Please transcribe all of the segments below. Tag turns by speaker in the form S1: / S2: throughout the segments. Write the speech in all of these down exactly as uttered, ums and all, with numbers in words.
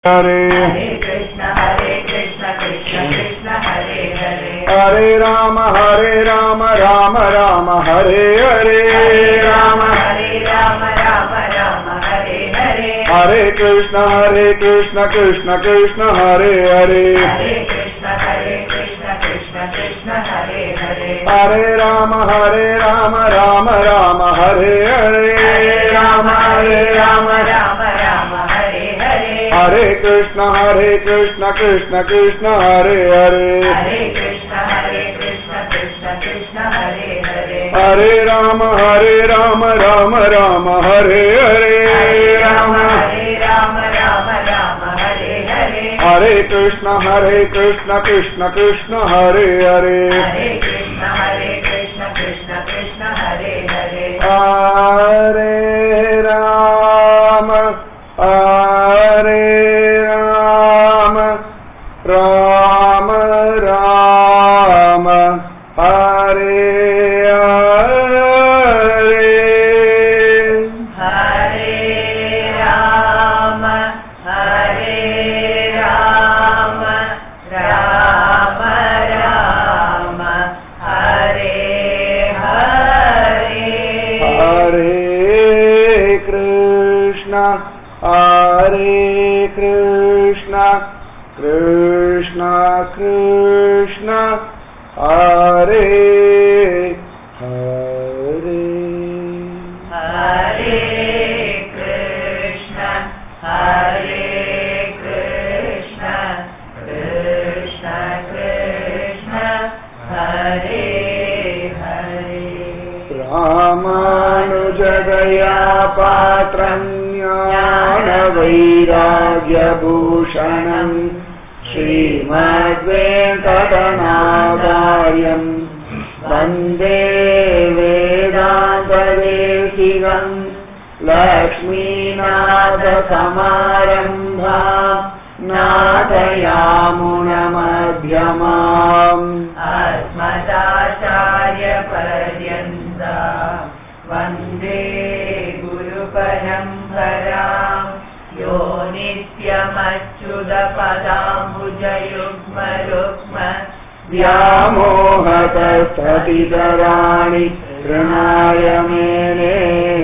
S1: Hare
S2: Hare Krishna, Hare Krishna, Krishna Krishna, Hare Hare.
S1: Hare Rama, Hare Rama, Rama Rama, Hare Hare.
S2: Hare Rama, Hare Rama, Rama Rama, Hare Hare.
S1: Hare Krishna, Hare Krishna, Krishna Krishna, Hare Hare.
S2: Hare Krishna, Hare Krishna, Krishna Krishna, Hare Hare.
S1: Hare Rama, Hare Rama, Rama Rama, Hare Hare.
S2: Hare Rama, Hare Rama, Rama Rama, Hare Hare.
S1: Hare Krishna, Hare Krishna, Krishna Krishna, Hare Hare.
S2: Hare Krishna, Hare Krishna, Krishna Krishna, Hare Hare.
S1: Hare Rama, Hare Rama, Rama Rama, Hare Hare.
S2: Hare Rama, Hare Rama, Rama Rama, Hare Hare.
S1: Hare Krishna, Hare Krishna, Krishna Krishna, Hare Hare.
S2: Hare Krishna, Hare Krishna, Krishna Krishna, Hare Hare.
S1: Hare Rama, Hare Rama, Rama Rama, Hare Hare.
S2: Hare Rama, Hare Rama, Rama Rama, Hare Hare.
S1: Hare Krishna, Hare Krishna, Krishna Krishna, Hare Hare.
S2: Hare Krishna, Hare Krishna, Krishna Krishna, Hare Hare.
S1: Ramanujadaya patram jnana vairagya-bhushanam Srimad-Venkatanathayam Vande Vedanta-Desivam Lakshminatha-Samarambham Nathayamunamabhyamam
S2: Asmadacharya Paryanta Vande Guru Paramparam Yo Nityamachyudapadambujayugma Rukma
S1: Vyamohatastatitarani Pranaya mene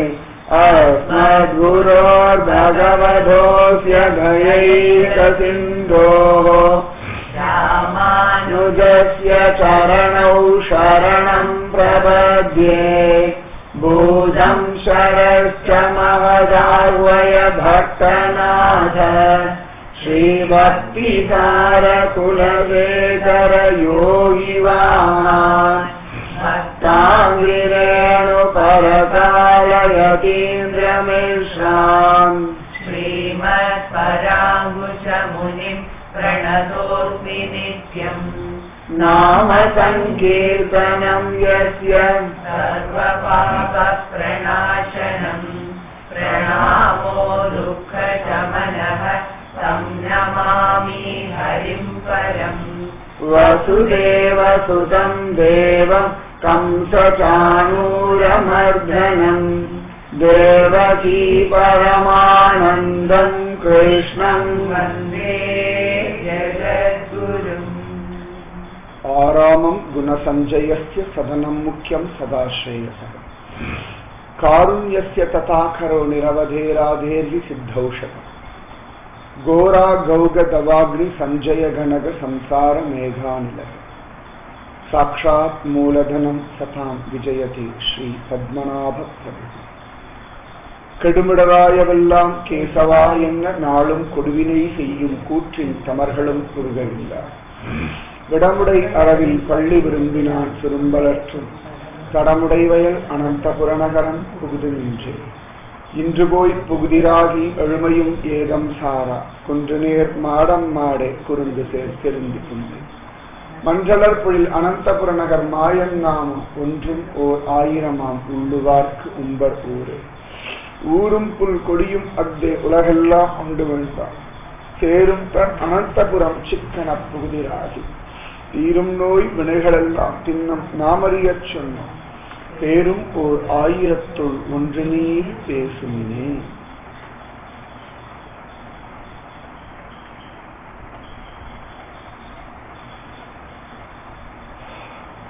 S1: Asmadguror-bhagavadosya dayayika-sindhoho Ramanujasya charanau sharanam prabhadye Bhujam sharascha mahadavaya bhaktanatha Shri Bhakti Sara Kulavekara Yogi Vana Bhaktangirenu Parakala Yatindra Mishram
S2: Srimad Parangusha Munim Pranatosmi Nityam
S1: Nama Sankirtanam Yasya
S2: Sarva Papa Pranashanam Pranamo Dukkha Shamanah Tam Namami Harim Param
S1: Vasudeva Sutam Devam Kamsa Chanuramardanam Devaki Paramanandam Krishnam
S2: Vande Jagadgurum.
S1: Aramam Gunasanjayasya Sadanam Mukyam Sadashreyasah Karunyasya Tathakaro Niravadheradherhi Siddhaushata Gora Gauga Davagni Sanjaya Ganaga Samsara Meghanila Sakshat Mooladhanam Satam Vijayati Shri Padmanabha Prabhu Kedumidavayavellám Kesava enna நாளும் கொடுவினை செய்யும் கூற்றின் தமர்களும் குறுகவில்லார் விடமுடை அரவில் பள்ளி விரும்பினான் சிறும்பலற்றும் தடமுடை வயல் அனந்த புறநகரம் புகுது நின்றே இன்று போய் புகுதிராகி எழுமையும் ஏகம் சாரா குன்று நேர் மாடம் மாடே குறுந்து சேர் செருந்தி புந்து மஞ்சளர் பொழில் அனந்தபுர நகர் மாயன் நாமம் ஒன்றும் ஓர் ஆயிரமாம் உள்ளுவார்க்கு உம்பர் ஊரே ஊரும் புல் கொடியும் அக்தே உலகெல்லாம் உண்டு வந்தார் சேரும் தன் அனந்தபுரம் சிக்கன புகுதிராகி தீரும் நோய் வினைகளெல்லாம் தின்னம் நாமறியச் சொன்னோம் பேரும் ஓர் ஆயிரத்துள் ஒன்று நீர் பேசுமினே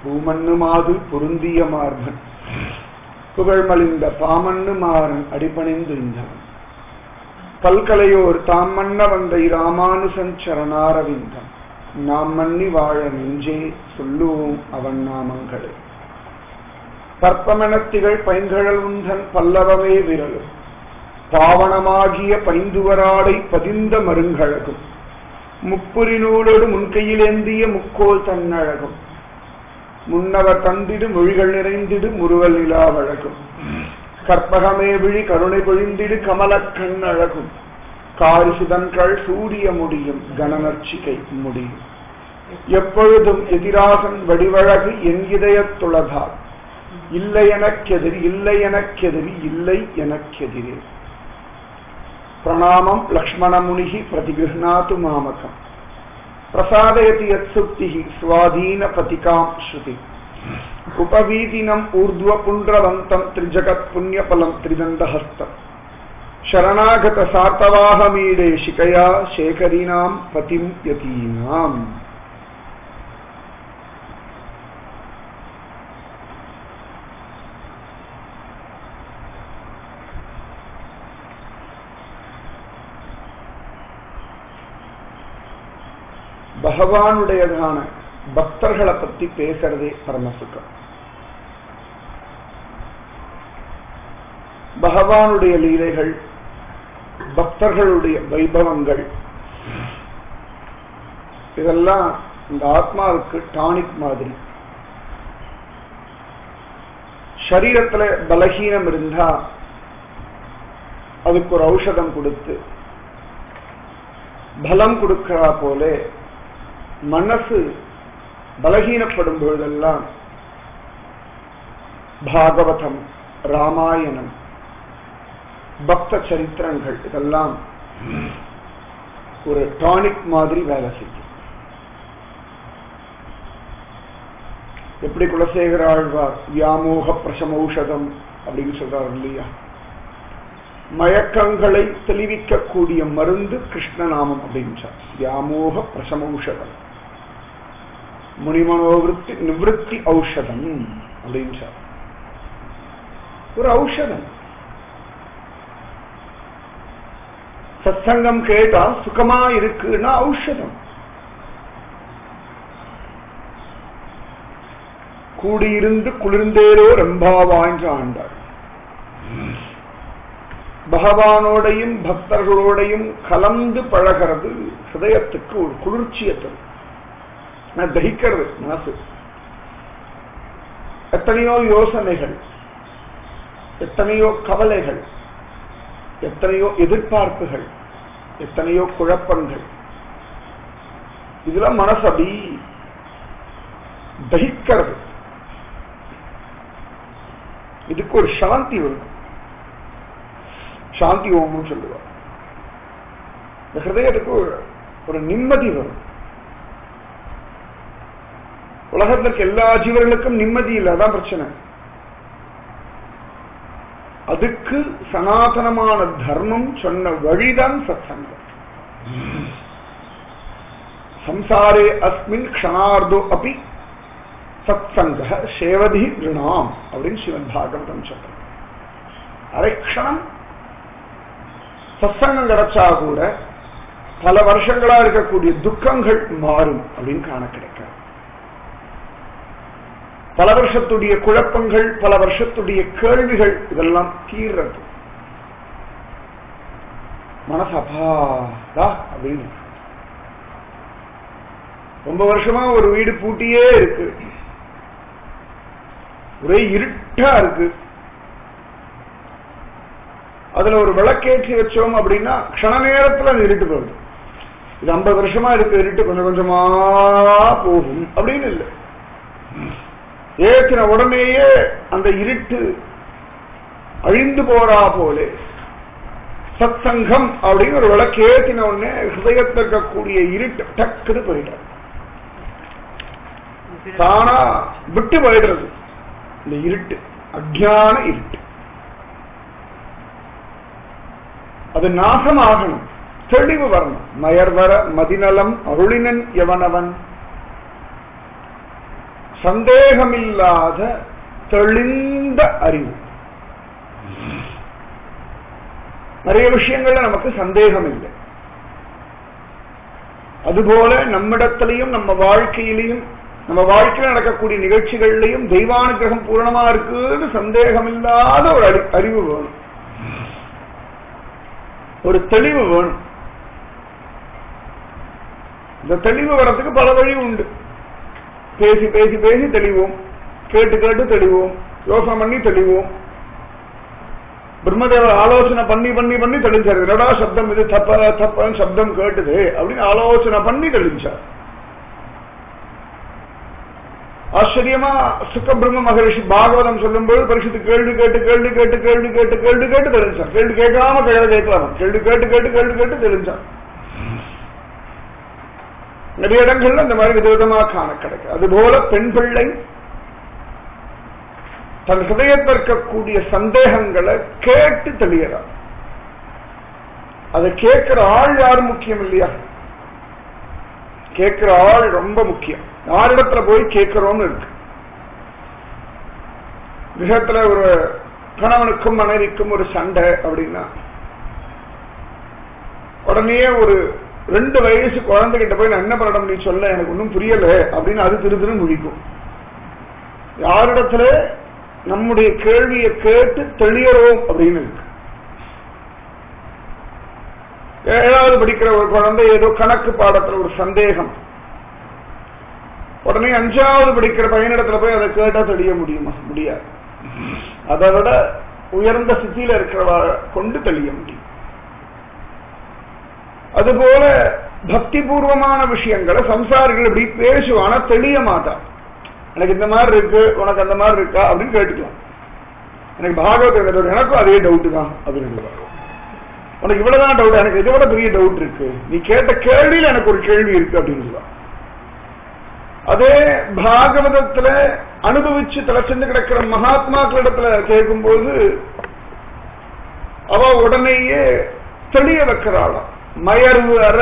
S1: பூமண்ணு மாது பொருந்திய மார்பன் புகழ்மலிந்த பாமண்ணு மாறன் அடிபணிந்திருந்தான் பல்கலையோர் தாம் மன்ன வந்தை ராமானுசன் சரணாரவிந்தம் நாம் மன்னி வாழ நெஞ்சே சொல்லுவோம் அவன் நாமங்களே பற்பமெனத்திகள் பைங்கழல் உந்தன் பல்லவமே விரலும் பாவனமாகிய பைந்துவராடை பதிந்த மருங்கழகும் முப்புரி நூலோடு முன்கையிலேந்திய முக்கோல் தன்னழகும் முன்னவர் தந்திடு மொழிகள் நிறைந்திடு முறுவல் நிலாவழகும் கற்பகமே விழி கருணை பொழிந்திடு கமல கண்ணழகும் காரிசுதன்கள் சூரிய முடியும் கணநர்ச்சிகை முடியும் எப்பொழுதும் எதிராகன் வடிவழகு என் இதயத்துளதால் இல்லை எனக்கெதிரி இல்லை எனக்கெதிரி இல்லை எனக்கெதிரே பிரணாமம் லக்ஷ்மணமுனிகி பிரதிகிருஹ்ணாது மாமகம் பிரசாதயதி யத் சுக்திஹி ஸ்வாதீன பதிகாம் ஸ்ருதி உபவீதினம் ஊர்த்வ புண்ட்ரவந்தம் த்ரிஜகத் புண்ணியபலம் த்ரிதந்தஹஸ்தம் சரணாகத சார்த்தவாஹமீடே சிகயா சேகரினாம் பதிம் யதீனாம். பகவானுடையதான பக்தர்களை பத்தி பேசுறதே பரமசுகம். பகவானுடைய லீலைகள், பக்தர்களுடைய வைபவங்கள், இதெல்லாம் இந்த ஆத்மாவுக்கு டானிக் மாதிரி. சரீரத்துல பலகீனம் இருந்தா அதுக்கு ஒரு ஔஷதம் கொடுத்து பலம் கொடுக்கிறா போல மனசு பலகீனப்படும் பொழுதெல்லாம் பாகவதம், ராமாயணம், பக்த சரித்திரங்கள் இதெல்லாம் ஒரு டானிக் மாதிரி வேலை செய்யும். எப்படி குலசேகர ஆழ்வார் வியாமோக பிரசமௌஷதம் அப்படின்னு சொல்றாரு இல்லையா, மயக்கங்களை தெளிவிக்கக்கூடிய மருந்து கிருஷ்ணநாமம் அப்படின்னு வியாமோக பிரசமௌஷதம், முனிமனோவிருத்தி நிவத்தி ஔஷதம் அப்படின்னு ஒரு ஔஷதம். சத்சங்கம் கேட்டா சுகமா இருக்குன்னா ஔஷதம். கூடியிருந்து குளிர்ந்தேரோ ரம்பாவாய்ன்ற ஆண்டார். பகவானோடையும் பக்தர்களோடையும் கலந்து பழகிறது ஹிருதயத்துக்கு ஒரு குளிர்ச்சியை தரும், தகிக்கிறது மனசு. எத்தனையோ யோசனைகள், எத்தனையோ கவலைகள், எத்தனையோ எதிர்பார்ப்புகள், எத்தனையோ குழப்பங்கள், இதெல்லாம் மனசு அப்படி தகிக்கிறது. இதுக்கு ஒரு சாந்தி வரும், சாந்தி ஓம்னு சொல்லுவார். இந்த ஹிருதயத்துக்கு ஒரு நிம்மதி வரும். உலகத்திற்கு எல்லா ஜீவர்களுக்கும் நிம்மதி இல்லை, அதான் பிரச்சனை. அதுக்கு சனாதனமான தர்மம் சொன்ன வழிதான் சத்சங்கம். சம்சாரே அஸ்மின் க்ஷணார்தோ அபி சத்சங்க சேவதி ரிணாம் அப்படின்னு சிவன் பாகவதம் சொல்ற. அரை க்ஷணம் சத்சங்கம் கிடைச்சா கூட பல வருஷங்களா இருக்கக்கூடிய துக்கங்கள் மாறும் அப்படின்னு காண கிடைக்காது. பல வருஷத்துடைய குழப்பங்கள், பல வருஷத்துடைய கேள்விகள் இதெல்லாம் தீர்றது. மனசபாதா அப்படின்னு ரொம்ப வருஷமா ஒரு வீடு பூட்டியே இருக்கு, ஒரே இருட்டா இருக்கு. அதுல ஒரு விளக்கேற்றி வச்சோம் அப்படின்னா க்ஷண நேரத்துல அது இருட்டு போகுது. இது ஐம்பது வருஷமா இருக்கு இருட்டு, கொஞ்சம் கொஞ்சமா போகும் அப்படின்னு இல்லை. ஏற்றின உடனேயே அந்த இருட்டு அழிந்து போறா போல சத்சங்கம் அப்படின்னு ஒரு விளக்கு ஏற்றின உடனே ஹிருதயத்தில் இருக்கக்கூடிய இருட்டு டக்குன்னு போயிட்டார், தானா விட்டு போயிடுறது. இந்த இருட்டு அஜ்ஞான இருட்டு அது நாசமாகணும், தெளிவு வரணும். மயர்வர மதிநலம் அருளினன் எவனவன் சந்தேகமில்லாத தெளிந்த அறிவு. நிறைய விஷயங்கள்ல நமக்கு சந்தேகம் இல்லை. அதுபோல நம்மிடத்திலையும் நம்ம வாழ்க்கையிலையும் நம்ம வாழ்க்கையில் நடக்கக்கூடிய நிகழ்ச்சிகள்லையும் தெய்வானுகிரகம் பூரணமா இருக்குன்னு சந்தேகம் இல்லாத ஒரு அறிவு வேணும், ஒரு தெளிவு வேணும். இந்த தெளிவு வரத்துக்கு பல வழி உண்டு. பேசி பேசி பேசி தெளிவோம், கேட்டு கேட்டு தெளிவோம், யோசனை பண்ணி தெளிவோம். பிரம்மதேவர் ஆலோசனை பண்ணி பண்ணி பண்ணி தெளிஞ்சார். என்னடா சப்தம் இது, தப்ப தப்பன்னு சப்தம் கேட்டுது அப்படின்னு ஆலோசனை பண்ணி தெளிஞ்சார். ஆச்சரியமா சுக்கபிரம்ம மகரிஷி பாகவதம் சொல்லும்போது பரிசுத்து கேள்வி கேட்டு கேள்வி கேட்டு கேள்வி கேட்டு கேள்வி கேட்டு தெளிஞ்சார். கேள்வி கேட்காம கையில கேட்கலாமா, கேள்வி கேட்டு கேட்டு கேள்வி கேட்டு தெளிஞ்சார். நிறைய இடங்கள்ல இந்த மாதிரி விதவிதமா காண கிடைக்கும். அதுபோல பெண் பிள்ளை தன் ஹிருதயத்தில் இருக்கக்கூடிய சந்தேகங்களை கேட்டு தெளியறார். அதை கேட்கிற ஆள் யாரு முக்கியம் இல்லையா? கேட்கிற ஆள் ரொம்ப முக்கியம். யாரிடத்துல போய் கேட்கிறோம்னு இருக்கு. கிரகத்துல ஒரு கணவனுக்கும் மனைவிக்கும் ஒரு சண்டை அப்படின்னா உடனே ஒரு ரெண்டு வயசு குழந்தைகிட்ட போய் நான் என்ன பண்ணணும் நீ சொல்ல, எனக்கு ஒன்றும் புரியல அப்படின்னு அது திரு திரு முழிக்கும். யாரிடத்துல நம்முடைய கேள்வியை கேட்டு தெளியறோம் அப்படின்னு இருக்கு. ஏழாவது படிக்கிற ஒரு குழந்தை ஏதோ கணக்கு பாடத்துல ஒரு சந்தேகம், உடனே அஞ்சாவது படிக்கிற பையனிடத்துல போய் அதை கேட்டா தெளிய முடியுமா? முடியாது. அதை விட உயர்ந்த ஸ்திதியில இருக்கிறவா கொண்டு தெளிய முடியும். அதுபோல பக்தி பூர்வமான விஷயங்களை சம்சாரிகள் இப்படி பேசுவானா தெளிய மாட்டான். எனக்கு இந்த மாதிரி இருக்கு, உனக்கு அந்த மாதிரி இருக்கா அப்படின்னு கேட்டுக்கலாம். எனக்கு பாகவத எனக்கும் அதே டவுட் தான் அப்படின்னு. உனக்கு இவ்வளவுதான் டவுட், எனக்கு இதை விட பெரிய டவுட் இருக்கு, நீ கேட்ட கேள்வியில எனக்கு ஒரு கேள்வி இருக்கு அப்படின்னு. அதே பாகவதத்துல அனுபவிச்சு தலை சென்று கிடக்கிற மகாத்மாக்களிடத்துல கேட்கும்போது அவ உடனேயே தெளிய வைக்கிறாளாம். மயர்வு அற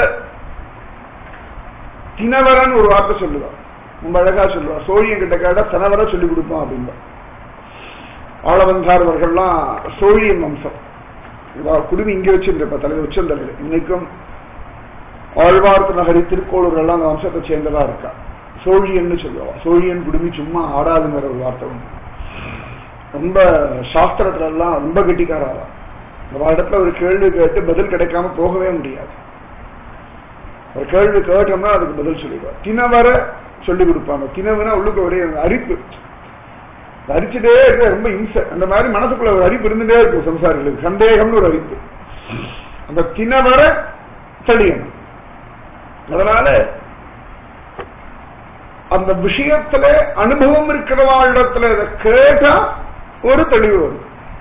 S1: தினவரன் ஒரு வார்த்தை சொல்லுவார், ரொம்ப அழகா சொல்லுவார். சோழியன் கிட்ட கேட்டா தினவர சொல்லி கொடுப்பான் அப்படின்பா. ஆளவந்தார்வர்கள்லாம் சோழியன் வம்சம். குடுமி இங்க வச்சிருந்தப்ப தலைவர் உச்சந்தலைவர் இன்னைக்கும் ஆழ்வார்த்து நகரி திருக்கோளூர் எல்லாம் அந்த வம்சத்தை சேர்ந்ததா இருக்கா. சோழியன்னு சொல்லுவா. சோழியன் குடுமி சும்மா ஆடாதுங்கிற ஒரு வார்த்தை உண்டு. ரொம்ப சாஸ்திரத்துல எல்லாம் ரொம்ப கெட்டிக்காரா. இந்த இடத்துல ஒரு கேள்வி கேட்டு பதில் கிடைக்காம போகவே முடியாது. ஒரு கேள்வி கேட்டோம்னா அதுக்கு பதில் சொல்லிடுவார். தினவர சொல்லி கொடுப்பாங்க. தினவுனா உள்ளுக்கு ஒரே அரிப்பு, அரிச்சுட்டே இருக்க ரொம்ப இம்சை. அந்த மாதிரி மனசுக்குள்ள ஒரு அரிப்பு இருந்துட்டே இருக்கும் சம்சாரிகளுக்கு. சந்தேகம்னு ஒரு அரிப்பு. அந்த தினவர தெளியணும். அதனால அந்த விஷயத்துல அனுபவம் இருக்கிறவாளிடத்துல இதை கேட்டா ஒரு தெளிவு வரும்.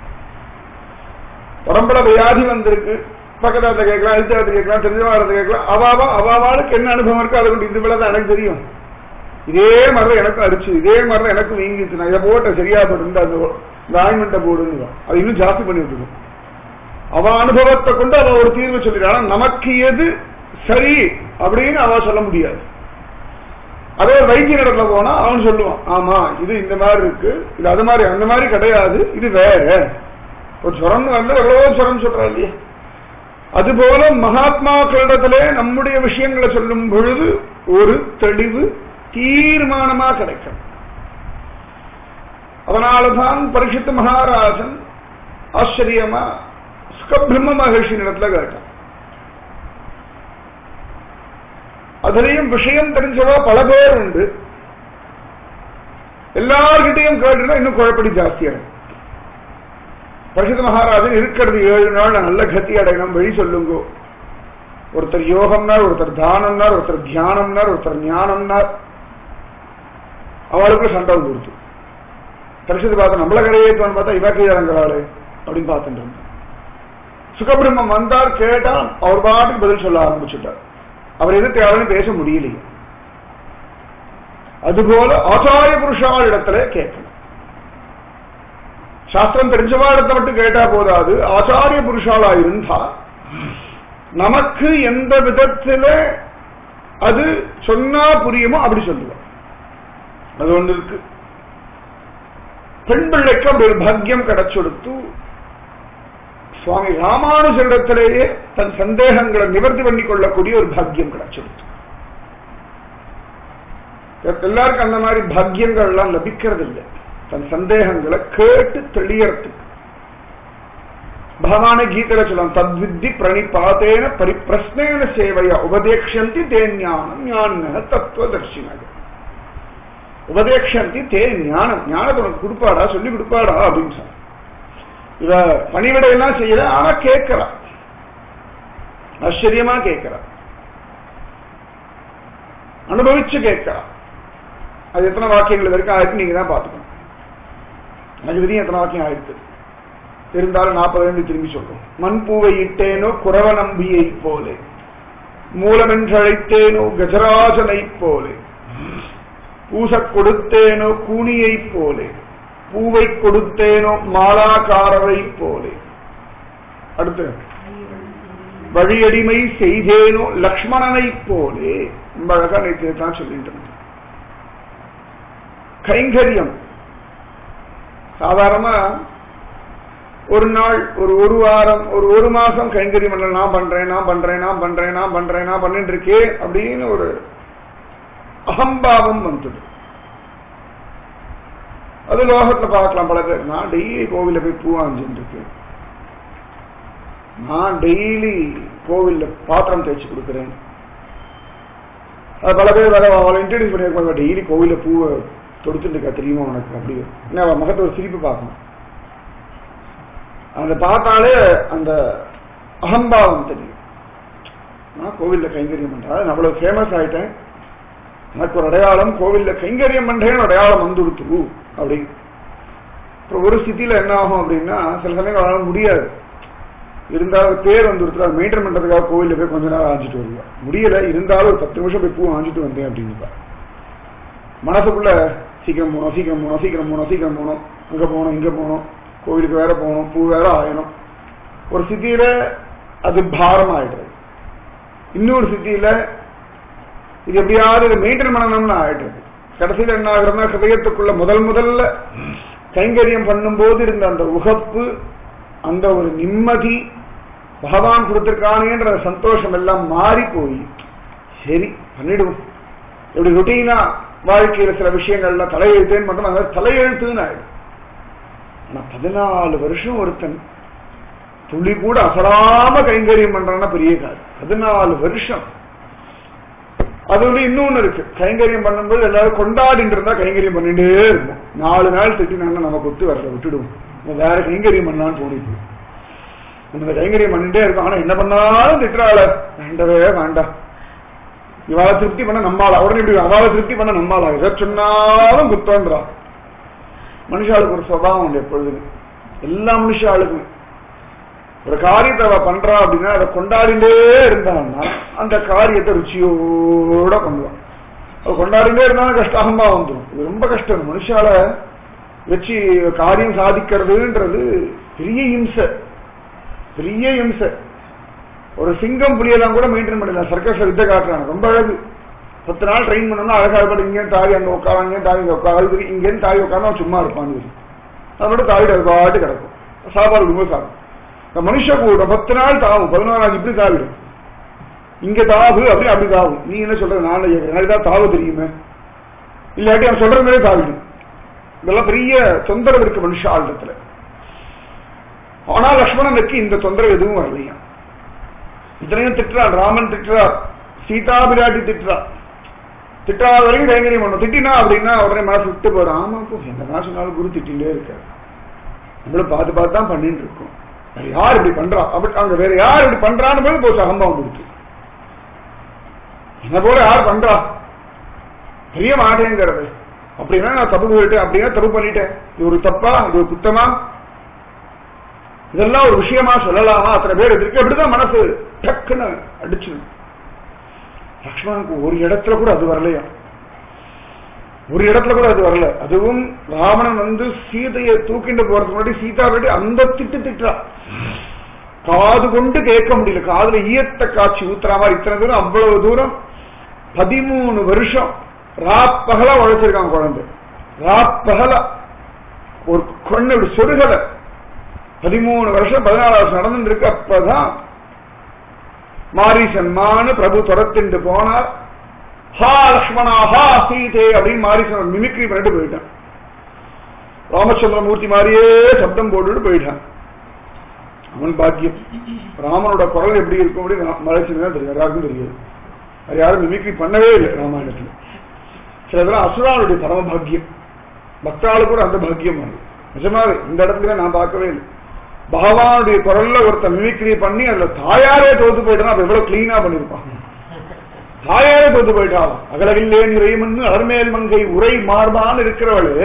S1: உடம்புல வியாதி வந்திருக்கு, பக்கத்தாத்துல கேட்கலாம், எழுத்தாளத்தை கேட்கலாம், தெரிஞ்சவாரத்தை கேட்கலாம். அவாவா அவாவாளுக்கு என்ன அனுபவம் இருக்கோ அதை கொண்டு இந்த விழாதான் எனக்கு தெரியும், இதே மாதிரிதான் எனக்கும் அரிச்சு, இதே மாதிரிதான் எனக்கும் வீங்கிச்சு, நான் இதை போட்ட சரியா போட்டு அந்த ஆயின்மெண்ட்டை போடுன்னு அது இன்னும் ஜாஸ்தி பண்ணி விட்டுருக்கும். அவ அனுபவத்தை கொண்டு அவ ஒரு தீர்வு சொல்லிடுறான். நமக்கு எது சரி அப்படின்னு அவ சொல்ல முடியாது. அதே வைத்திய இடத்துல போனா அவன் சொல்லுவான், ஆமா இது இந்த மாதிரி இருக்கு, இது அது மாதிரி அந்த மாதிரி கிடையாது, இது வேற. ஒரு சுரம் வந்து எவ்வளவோ சுரம் சொல்றா இல்லையா? அதுபோல மகாத்மாக்களிடத்திலே நம்முடைய விஷயங்களை சொல்லும் பொழுது ஒரு தெளிவு தீர்மானமா கிடைக்கும். அதனாலதான் பரீட்சித் மகாராஜன் ஆச்சரியமா சுகபிரம்ம மகர்ஷி இடத்துல கேட்டான். அதுலயும் விஷயம் தெரிஞ்சவா பல பேர் உண்டு. எல்லார்கிட்டையும் கேட்டுனா இன்னும் குழப்படி ஜாஸ்தியாகும். பரீட்சித் மகாராஜன் இருக்கிறது ஏழு நாள் நல்ல கத்தி அடையணும், வழி சொல்லுங்கோ. ஒருத்தர் யோகம்னார், ஒருத்தர் தானம்னார், ஒருத்தர் தியானம்னார், ஒருத்தர் ஞானம்னார். அவளுக்கு சண்டை கொடுத்து பரிசுத்து பார்த்தா நம்மள கரையேற்றான்னு பார்த்தா இவ கையாளங்கிறாளு அப்படின்னு பார்த்துட்டு இருந்தேன். சுகபிரம்மம் வந்தார், கேட்டா அவர் பாட்டுக்கு பதில் சொல்ல ஆரம்பிச்சுட்டார். அவர் எது தேவைன்னு பேச முடியலையே. அதுபோல ஆச்சாரிய புருஷால் இடத்துல கேட்கணும். சாஸ்திரம் தெரிஞ்சவா இடத்தை மட்டும் கேட்டா போதாது. ஆச்சாரிய புருஷாலா இருந்தா நமக்கு எந்த விதத்துல அது சொன்னா புரியுமோ அப்படி சொல்லுவோம். அது ஒன்று இருக்கு. பெண் பிள்ளைக்கு அப்படி ஒரு பாக்கியம் கிடைச்சொடுத்து சுவாமி ராமானுஜரிடத்திலேயே தன் சந்தேகங்களை நிவர்த்தி பண்ணி கொள்ளக்கூடிய ஒரு பாக்கியம் கிடைச்சொடுத்து. எல்லாருக்கும் அந்த மாதிரி பாக்கியங்கள் எல்லாம் லபிக்கிறது இல்லை. தன் சந்தேகங்களை கேட்டு தெளியறதுக்கு பகவானே கீதையில சொல்லலாம், தத்வித்தி பிரணிபாதேன பரிப்பிரஸ்னேன சேவையா உபதேக்ஷந்தி தே ஞானம் ஞான தத்துவதர்ஷினக. உபதேக்ஷந்தி தே ஞானம், ஞானத்தை உனக்கு கொடுப்பாடா, சொல்லி கொடுப்பாடா அப்படின்னு சொன்ன. இவ பணிவிடையெல்லாம் செய்யல, ஆனா கேட்கிறா, ஆச்சரியமா கேட்கிறா, அனுபவிச்சு கேட்கிறா. அது எத்தனை வாக்கியங்கள் வரைக்கும் ஆயிருக்கு நீங்க தான் பாத்துக்கணும். அது விதியும் எத்தனை வாக்கியம் ஆயிருக்கு இருந்தாலும் நாற்பது திரும்பி சொல்றோம். மண்பூவை இட்டேனோ குறவ நம்பியை போலே, மூலமென்றழைத்தேனோ கஜராஜனை போலே, பூச கொடுத்தேனோ கூனியை போலே, பூவை கொடுத்தேனோ மாலாக்காரரை போலே. அடுத்து வழியடிமை செய்தேனோ லக்ஷ்மணனை போலே. ரொம்ப அழகா நேற்று தான் சொல்லிட்டு கைங்கரியம் சாதாரணமா ஒரு நாள் ஒரு ஒரு வாரம் ஒரு ஒரு மாசம் கைங்கரியம் பண்ண நான் பண்றேன் நான் பண்றேன் நான் பண்றேன் நான் பண்றேன் நான் பண்ணிட்டு இருக்கே அப்படின்னு ஒரு அகம்பாவம் வந்தது. அது லோகத்துல பார்க்கலாம் பல பேர். நான் டெய்லி கோவில போய் பூ வாங்கிட்டு இருக்கேன், நான் டெய்லி கோவில்ல பாத்திரம் தேய்ச்சி கொடுக்குறேன். அது பல பேர் வேற அவளை இன்ட்ரடியூஸ் பண்ணிருப்பாங்க, டெய்லி கோவில பூவை தொடுத்துட்டு இருக்கா தெரியுமா உனக்கு, அப்படி என்ன முகத்தை ஒரு சிரிப்பு பார்க்கணும். அந்த பார்த்தாலே அந்த அகம்பாவம் தெரியும். நான் கோவில்ல கைங்கரியம் பண்றேன், நான் அவ்வளவு ஃபேமஸ் ஆயிட்டேன், எனக்கு ஒரு அடையாளம் கோவில்ல கைங்கரியம் பண்றேன்னு அடையாளம் வந்து கொடுத்து அப்படி. அப்புறம் ஒரு ஸ்திதியில என்ன ஆகும் அப்படின்னா, சில சமயம் அவரால் முடியாது, இருந்தாலும் பேர் வந்து கொடுத்துரு மெயின்டைன் பண்றதுக்காக கோவில்ல போய் கொஞ்ச நேரம் ஆஞ்சிட்டு வருவா. முடியல, இருந்தாலும் ஒரு பத்து நிமிஷம் போய் பூ ஆஞ்சிட்டு வந்தேன் அப்படின்னு மனசுக்குள்ள சீக்கிரம் போனோம் சீக்கிரம் போனோம் சீக்கிரம் போனோம் சீக்கிரம் போனோம் அங்க போனோம் இங்க போனோம், கோவிலுக்கு வேற போகணும், பூ வேற ஆயணும். ஒரு சித்தியில அது பாரம் ஆயிடுறது, இன்னொரு சித்தியில இது எப்படியாவது இதை மெயின்டைன் பண்ணணும்னு ஆயிடுறது. கடைசியில் என்ன ஆகுறதுன்னா, ஹிருதயத்துக்குள்ள முதல் முதல்ல கைங்கரியம் பண்ணும்போது இருந்த அந்த உகப்பு, அந்த ஒரு நிம்மதி, பகவான் கொடுத்திருக்கானேன்ற சந்தோஷம் எல்லாம் மாறி போய் சரி பண்ணிடுவோம். எப்படி ருட்டீனா வாழ்க்கையில சில விஷயங்கள்ல தலையெழுத்தேன்னு மட்டும் அந்த தலையெழுத்துன்னு ஆயிடும். ஆனா பதினாலு வருஷம் ஒருத்தன் துளி கூட அசராம கைங்கரியம் பண்றான்னா பெரிய காரியம். பதினாலு வருஷம். அது வந்து இன்னொன்னு இருக்கு, கைங்கரியம் பண்ணும்போது எல்லாரும் கொண்டாடிட்டு இருந்தா கைங்கரியம் பண்ணிட்டே இருக்கும். நாலு நாள் திட்டினாங்கன்னா நமக்கு ஒத்து வரல, விட்டுடுவோம், வேற கைங்கரியம் பண்ணலான்னு தோணிட்டு நம்ம கைங்கரியம் பண்ணிட்டே இருக்கும். ஆனா என்ன பண்ணாலும் திட்டுறாள, வேண்டவே வேண்டாம், இவாளை திருப்தி பண்ண நம்மாளா, உடனே இப்படி அவளை திருப்தி பண்ண நம்மாளா, எதை சொன்னாலும் குத்தோன்றா. மனுஷாளுக்கு ஒரு சுபாவம் உண்டு எப்பொழுதுமே, எல்லா மனுஷாளுக்குமே ஒரு காரியத்தை அவ பண்றா அப்படின்னா அதை கொண்டாடிட்டே இருந்தான்னா அந்த காரியத்தை ருச்சியோட பண்ணுவான். அவ கொண்டாடிட்டே இருந்தாலும் கஷ்டமா வந்துடும். இது ரொம்ப கஷ்டம். மனுஷால வச்சு காரியம் சாதிக்கிறதுன்றது பெரிய இம்சை, பெரிய இம்சை. ஒரு சிங்கம் புலியெல்லாம் கூட மெயின்டைன் பண்ணல, சர்க்கஸ் வித்தை காட்டுறாங்க, ரொம்ப அழகு. பத்து நாள் ட்ரெயின் பண்ணோம்னா அழகாக இங்கேயும் தாவி அங்க உட்கார, அங்கேயும் தாவி இங்க உட்காரு, இங்கேயும் தாவி உட்காந்து சும்மா இருப்பான்னு அதோட தாவிட பாட்டு கிடக்கும், சாப்பாடு ரொம்ப சாப்பிடும். மனுஷ கூட பத்து நாள் தாவும், பதினோராம் இப்படி தாவிடும், இங்க தாவு அப்படி அப்படி தாவும். நீ என்ன சொல்றது, நாளை தான் தாவ தெரியுமே, இல்லாட்டி அவன் சொல்ற மாதிரியே தாவிடும். இதெல்லாம் பெரிய தொந்தரவு இருக்கு மனுஷ ஆழ்டத்துல. ஆனா லக்ஷ்மணனுக்கு இந்த தொந்தரவு எதுவும் வரலையா. இத்தனையும் திட்டுறான், ராமன் திட்டுறார், சீதா பிராட்டி திட்டுறார், திட்டாத வரைக்கும் கைங்கரியம் பண்ணும். திட்டினா அப்படின்னா உடனே மனசு விட்டு போறான். ஆமா போ, என்ன சொன்னாலும் குரு திட்டிலே இருக்காரு, நம்மளும் பார்த்து பார்த்து தான் பண்ணிட்டு இருக்கோம். யார் இப்படி பண்றா, அப்படி அங்க வேற யார் இப்படி பண்றான்னு போது போச்சு அகம்பாவம் கொடுத்து. என்ன போல யார் பண்றா தெரிய மாட்டேங்கிறது. அப்படின்னா நான் தப்பு போயிட்டேன், அப்படின்னா தப்பு பண்ணிட்டேன், இது ஒரு தப்பா, இது ஒரு குத்தமா, இதெல்லாம் ஒரு விஷயமா சொல்லலாமா, அத்தனை பேர் இருக்கு. அப்படிதான் மனசு டக்குன்னு அடிச்சு. லக்ஷ்மணனுக்கு ஒரு இடத்துல கூட அது வரலையா, ஒரு இடத்துல கூட அது வரல. அதுவும் ராவணன் வந்து சீதையை தூக்கிட்டு போறதுக்கு முன்னாடி சீதா வேண்டி அந்த திட்டு திட்டா, காது கொண்டு கேட்க முடியல, காதுல ஈயத்த காட்சி ஊத்துற மாதிரி. இத்தனை தூரம், அவ்வளவு தூரம் பதிமூணு வருஷம் ராப்பகல உழைச்சிருக்கான் குழந்தை. ராப்பகல ஒரு கொண்டு இப்படி சொருகலை. பதிமூணு வருஷம் பதினாலு வருஷம் நடந்துட்டு இருக்கு. அப்பதான் மாரீசன்மான்னு பிரபு துரத்திட்டு போனார். ஹா லக்ஷ்மணா ஹா சீதே அப்படின்னு மாரீசன் மிமிக்ரி பண்ணிட்டு போயிட்டான். ராமச்சந்திரமூர்த்தி மாதிரியே சப்தம் போட்டுட்டு போயிட்டான். அவன் பாக்கியம். ராமனோட குரல் எப்படி இருக்கும் அப்படின்னு மலைச்சுதான் தெரியும், யாருக்கும் தெரியாது. அது யாரும் மிமிக்ரி பண்ணவே இல்லை ராமாயணத்துல. சில இதெல்லாம் அசுராளுடைய பரம பாக்கியம். பக்தாளு கூட அந்த பாக்கியம் அது நிஜமாவே இந்த இடத்துல நான் பார்க்கவே இல்லை. பகவானுடைய குரல்ல ஒருத்த மிமிக்ரி பண்ணி அதுல தாயாரே தோத்து போயிட்டான். அப்ப எவ்வளவு கிளீனா பண்ணிருப்பான். தாயாரே தோத்து போயிட்டாலும் அகலகில்லே நிறைமன்னு அருமேல் மங்கை உரை மார்பான்னு இருக்கிறவளு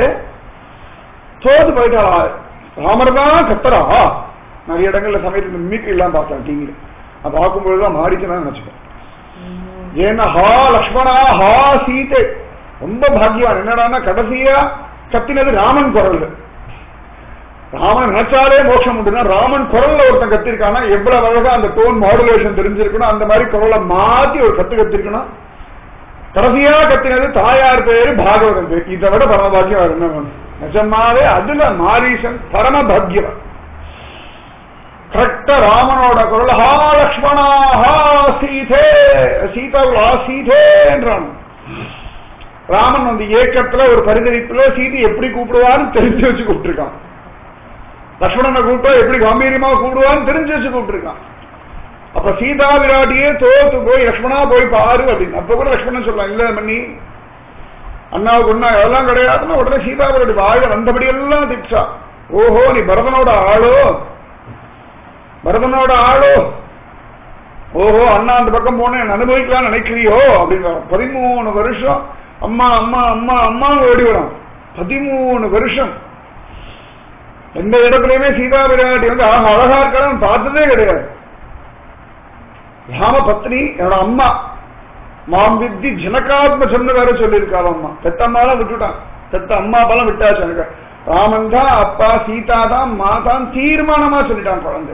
S1: தோத்து போயிட்டாளா. ராமர் தான் கத்தரா. நிறைய இடங்கள்ல சமயத்துல மிமிக்ரி எல்லாம் பார்த்தேன் டிவியில. நான் பார்க்கும்போதுதான் மாறிச்சுன்னு நினைச்சுட்டேன். ஏன்னா ஹா லக்ஷ்மணா ஹா சீதை ரொம்ப பாக்கியவான். என்னடான்னா கடைசியா கத்தினது ராமன் குரல். ராமன் நினைச்சாலே மோட்சம் உண்டுனா ராமன் குரல்ல ஒருத்தன் கத்திருக்கானா எவ்வளவு அழகா அந்த டோன் மாடுலேஷன் தெரிஞ்சிருக்கணும். அந்த மாதிரி குரலை மாத்தி ஒரு கத்து கத்திருக்கணும். கடைசியா கத்தினது தாயார் பேரு பாகவதன் பேரு. இதை விட பரமபாக்கியம் என்ன? நிஜமாவே அதுல மாரீசன் பரம பாக்கியவன். கரெக்டா ராமனோட குரல் ஹா லக்ஷ்மணா ஹா சீதே சீதா ஹா சீதே என்றான். ராமன் வந்து ஏக்கத்துல ஒரு பரிதவிப்புல சீதை எப்படி கூப்பிடுவான்னு தெரிஞ்சு வச்சு கூப்பிட்டுருக்கான். லக்ஷ்மணனை கூப்பிட்டா எப்படி கம்பீரியமா கூப்பிடுவான்னு தெரிஞ்சு வச்சு கூப்பிட்டுருக்கான். அப்ப சீதா விராட்டியே தோத்து போய் லக்ஷ்மணா போய் பாரு அப்படின்னு. அப்ப கூட லக்ஷ்மணன் சொல்லலாம், இல்ல மண்ணி அண்ணாவுக்கு ஒன்னா அதெல்லாம் கிடையாதுன்னா உடனே சீதா விராட்டி வாழ வந்தபடி எல்லாம் திட்டா. ஓஹோ நீ பரதனோட ஆளோ பரதனோட ஆளோ ஓஹோ அண்ணா அந்த பக்கம் போனேன் அனுபவிக்கலாம் நினைக்கிறியோ அப்படின்னு. பதிமூணு வருஷம் அம்மா அம்மா அம்மா அம்மா ஓடி வரும். பதிமூணு வருஷம் எந்த இடத்துலயுமே சீதா விராட்டி வந்து ஆக அழகா இருக்கான்னு பார்த்ததே கிடையாது. ராம பத்னி என்னோட அம்மா மாம் வித்தி ஜனகாத்ம சொன்ன வேற சொல்லியிருக்காள். அம்மா பெத்த அம்மாலாம் விட்டுட்டான், பெத்த அம்மா அப்பாலாம் விட்டாச்சு. எனக்கு ராமன் தான் அப்பா, சீதா தான் மாதான் தீர்மானமா சொல்லிட்டான் குழந்தை.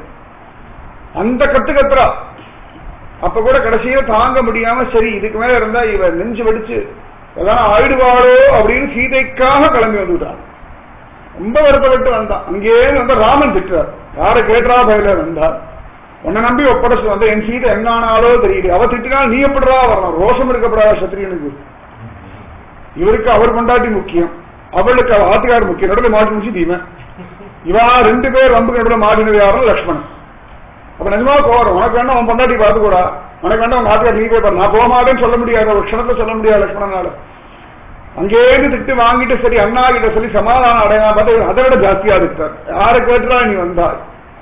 S1: அந்த கத்து கத்துறா. அப்ப கூட கடைசியில தாங்க முடியாம சரி இதுக்கு மேல இருந்தா இவ நெஞ்சு வெடிச்சு எல்லாம் ஆயிடுவாளோ அப்படின்னு சீதைக்காக கிளம்பி வந்துட்டான். ரொம்ப வருத்தப்பட்டு வந்தான். அங்கேயே வந்து ராமன் திட்டுறார். யார கேட்டா பயில வந்தார். உன்னை நம்பி ஒப்படைச்சு வந்த என் சீதை என்ன ஆனாலோ தெரியல. அவ திட்டினால் நீ எப்படிடா வரணும்? ரோஷம் இருக்கப்படாத சத்திரியனுக்கு. இவருக்கு அவர் கொண்டாட்டி முக்கியம், அவளுக்கு அவ ஆத்துக்கார் முக்கியம். நடுவில் மாட்டி முடிச்சு தீமை. இவா ரெண்டு பேர் ரொம்ப நடுவில் மாட்டினது யாரும் லக்ஷ்மணன். அப்ப நிஜமா போறோம். உனக்கு வேண்டாம் உன் பொண்டாட்டி பார்த்து கூட, உனக்கு வேண்டாம் உங்க ஆத்துக்கார் நீ போய் பாரு. நான் போக மாட்டேன்னு சொல்ல முடியாது, ஒரு க்ஷணத்தை சொல்ல முடியாது லக்ஷ்மணனால. அங்கேயிருந்து திட்டு வாங்கிட்டு சரி அண்ணா கிட்ட சொல்லி சமாதானம் அடையாம பார்த்து அதை விட ஜாஸ்தியா இருக்கார். யாரை கேட்டுறா நீ வந்தாய்?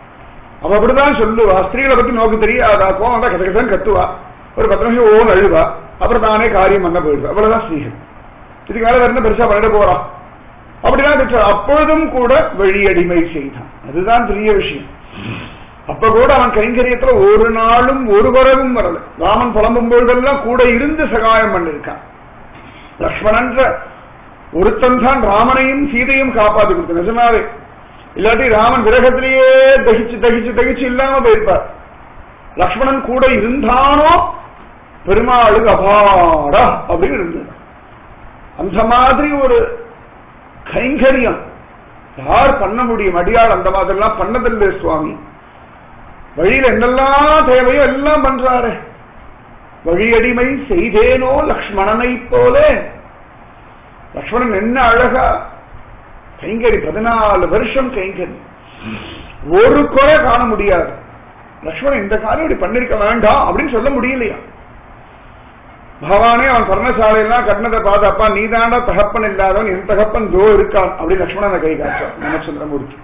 S1: அவ அப்படிதான் சொல்லுவா. ஸ்திரீகளை பத்தி நோக்கு தெரியாதா? கோவம் வந்தா கத்த கத்தன்னு கத்துவா. ஒரு பத்து நிமிஷம் ஓன் அழுவா. அப்புறம் தானே காரியம் பண்ண போயிடுவா. அவ்வளவுதான் ஸ்திரீகள். இதுக்கு மேல வேற பெருசா பண்ணிட போறா அப்படிதான் திட்டு. அப்பொழுதும் கூட வழியடிமை செய்தான். அதுதான் பெரிய விஷயம். அப்ப கூட அவன் கைங்கரியத்துல ஒரு நாளும் ஒரு வரவும் வரல. ராமன் புலம்பும் பொழுதெல்லாம் கூட இருந்து சகாயம் பண்ணிருக்கான். லக்ஷ்மணன் ஒருத்தன் தான் ராமனையும் சீதையும் காப்பாத்தி கொடுத்த நிஜமாவே. இல்லாட்டி ராமன் விரகத்திலேயே தகிச்சு தகிச்சு தகிச்சு இல்லாம போயிருப்பார். லக்ஷ்மணன் கூட இருந்தானோ பெருமாளுக்கு அபாடா அப்படின்னு இருந்தது. அந்த மாதிரி ஒரு கைங்கரியம் யார் பண்ண முடியும்? அடியாள் அந்த மாதிரி எல்லாம் பண்ணதில்லை சுவாமி. வழியில என்னெல்லாம் தேவையோ எல்லாம் பண்றாரு. வழியடிமை செய்தேனோ லக்ஷ்மணனை போல. லக்ஷ்மணன் என்ன அழகா கைங்கரி, பதினாலு வருஷம் கைங்கரி, ஒரு குறை காண முடியாது. லக்ஷ்மணன் இந்த காரியம் இப்படி பண்ணிருக்க வேண்டாம் அப்படின்னு சொல்ல முடியலையா? பகவானே அவன் பர்ணசாலையெல்லாம் கட்டினதை பார்த்து அப்பா நீதாண்டா தகப்பன் இல்லாதவன், என் தகப்பன் தோ இருக்கான் அப்படின்னு லக்ஷ்மணனை கை காட்டான் நமச்சந்திரமூர்த்தி.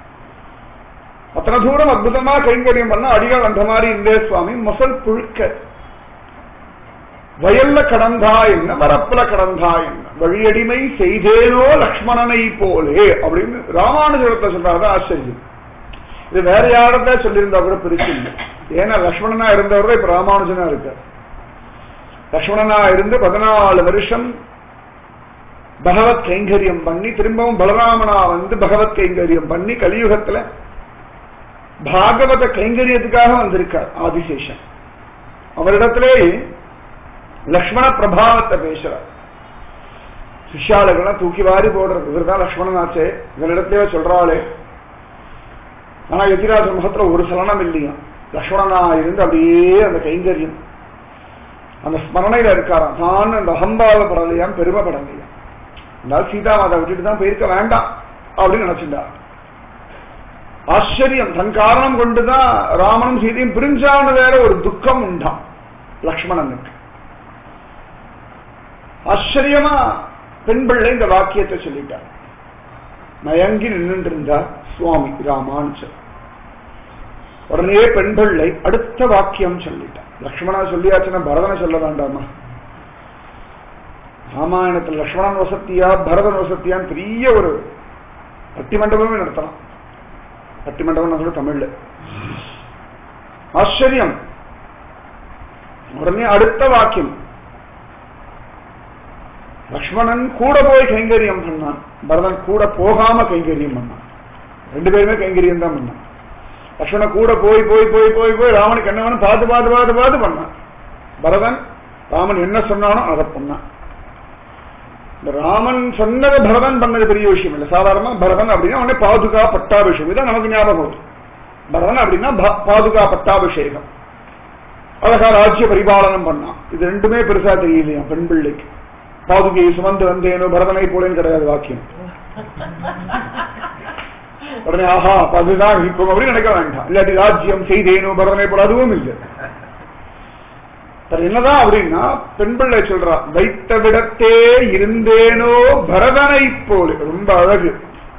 S1: அத்தனை தூரம் அற்புதமா கைங்கரியம் பண்ண அடிகள் அந்த மாதிரி இல்லே சுவாமி. மொசல் புழுக்க வயல்ல கடந்தா என்ன, வரப்புல கடந்தா என்ன, வழியடிமை செய்தேனோ லக்ஷ்மணனை போலே அப்படின்னு ராமானுஜரத்தை சொல்றாரு. ஆச்சரியம். இது வேற யாரத்தான் சொல்லியிருந்தா கூட பிரிச்சு இல்லை. ஏன்னா லக்ஷ்மணனா இருந்தவர் இப்ப ராமானுஜனா இருக்கார். லக்ஷ்மணனா இருந்து பதினாலு வருஷம் பகவத் கைங்கரியம் பண்ணி திரும்பவும் பலராமனா வந்து பகவத் கைங்கரியம் பண்ணி கலியுகத்துல பாகவத கைங்கரியத்துக்காக வந்திருக்கார் ஆதிசேஷன். அவரிடத்திலே லக்ஷ்மண பிரபாவத்தை பேசுறார். சிஷ்யாளுக்கெல்லாம் தூக்கி வாரி போடுறது. இவர்தான் லக்ஷ்மணன் ஆச்சே, இவரிடத்திலே சொல்றாளே. ஆனா எதிராஜ முகத்துல ஒரு சலனம் இல்லையா. லக்ஷ்மணனா இருந்து அப்படியே அந்த கைங்கரியம் அந்த ஸ்மரணையில இருக்காராம். தான் அந்த அகம்பாவப்படலையாம், பெருமைப்படலையாம். இருந்தாலும் சீதா மாதா விட்டுட்டு தான் போயிருக்க வேண்டாம் அப்படின்னு நினைச்சிருந்தார். ஆச்சரியம். தன் காரணம் கொண்டுதான் ராமனும் சீதையும் பிரிஞ்சான வேற ஒரு துக்கம் உண்டாம் லக்ஷ்மணனுக்கு. ஆச்சரியமா பெண் பிள்ளை இந்த வாக்கியத்தை சொல்லிட்டார். மயங்கி நின்று இருந்தார் சுவாமி ராமானுஜர். உடனே பெண் பிள்ளை அடுத்த வாக்கியம் சொல்லிட்டார். லக்ஷ்மணா சொல்லியாச்சுன்னா பரதனை சொல்ல வேண்டாமா? ராமாயணத்தில் லக்ஷ்மணன் வசத்தியா பரதன் வசத்தியான்னு பெரிய ஒரு பட்டிமண்டபமே நடத்தலாம். பட்டிமண்டபம் சொல்ல தமிழ்ல. ஆச்சரியம். உடனே அடுத்த வாக்கியம், லக்ஷ்மணன் கூட போய் கைங்கரியம் பண்ணான், பரதன் கூட போகாம கைங்கரியம் பண்ணான். ரெண்டு பேருமே கைங்கரியம் தான் பண்ணான். லக்ஷ்மணன் கூட போய் போய் போய் போய் போய் ராமனுக்கு என்ன வேணும் பார்த்து பார்த்து பார்த்து பார்த்து பண்ணான். பரதன் ராமன் என்ன சொன்னானோ அதை பண்ணான். இந்த ராமன் சொன்னதை பரதன் பண்ணது பெரிய விஷயம் இல்லை. சாதாரணமா பரதன் அப்படின்னா உடனே பாதுகா பட்டாபிஷேகம், இதான் நமக்கு ஞாபகம் வரும். பரதன் அப்படின்னா பாதுகா பட்டாபிஷேகம், அழகா ராஜ்ய பரிபாலனம் பண்ணான். இது ரெண்டுமே பெருசா தெரியலையா பெண் பிள்ளைக்கு. பாதுகையை சுமந்து வந்தேனோ பரதனை போலேன்னு கிடையாது வாக்கியம். உடனே ஆஹா அதுதான் இருக்கும் அப்படின்னு நினைக்க வேண்டாம். இல்லாட்டி ராஜ்யம் செய்தேனோ பரதனை போல அதுவும் இல்லை. என்னதான் அப்படின்னா பெண் பிள்ளை சொல்றா, வைத்த விடத்தே இருந்தேனோ பரதனை போல. ரொம்ப அழகு.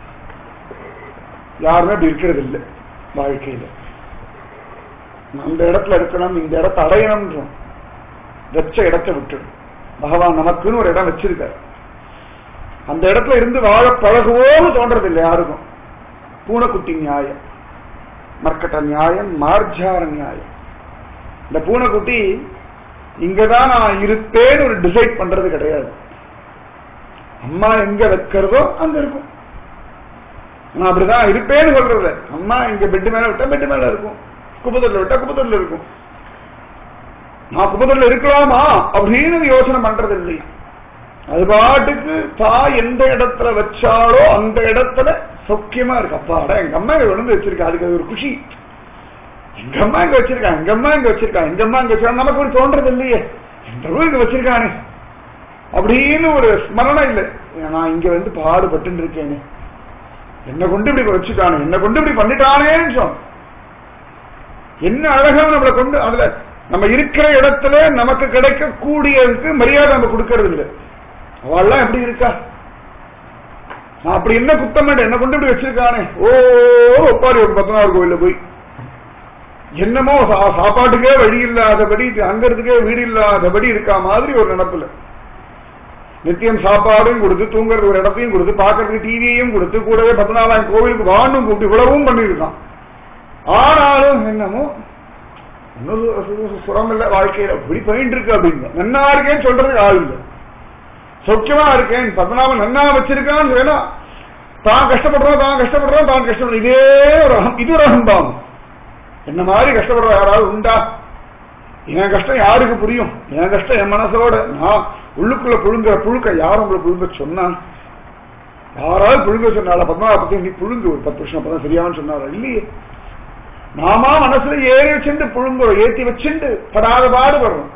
S1: யாருமே அப்படி இருக்கிறது இல்லை வாழ்க்கையில. அந்த இடத்துல இருக்கணும், இந்த இடத்தை அடையணும். வச்ச இடத்தை விட்டுடும். பகவான் நமக்குன்னு ஒரு இடம் வச்சிருக்காரு. அந்த இடத்துல இருந்து வாழ பழகுவோன்னு தோன்றது இல்லை யாருக்கும். பூனைக்குட்டி நியாயம், மர்க்கட்ட நியாயம், மார்ஜார நியாயம். இந்த பூனைக்குட்டி இங்கதான் நான் இருப்பேன்னு ஒரு டிசைட் பண்றது கிடையாது. அம்மா எங்க வைக்கிறதோ அங்க இருக்கும். நான் அப்படிதான் இருப்பேன்னு சொல்றது. அம்மா இங்க பெட்டு மேல விட்டா பெட்டு மேல இருக்கும், குப்பத்தொட்டில விட்டா குப்பத்தொட்டில இருக்கும். நான் குப்பத்தொட்டில இருக்கலாமா அப்படின்னு யோசனை பண்றது இல்லையா. அது பாட்டுக்கு தாய் எந்த இடத்துல வச்சாலோ அந்த இடத்துல சௌக்கியமா இருக்கு. அப்பாடா எங்க அம்மா இங்க விழுந்து வச்சிருக்கா, அதுக்கு ஒரு குஷி. எங்க அம்மா இங்க வச்சிருக்கா, எங்க அம்மா இங்க வச்சிருக்கா, எங்க அம்மா இங்க வச்சிருக்கா, நமக்கு ஒரு தோன்றது இல்லையே, எந்த இங்க வச்சிருக்கானே அப்படின்னு ஒரு ஸ்மரணம் இல்லை. நான் இங்க வந்து பாடுபட்டு இருக்கேனே, என்ன கொண்டு இப்படி வச்சுட்டானே, என்ன கொண்டு இப்படி பண்ணிட்டானேன்னு சொன்ன. என்ன அழகா நம்மளை கொண்டு அதுல நம்ம இருக்கிற இடத்துல நமக்கு கிடைக்கக்கூடியதுக்கு மரியாதை நம்ம கொடுக்கறது இல்லை. அவள்லாம் எப்படி இருக்கா, நான் அப்படி என்ன குத்தம் என்ன கொண்டு இப்படி வச்சிருக்கானே. ஓ ஒப்பாரி ஒரு பத்மநாபர் கோயில போய் என்னமோ சாப்பாட்டுக்கே வழி இல்லாதபடி, அங்கறதுக்கே வீடு இல்லாதபடி இருக்கா மாதிரி ஒரு நினைப்புல நித்தியம் சாப்பாடும் கொடுத்து தூங்குறது ஒரு இடத்தையும் கொடுத்து பாக்குறதுக்கு டிவியையும் கொடுத்து கூடவே பத்மநாபன் கோவிலுக்கு வாண்டும் கூப்பிட்டு இவ்வளவும் பண்ணிருக்கான். ஆனாலும் என்னமோ சுரம் இல்ல வாழ்க்கையில அப்படி போயிட்டு இருக்கு அப்படின்னு நன்னா இருக்கேன்னு சொல்றதுக்கு ஆள் இல்லை. சௌக்கியமா இருக்கேன் பத்மநாபன் நன்னா வச்சிருக்கான்னு வேணா தான் கஷ்டப்படுறோம் தான் கஷ்டப்படுறோம் தான் கஷ்டப்படுறோம். இதே ஒரு இது ஒரு அகம்பாவம். என்ன மாதிரி கஷ்டப்படுற யாராவது உண்டா? என் கஷ்டம் யாருக்கு புரியும்? என் கஷ்டம் என் மனசோட நான் உள்ளுக்குள்ள புழுங்குற புழுக்க யாரும் உங்களை புழுங்க சொன்னா? யாராவது புழுங்க சொன்னால பத்மநாப பத்தி நீ புழுங்கு ஒரு பத்து வருஷம் அப்பதான் சரியானு சொன்னாரா? இல்லையே. நாமா மனசுல ஏறி வச்சுட்டு புழுங்குறோம், ஏற்றி வச்சுட்டு படாத பாடுபடுறோம்.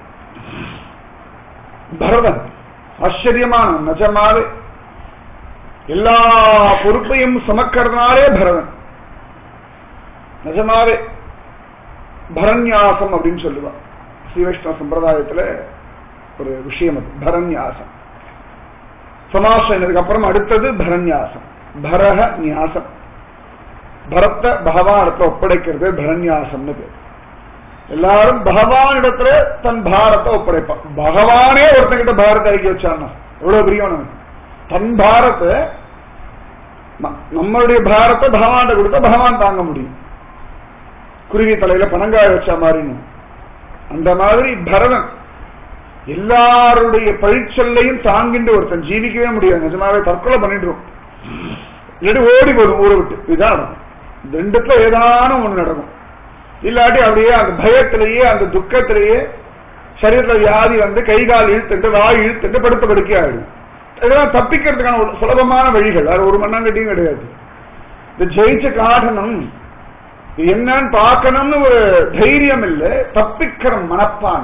S1: பரதன் ஆச்சரியமான நிஜமாவே எல்லா பொறுப்பையும் சுமக்கிறதுனாலே பரதன் நிஜமாவே பரநியாசம் அப்படின்னு சொல்லுவான். ஸ்ரீ வைஷ்ணவ சம்பிரதாயத்துல ஒரு விஷயம் அது பரநியாசம். சமாசனத்துக்கு அப்புறம் அடுத்தது பரநியாசம், பரஹ நியாசம். பரத்த பகவானிடத்துல ஒப்படைக்கிறது பரநியாசம்னு பேர். எல்லாரும் பகவானிடத்துல தன் பாரத்தை ஒப்படைப்பான். பகவானே ஒருத்தங்கிட்ட பாரத்தை அறிக்கை வச்சான்னா எவ்வளவு பிரியம். தன் பாரத்தை நம்மளுடைய பாரத்தை பகவான் கொடுத்தா பகவான் தாங்க முடியும். குருவி தலையில பனங்காய வச்ச மாதிரி அந்த மாதிரி பரதன் எல்லாருடைய பழிச்சொல்லையும் தாங்கின்ற ஒருத்தன் ஜீவிக்கவே முடியாது. நிஜமாவே தற்கொலை பண்ணிடுவோம், இல்லாட்டி ஓடி போடும் ஊரை விட்டு. இதுதான் நடக்கும். ரெண்டுத்துல ஏதானும் ஒண்ணு நடக்கும். இல்லாட்டி அப்படியே அந்த பயத்திலேயே அந்த துக்கத்திலேயே சரீரத்துல வியாதி வந்து கை கால் இழுத்துட்டு வாய் இழுத்துட்டு படுத்த படுக்கே ஆயிடும். இதெல்லாம் தப்பிக்கிறதுக்கான ஒரு சுலபமான வழிகள், அது ஒரு மண்ணாங்கட்டியும் கிடையாது. இந்த ஜெயிச்ச காட்டணும் என்னன்னு பார்க்கணும்னு ஒரு தைரியம் இல்லை, தப்பிக்கிற மனப்பான்.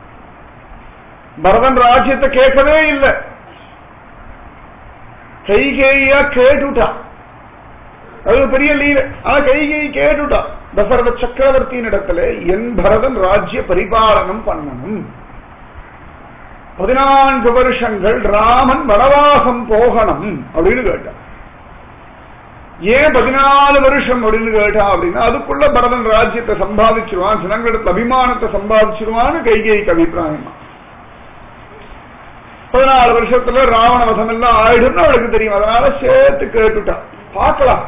S1: பரதன் ராஜ்யத்தை கேட்கவே இல்லை, கைகேயா கேட்டுட்டா. அது பெரிய லீல. ஆனா கைகை கேட்டுட்டா தசரத சக்கரவர்த்தியின் இடத்துல என் பரதன் ராஜ்ய பரிபாலனம் பண்ணணும், பதினான்கு வருஷங்கள் ராமன் வனவாசம் போகணும் அப்படின்னு கேட்டா. ஏன் பதினாலு வருஷம் அப்படின்னு கேட்டா அப்படின்னா அதுக்குள்ள பரதன் ராஜ்யத்தை சம்பாதிச்சிருவான், ஜனங்களிடத்துல அபிமானத்தை சம்பாதிச்சிருவான்னு கைகேயிக்கு அபிப்பிராயமா. பதினாலு வருஷத்துல ராவண வசம் எல்லாம் ஆயிடும்னு அவளுக்கு தெரியும், அதனால சேர்த்து கேட்டுட்டா. பார்க்கலாம்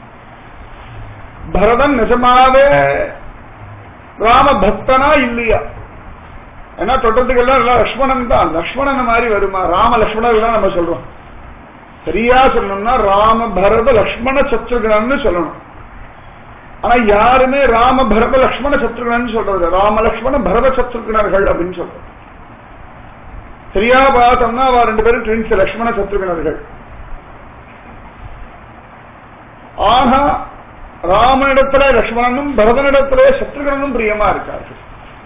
S1: பரதன் நிஜமாவே ராம பக்தனா இல்லையா. ஏன்னா தொட்டத்துக்கெல்லாம் எல்லாம் லக்ஷ்மணன் தான், லக்ஷ்மணன் மாதிரி வருமா? ராம லக்ஷ்மணன் தான் நம்ம சொல்றோம். சரியா சொல்லணும்னா ராம பரத லக்ஷ்மண சத்ருகனன்னு சொல்லணும். ஆனா யாருமே ராம பரத லக்ஷ்மண சத்ருகனன்னு சொல்றது, ராம லக்ஷ்மண பரத சத்ருகனர்கள் அப்படின்னு சொல்றோம். சரியா பார்த்தோம்னா அவ ரெண்டு பேரும் ட்வின்ஸ், லக்ஷ்மண சத்ருகனர்கள். ஆனா ராமனிடத்துல லக்ஷ்மணனும் பரதனிடத்திலே சத்ருகனும் பிரியமா இருக்கார்கள்.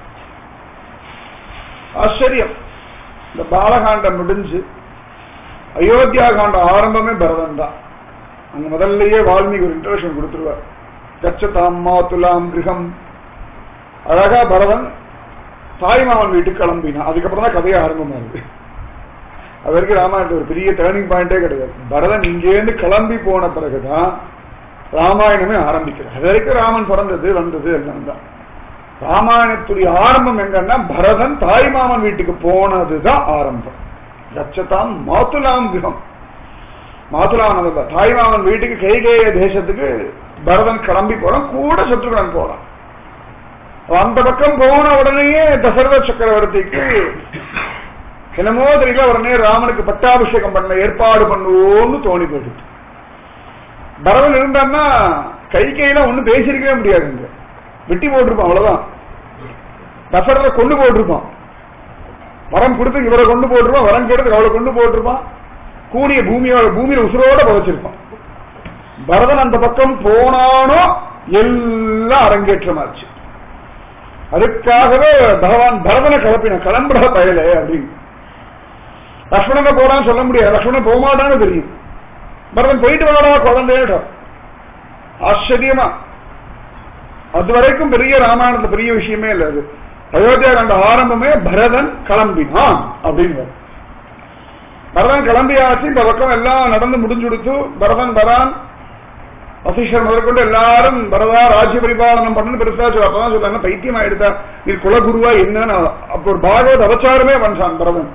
S1: ஆச்சரியம். இந்த பாலகாண்டம் முடிஞ்சு அயோத்தியா காண்ட ஆரம்பமே பரதன் தான். அங்க முதல்லயே வால்மீகி ஒரு இன்ட்ரோடக்ஷன் கொடுத்துருவார். கச்சதாம் மாதுலாம் கிரகம். அழகா பரதன் தாய்மாமன் வீட்டுக்கு கிளம்பினா, அதுக்கப்புறம் தான் கதையை ஆரம்பமாகுது. அது வரைக்கும் ராமாயணத்து ஒரு பெரிய டேர்னிங் பாயிண்டே கிடையாது. பரதன் இங்கேருந்து கிளம்பி போன பிறகுதான் ராமாயணமே ஆரம்பிக்கிறது. அது வரைக்கும் ராமன் பிறந்தது வந்தது எல்லாம் தான். ராமாயணத்துடைய ஆரம்பம் எங்கன்னா பரதன் தாய்மாமன் வீட்டுக்கு போனதுதான் ஆரம்பம். கச்சதாம் மாதுலாம் கிரகம். மாதுலாம் தாய்மாமன் வீட்டுக்கு கைகேய தேசத்துக்கு பரதன் கிளம்பி போறான், கூட சத்ருகன் போறான். அந்த பக்கம் போன உடனேயே தசரத சக்கரவர்த்திக்கு என்னமோ தெரியல, உடனே ராமனுக்கு பட்டாபிஷேகம் பண்ண ஏற்பாடு பண்ணுவோம்னு தோணி போயிட்டு. பரதன் இருந்தான்னா கைகையில ஒண்ணு பேசிருக்கவே முடியாதுங்க, வெட்டி போட்டிருப்பான், அவ்வளவுதான். தசரத கொண்டு போட்டிருப்பான், வரம் கொடுத்து இவரை கொண்டு போட்டிருப்பான், வரம் கெடுத்து அவளை கொண்டு போட்டிருப்பான், கூடிய பூமியோட பூமியில உசுரோட புதைச்சிருப்பான். பரதன் அந்த பக்கம் போனானோ எல்லாம் அரங்கேற்றமாச்சு. அதுக்காகவே பகவான் பரதனை கிளப்பின, கிளம்புற பயல அப்படின்னு. லக்ஷ்மணனை போறான்னு சொல்ல முடியாது, லக்ஷ்மணன் போகமாட்டான்னு தெரியும். பரதன் போயிட்டு வாடா குழந்தையிட. ஆச்சரியமா. அது வரைக்கும் பெரிய ராமாயணத்துல பெரிய விஷயமே இல்லை. அது அயோத்தியா கண்ட ஆரம்பமே பரதன் கிளம்பினான் அப்படின்னு. பரதன் கிளம்பியாச்சு. இந்த பக்கம் எல்லாம் நடந்து முடிஞ்சுடுத்து. பரதன் வரான், வசிஷ்டர் முதற்கொண்டு எல்லாரும் பரதா ராஜ்ய பரிபாலனம் பண்ணு பெருசா சொல்ல. அப்பதான் சொல்றாங்க பைத்தியம் ஆயிடுதா நீ குலகுருவா என்னன்னு. அப்ப ஒரு பாகவத அவச்சாரமே பண்றான் பரதன்.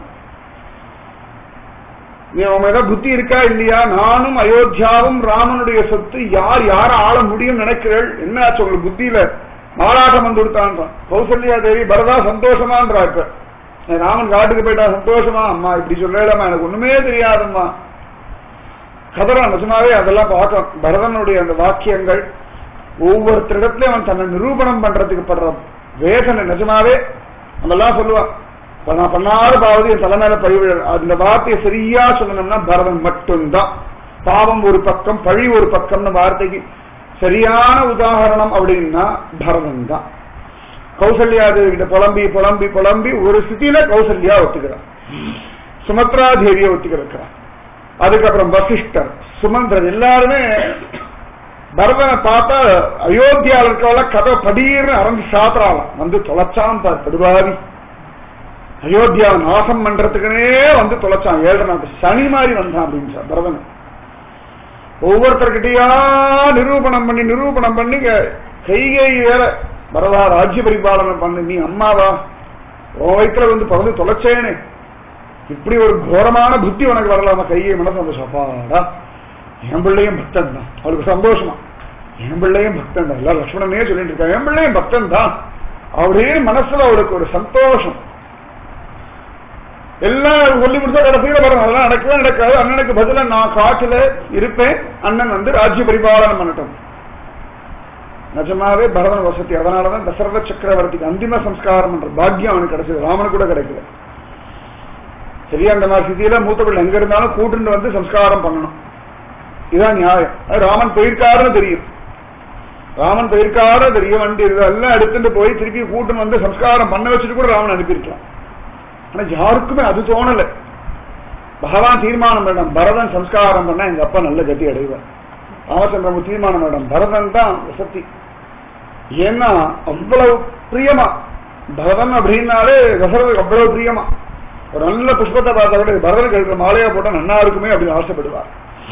S1: உங்க ஏதாவது புத்தி இருக்கா இல்லையா? நானும் அயோத்தியாவும் ராமனுடைய சொத்து, யார் யார ஆள முடியும் நினைக்கிறேள்? என்ன ஆச்சு உங்களுக்கு புத்தியில மாறாட்டம் வந்து கொடுத்தான். கௌசல்யா தேவி பரதா சந்தோஷமான்றா. இப்ப ராமன் காட்டுக்கு போயிட்டா சந்தோஷமா? அம்மா இப்படி சொல்லலாமா, எனக்கு ஒண்ணுமே தெரியாதம்மா. கதரா நிஜமாவே அதெல்லாம் பார்க்க. பரதனுடைய அந்த வாக்கியங்கள் ஒவ்வொருத்தரிடத்திலும் அவன் தன்னை நிரூபணம் பண்றதுக்கு படுற வேதனை நிஜமாவே நம்ம எல்லாம் சொல்லுவான். நான் பண்ணாத பாவது என் தலைமையில பழிவிழ. அந்த வார்த்தையை சரியா சொல்லணும்னா பரதன் மட்டும்தான். பாவம் ஒரு பக்கம் பழி ஒரு பக்கம்னு வார்த்தைக்கு சரியான உதாரணம் அப்படின்னா பரதன் தான். கௌசல்யா தேவி கிட்ட புலம்பி புலம்பி புலம்பி ஒரு ஸ்திதியில கௌசல்யா ஒத்துக்கிறான், சுமத்ரா தேவியை ஒத்துக்கிறான். அதுக்கப்புறம் வசிஷ்டர், சுமந்திரன் எல்லாருமே பரதனை பார்த்தா அயோத்தியாவில் இருக்கவள கதை படின்னு அரங்கு சாத்திராலாம். வந்து தொலைச்சான் பார் படுபாவி. அயோத்தியாவை நாசம் பண்றதுக்குனே வந்து தொலைச்சான். ஏழரை நாட்டு சனி மாதிரி வந்தான் அப்படின்னு பரதன். ஒவ்வொருத்தர்கிட்டயா நிரூபணம் பண்ணி நிரூபணம் பண்ணி கைகை வேற பரதா ராஜ்ய பரிபாலனம் பண்ணு, நீ அம்மாவா உன் வயிற்றுல வந்து பறந்து தொலைச்சேனே, இப்படி ஒரு கோரமான புத்தி உனக்கு வரலாமா? கையை மனசு சந்தோஷப்பாடா, என் பிள்ளையும் பக்தன் தான். அவளுக்கு சந்தோஷமா, என் பிள்ளையும் பக்தன் தான். எல்லா லட்சுமணனே சொல்லிட்டு இருக்கா, என் பிள்ளையும் பக்தன் தான் அப்படியே மனசுல அவளுக்கு ஒரு சந்தோஷம். எல்லாம் சொல்லி முடிச்சா கடைசியில பாருங்க அதெல்லாம் நடக்கவே நடக்காது. அண்ணனுக்கு பதில நான் காட்டுல இருப்பேன், அண்ணன் வந்து ராஜ்ய பரிபாலனம் பண்ணட்டும். நிஜமாவே பரதன் வசதி. அதனாலதான் தசரத சக்கரவர்த்திக்கு அந்திம சம்ஸ்காரம் பண்ற பாக்கியம் அவனுக்கு கிடைச்சது, ராமனு கூட கிடைக்கல. சரியா அந்த மாதிரி ஸ்திதியில மூத்த பிள்ளை எங்க இருந்தாலும் கூட்டுன்னு வந்து சம்ஸ்காரம் பண்ணணும். இதுதான் நியாயம். ராமன் போயிருக்காருன்னு தெரியும், ராமன் போயிருக்காரு தெரியும், வண்டி இதெல்லாம் எடுத்துட்டு போய் திருப்பி கூட்டுன்னு வந்து சம்ஸ்காரம் பண்ண வச்சுட்டு கூட ராமன் அனுப்பியிருக்கலாம். ஆனா யாருக்குமே அது தோணல. பகவான் தீர்மானம் வேண்டாம், பரதன் சம்ஸ்காரம் பண்ணா எங்க அப்பா நல்ல கதி அடைவார். ராமச்சந்திரன் தீர்மானம் வேண்டாம், பரதன் தான் வசதி. ஏன்னா அவ்வளவு பிரியமா பரதன் அப்படின்னாலே தசரதுக்கு அவ்வளவு பிரியமா. ஒரு நல்ல புஷ்பத்தை பார்த்தா கூட பரதனுக்கு இருக்கிற மாலையா போட்டா நன்னா இருக்குமே அப்படின்னு ஆசைப்படுவார்.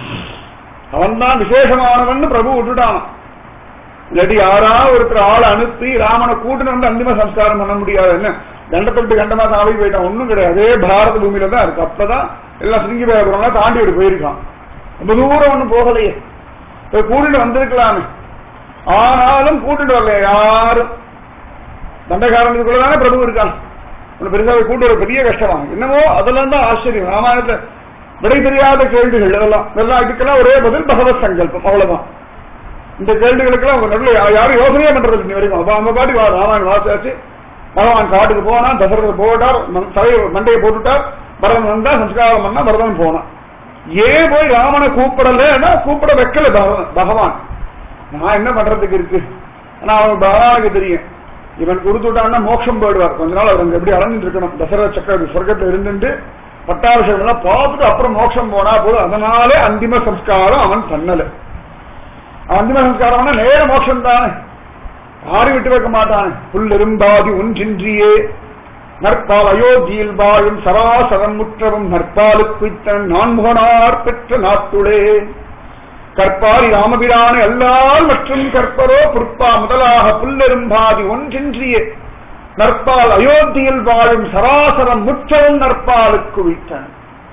S1: அவன் தான் விசேஷமானவன் பிரபு விட்டுட்டான். இல்லாட்டி யாரா ஒருத்தர் ஆளை அனுப்பி ராமனை கூட்டுன்னு வந்து அந்திம சம்ஸ்காரம் பண்ண முடியாது. என்ன கண்டப்பட்டு கண்டமா தாவி போயிட்டான், ஒண்ணும் கிடையாது. அதே பாரத பூமியில தான் இருக்கு. அப்பதான் எல்லாம் சிங்கி போய் தாண்டி விட்டு போயிருக்கான். ரொம்ப தூரம் ஒண்ணும் போகலையே, கூட்டிட்டு வந்திருக்கலாமே. ஆனாலும் கூட்டிட்டு வரல யாரும். தண்டகாரனுக்குள்ளதானே பிரபு இருக்கான். பெருசா கூட்டு வர பெரிய கஷ்டமா என்னமோ அதெல்லாம் தான் ஆச்சரியம். ராமாயணத்தை விடை தெரியாத கேள்விகள் இதெல்லாம் இதெல்லாம் இதுக்கெல்லாம் ஒரே பதில் பகவத் சங்கல்பம், அவ்வளவுதான். இந்த கேள்விகளுக்கெல்லாம் நடுவில் யாரும் யோசனையே பண்றது இன்னி வரைக்கும். அப்ப அவங்க பாட்டி ராமாயணம் வாசாச்சு, பகவான் காட்டுக்கு போனா, தசரதை போட்டார், தலை மண்டையை போட்டுட்டார், பரதன் வந்தா சம்ஸ்காரம் பண்ணா, பரதன் போனான். ஏன் போய் ராமனை கூப்பிடலன்னா கூப்பிட வைக்கல பகவான். நான் என்ன பண்றதுக்கு இருக்கு. ஆனா அவன் பகவானுக்கு தெரியும், இவன் கொடுத்துட்டான்னா மோட்சம் போயிடுவார். கொஞ்ச நாள் அவர் எப்படி அலைஞ்சிட்டு இருக்கணும். தசரத சக்கரவர்த்தி சொர்க்கத்துல இருந்துட்டு பட்டாபிஷேகம் எல்லாம் பார்த்துட்டு அப்புறம் மோட்சம் போனா போதும். அதனாலே அந்திம சம்ஸ்காரம் அவன் பண்ணல. அந்திம சம்ஸ்காரம்னா நேர மோட்சம் தானே, யாரும் விட்டு வைக்க மாட்டானே. புல்லெரும்பாதி ஒன்றின்றியே நற்பால் அயோத்தியில் வாழும் சராசரம் முற்றவும் நற்பாலுக்கு நான்முகனார் பெற்ற நாட்டுளே கற்பாரி ராமபிரான எல்லால் மற்றும் கற்பரோ புற்பா முதலாக புல்லெரும்பாதி ஒன்றின்றியே நற்பால் அயோத்தியில் வாழும் சராசரம் முற்றவும் நற்பாலுக்கு விட்டன.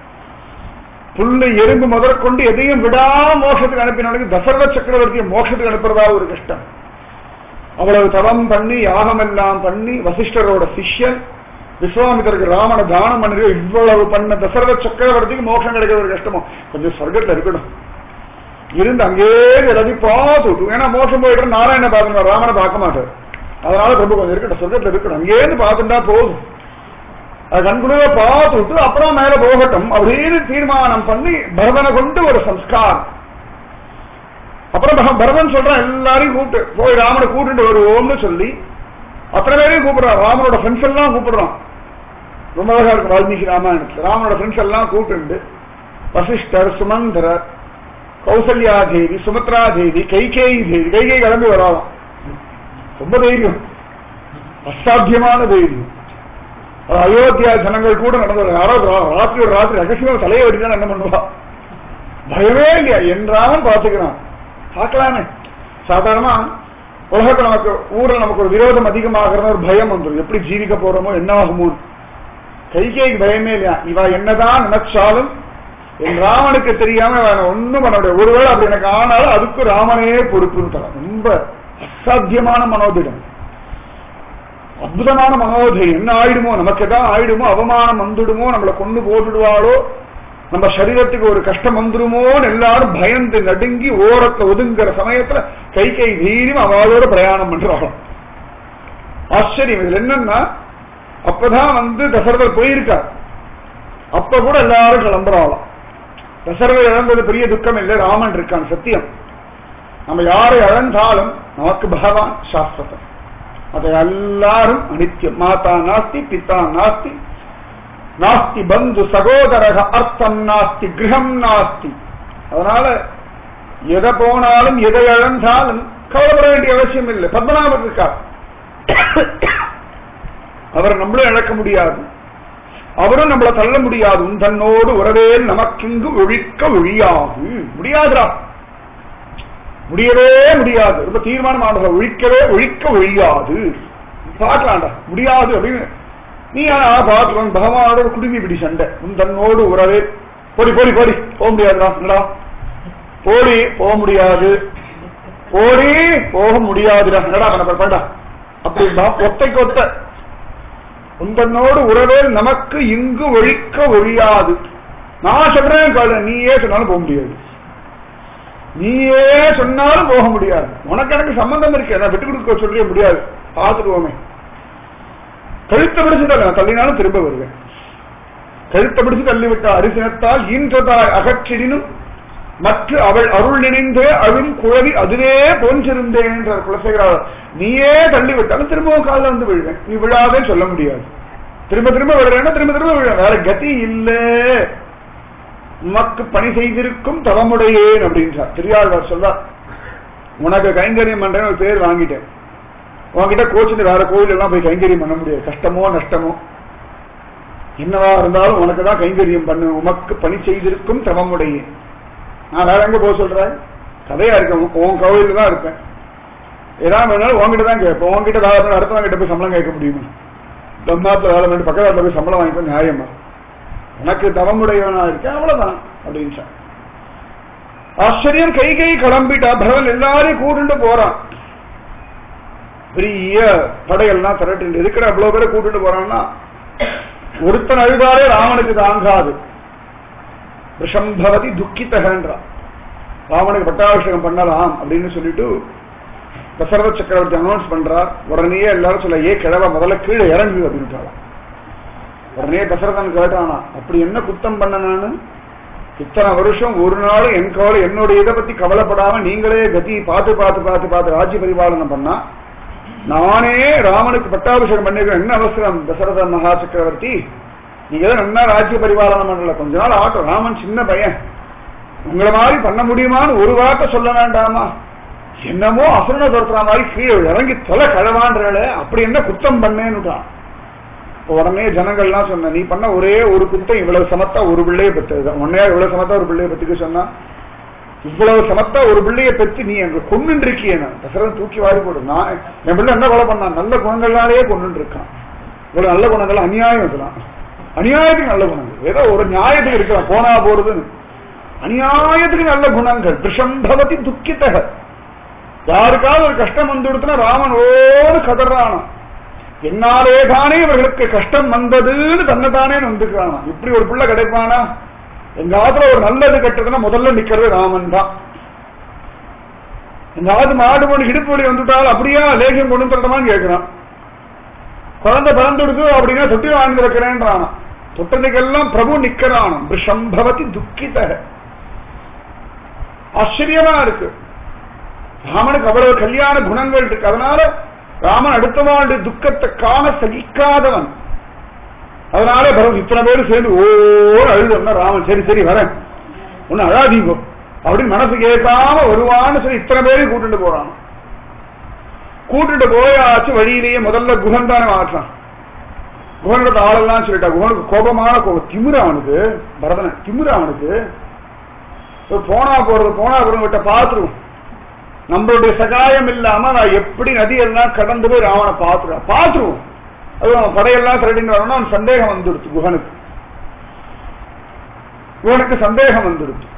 S1: புல்லு எறும்பு முதற்கொண்டு எதையும் விடா மோட்சத்துக்கு அனுப்பினவனுக்கு தசரத சக்கரவர்த்தியை மோட்சத்துக்கு அனுப்புறதா ஒரு கஷ்டம். அவ்வளவு தவம் பண்ணி யாகம் எல்லாம் பண்ணி வசிஷ்டரோட சிஷ்யன் விஸ்வாமித்தருக்கு ராமனை தானம் பண்ணி இவ்வளவு பண்ண தசரத சக்கரவர்த்திக்கு மோட்சம் கிடைக்கிற ஒரு கஷ்டமோ. கொஞ்சம் சொர்க்கத்துல இருக்கணும், இருந்து அங்கே எல்லாத்தையும் பார்த்துட்டு. ஏன்னா மோட்சம் போயிட்டு நாராயண பார்க்கணும், ராமனை பார்க்க மாட்டார். அதனால பிரபு கொஞ்சம் இருக்கட்டும், சொர்க்கத்துல இருக்கணும், அங்கேருந்து பார்த்துட்டா போதும். அது கண்குழுவ பார்த்துட்டு அப்புறம் மேல போகட்டும் அப்படின்னு தீர்மானம் பண்ணி பரதனை கொண்டு ஒரு சம்ஸ்காரம். அப்புறம் பரதன் சொல்றான் எல்லாரையும் கூப்பிட்டு போய் ராமனை கூப்பிட்டு வருவோம்னு சொல்லி அத்தனை பேரையும் கூப்பிடுறான். ராமனோட ஃப்ரெண்ட்ஸ் எல்லாம் கூப்பிடுறான். ரொம்ப அழகா இருக்கு வால்மீகி ராமாயணத்துல. ராமனோட ஃப்ரெண்ட்ஸ் எல்லாம் கூப்பிட்டு வசிஷ்டர், சுமந்தரர், கௌசல்யா தேவி, சுமித்ரா தேவி, கைகேயி தேவி. கைகேயி கிளம்பி வராலாம், ரொம்ப தைரியம், அசாத்தியமான தைரியம். அயோத்தியா ஜனங்கள் கூட நடந்தது. யாராவது ராத்திரி ஒரு ராத்திரி ரகசியமா தலையை வெடிதான் என்ன பண்ணுவா, பயமே இல்லையா என்றாலும் பாத்துக்கிறான். பார்க்கலாமே, சாதாரணமா உலகத்துல நமக்கு ஊர்ல நமக்கு ஒரு விரோதம் அதிகமாகிறது ஒரு பயம் வந்துடும், எப்படி ஜீவிக்க போறோமோ என்ன ஆகுமோ. கைகேய்க்கு பயமே இல்லையா, இவ என்னதான் நினைச்சாலும் என் ராமனுக்கு தெரியாம ஒண்ணும் பண்ண முடியாது. ஒருவேளை அப்படி எனக்கு ஆனாலும் அதுக்கு ராமனே பொறுப்புன்னு தர. ரொம்ப அசாத்தியமான மனோதிடம், அற்புதமான மனோதயம். என்ன ஆயிடுமோ, நமக்கு எதாவது ஆயிடுமோ, அவமானம் வந்துடுமோ, நம்மளை கொண்டு போட்டுடுவாளோ, நம்ம சரீரத்துக்கு ஒரு கஷ்டம் வந்துருமோன்னு எல்லாரும் பயந்து நடுங்கி ஓரத்தை ஒதுங்குற சமயத்துல கை கை தீரியும் அவளோட பிரயாணம் பண்றாங்க. ஆச்சரியம். இதுல என்னன்னா, அப்பதான் வந்து தசரதர் போயிருக்கார், அப்ப கூட எல்லாரும் கிளம்புறாளாம். தசரதர் இழந்தது பெரிய துக்கம் இல்லை, ராமன் இருக்கான் சத்தியம். நம்ம யாரை இழந்தாலும் நமக்கு பகவான் சாஸ்வதம், அதை எல்லாரும் அனித்தியம். மாதா நாஸ்தி, பிதா நாஸ்தி, நாஸ்தி பந்து சகோதரக, அர்த்தம் நாஸ்தி, கிரகம் நாஸ்தி. அதனால எதை போனாலும் எதை இழந்தாலும் கவலைப்பட வேண்டிய அவசியம் இல்லை. பத்மநாபர் இருக்கார், அவரை நம்மளும் இழக்க முடியாது, அவரும் நம்மளை தள்ள முடியாது. தன்னோடு உறவேல் நமக்கிங்கு ஒழிக்க ஒழியாது. முடியாதுரா, முடியவே முடியாது. ரொம்ப தீர்மானமான ஒழிக்கவே ஒழிக்க ஒழியாது. பார்க்கலாம்டா, முடியாது அப்படின்னு நீ ஆனா பார்க்கலாம். பகவானோட குடுமி பிடி சண்டை. தன்னோடு உறவே போடி போடி போடி போக முடியாதுடா, போடி போக முடியாது, போடி போக முடியாதுடா, என்னடா பண்ண அப்படின்னா ஒத்தைக்கு ஒத்த. உந்தன்னோடு உறவேல் நமக்கு இங்கு ஒழிக்க ஒழியாது. நான் சொல்றேன் கால, நீயே சொன்னாலும் போக முடியாது, நீயே சொன்னாலும் போக முடியாது. உனக்கு எனக்கு சம்பந்தம் இருக்கு, நான் விட்டு கொடுக்க சொல்ல முடியாது. பார்த்துடுவோமே, கழுத்த பிடிச்சுட்டா நான் தள்ளினாலும் திரும்ப வருவேன். கழுத்தை பிடிச்சு தள்ளிவிட்டா அரிசினத்தால் ஈன்றதாய் அகற்றினும் மற்ற அவள் அருள் நினைந்தே அழும் குழவி அதுவே போன்றிருந்தேன் என்ற குலசேகரார். நீயே தள்ளிவிட்டாலும் திரும்பவும் காலில் வந்து விழுவேன், நீ விழாதே சொல்ல முடியாது. திரும்ப திரும்ப விழுறேன்னா திரும்ப திரும்ப விழுவேன், வேற கதி இல்ல. உமக்கு பணி செய்திருக்கும் தவமுடையேன் அப்படின்றார் திருயாழ்வார். சொல்றார், உனக்கு கைங்கரியம் பண்றேன்னு ஒரு பேர் வாங்கிட்டேன், உன்கிட்ட கோச்சிட்டு வேற கோயில் எல்லாம் போய் கைங்கரியம் பண்ண முடியாது, கஷ்டமோ நஷ்டமோ என்னவா இருந்தாலும் உனக்குதான் கைங்கரியம் பண்ணு. உமக்கு பணி செய்திருக்கும் தவமுடையேன். நான் வேற எங்க போக சொல்றேன், கதையா இருக்கேன், உன் கோவில தான் இருப்பேன். ஏதாவது வேணாலும் உங்ககிட்ட தான் கேட்பேன். உங்ககிட்ட வேலை பண்ண அடுத்தவங்க கிட்ட போய் சம்பளம் கேட்க முடியுமா? தம்மாத்துல வேலை பண்ணி பக்கத்துல போய் சம்பளம் வாங்கிக்கோ நியாயமா? உனக்கு தவமுடையவனா இருக்கேன், அவ்வளவுதான் அப்படின்னு. ஆச்சரியம், கை கை கிளம்பிட்டா பரவல் எல்லாரையும் கூட்டுட்டு போறான். பெரிய படையெல்லாம் திரட்டு இருக்கிற அவ்வளவு பேரை கூட்டுட்டு போறான்னா ஒருத்தன் அழுதாலே ராவனுக்கு தாங்காது. விஷம்பவதி துக்கித்தகன்றான். ராவனுக்கு பட்டாபிஷேகம் பண்ணலாம் அப்படின்னு சொல்லிட்டு தசரத சக்கரவர்த்தி அனௌன்ஸ் பண்றார். உடனே எல்லாரும் சொல்ல, ஏ கிழவ முதல்ல கீழே இறங்கு அப்படின்ட்டாங்க. உடனே தசரதன் கேட்டானா, அப்படி என்ன குத்தம் பண்ண நானு? இத்தனை வருஷம் ஒரு நாள் என் கவலை என்னுடைய இதை பத்தி கவலைப்படாம நீங்களே கதி பார்த்து பார்த்து பார்த்து பார்த்து ராஜ்ய பரிபாலனம் பண்ணா நானே ராமனுக்கு பட்டாபிஷேகம் பண்ணிருக்கேன், என்ன அவசரம் தசரத மகா சக்கரவர்த்தி? நீங்க தான் நல்லா ராஜ்ய பரிபாலனம் பண்ணல, கொஞ்ச நாள் ஆட்டம். ராமன் சின்ன பையன், உங்களை மாதிரி பண்ண முடியுமான்னு ஒரு வார்த்தை சொல்ல வேண்டாமா? என்னமோ அசுரனை துரத்துற மாதிரி கீழே இறங்கி தொலை கழவான்றால, அப்படி என்ன குத்தம் பண்ணேன்னுட்டான். உடனே ஜனங்கள்லாம் சொன்ன, நீ பண்ண ஒரே ஒரு குத்தம் இவ்வளவு சமத்தா ஒரு பிள்ளைய பெற்றதுதான். உன்னையா இவ்வளவு சமத்தா ஒரு பிள்ளைய பெற்றுக்க சொன்னா? இவ்வளவு சமத்தா ஒரு பிள்ளைய பெற்று நீ எங்க கொண்டு இருக்கிய? தசரன் தூக்கி வாரி போடு. நான் என் பிள்ளை என்ன கொலை பண்ணான்? நல்ல குணங்களாலேயே கொண்டு இருக்கான். இவ்வளவு நல்ல குணங்கள் அநியாயம் இருக்கலாம், அநியாயத்துக்கு நல்ல குணங்கள், ஏதோ ஒரு நியாயத்துக்கு இருக்கலாம், போனா போறதுன்னு அநியாயத்துக்கு நல்ல குணங்கள். விஷம்பவதி துக்கித்தக. யாருக்காவது ஒரு கஷ்டம் வந்து கொடுத்தனா ராமனோடு கதறானா, என்னாலே தானே இவர்களுக்கு கஷ்டம் வந்ததுன்னு தன்னைத்தானே வந்துக்கிறானா. இப்படி ஒரு பிள்ளை கிடைப்பானா? எங்க ஆத்துல ஒரு நல்லது கட்டுறதுன்னா முதல்ல நிக்கிறது ராமன் தான். எங்காவது மாடு போட்டு இடுப்பு வழி வந்துட்டாலும் அப்படியா லேகியம் கொண்டு தரமான்னு கேட்கிறான். குழந்தை பிறந்துடுது அப்படின்னா தொட்டி வாங்கி வைக்கிறேன்றானா. தொட்டதுக்கெல்லாம் பிரபு நிக்கிறான். விஷம்பவதி துக்கித்தக. ஆச்சரியமா இருக்கு. ராமனுக்கு அவ்வளவு கல்யாண குணங்கள் இருக்கு. அதனால ராமன் அடுத்த வாழ்ந்து துக்கத்தை காண சகிக்காதவன். அதனாலே பரவ இத்தனை பேரும் சேர்ந்து ஓர் அழுதுன்னா ராமன் சரி சரி வரேன் ஒன்னு அழாதீங்கோ அப்படின்னு மனசு கேட்காம வருவான்னு சொல்லி இத்தனை பேரையும் கூட்டுட்டு போறான். கூட்டுட்டு போயாச்சு. வழியிலேயே முதல்ல குகன் தானே மாற்றான். குகனோட ஆளெல்லாம் சொல்லிட்டா. குகனுக்கு கோபமான கோபம், திமிர அவனுக்கு, பரதன திமிர அவனுக்கு. போனா போறது போனா போறது விட்ட பாத்துருவோம், நம்மளுடைய சகாயம் இல்லாம நான் எப்படி நதியெல்லாம் கடந்து போய் ராவனை பாத்துருவேன் பாத்துருவோம். அது அவன் படையெல்லாம் திரட்டின்னு வரணும். அவன் சந்தேகம் வந்துடுச்சு குகனுக்கு. குகனுக்கு சந்தேகம் வந்துடுச்சு.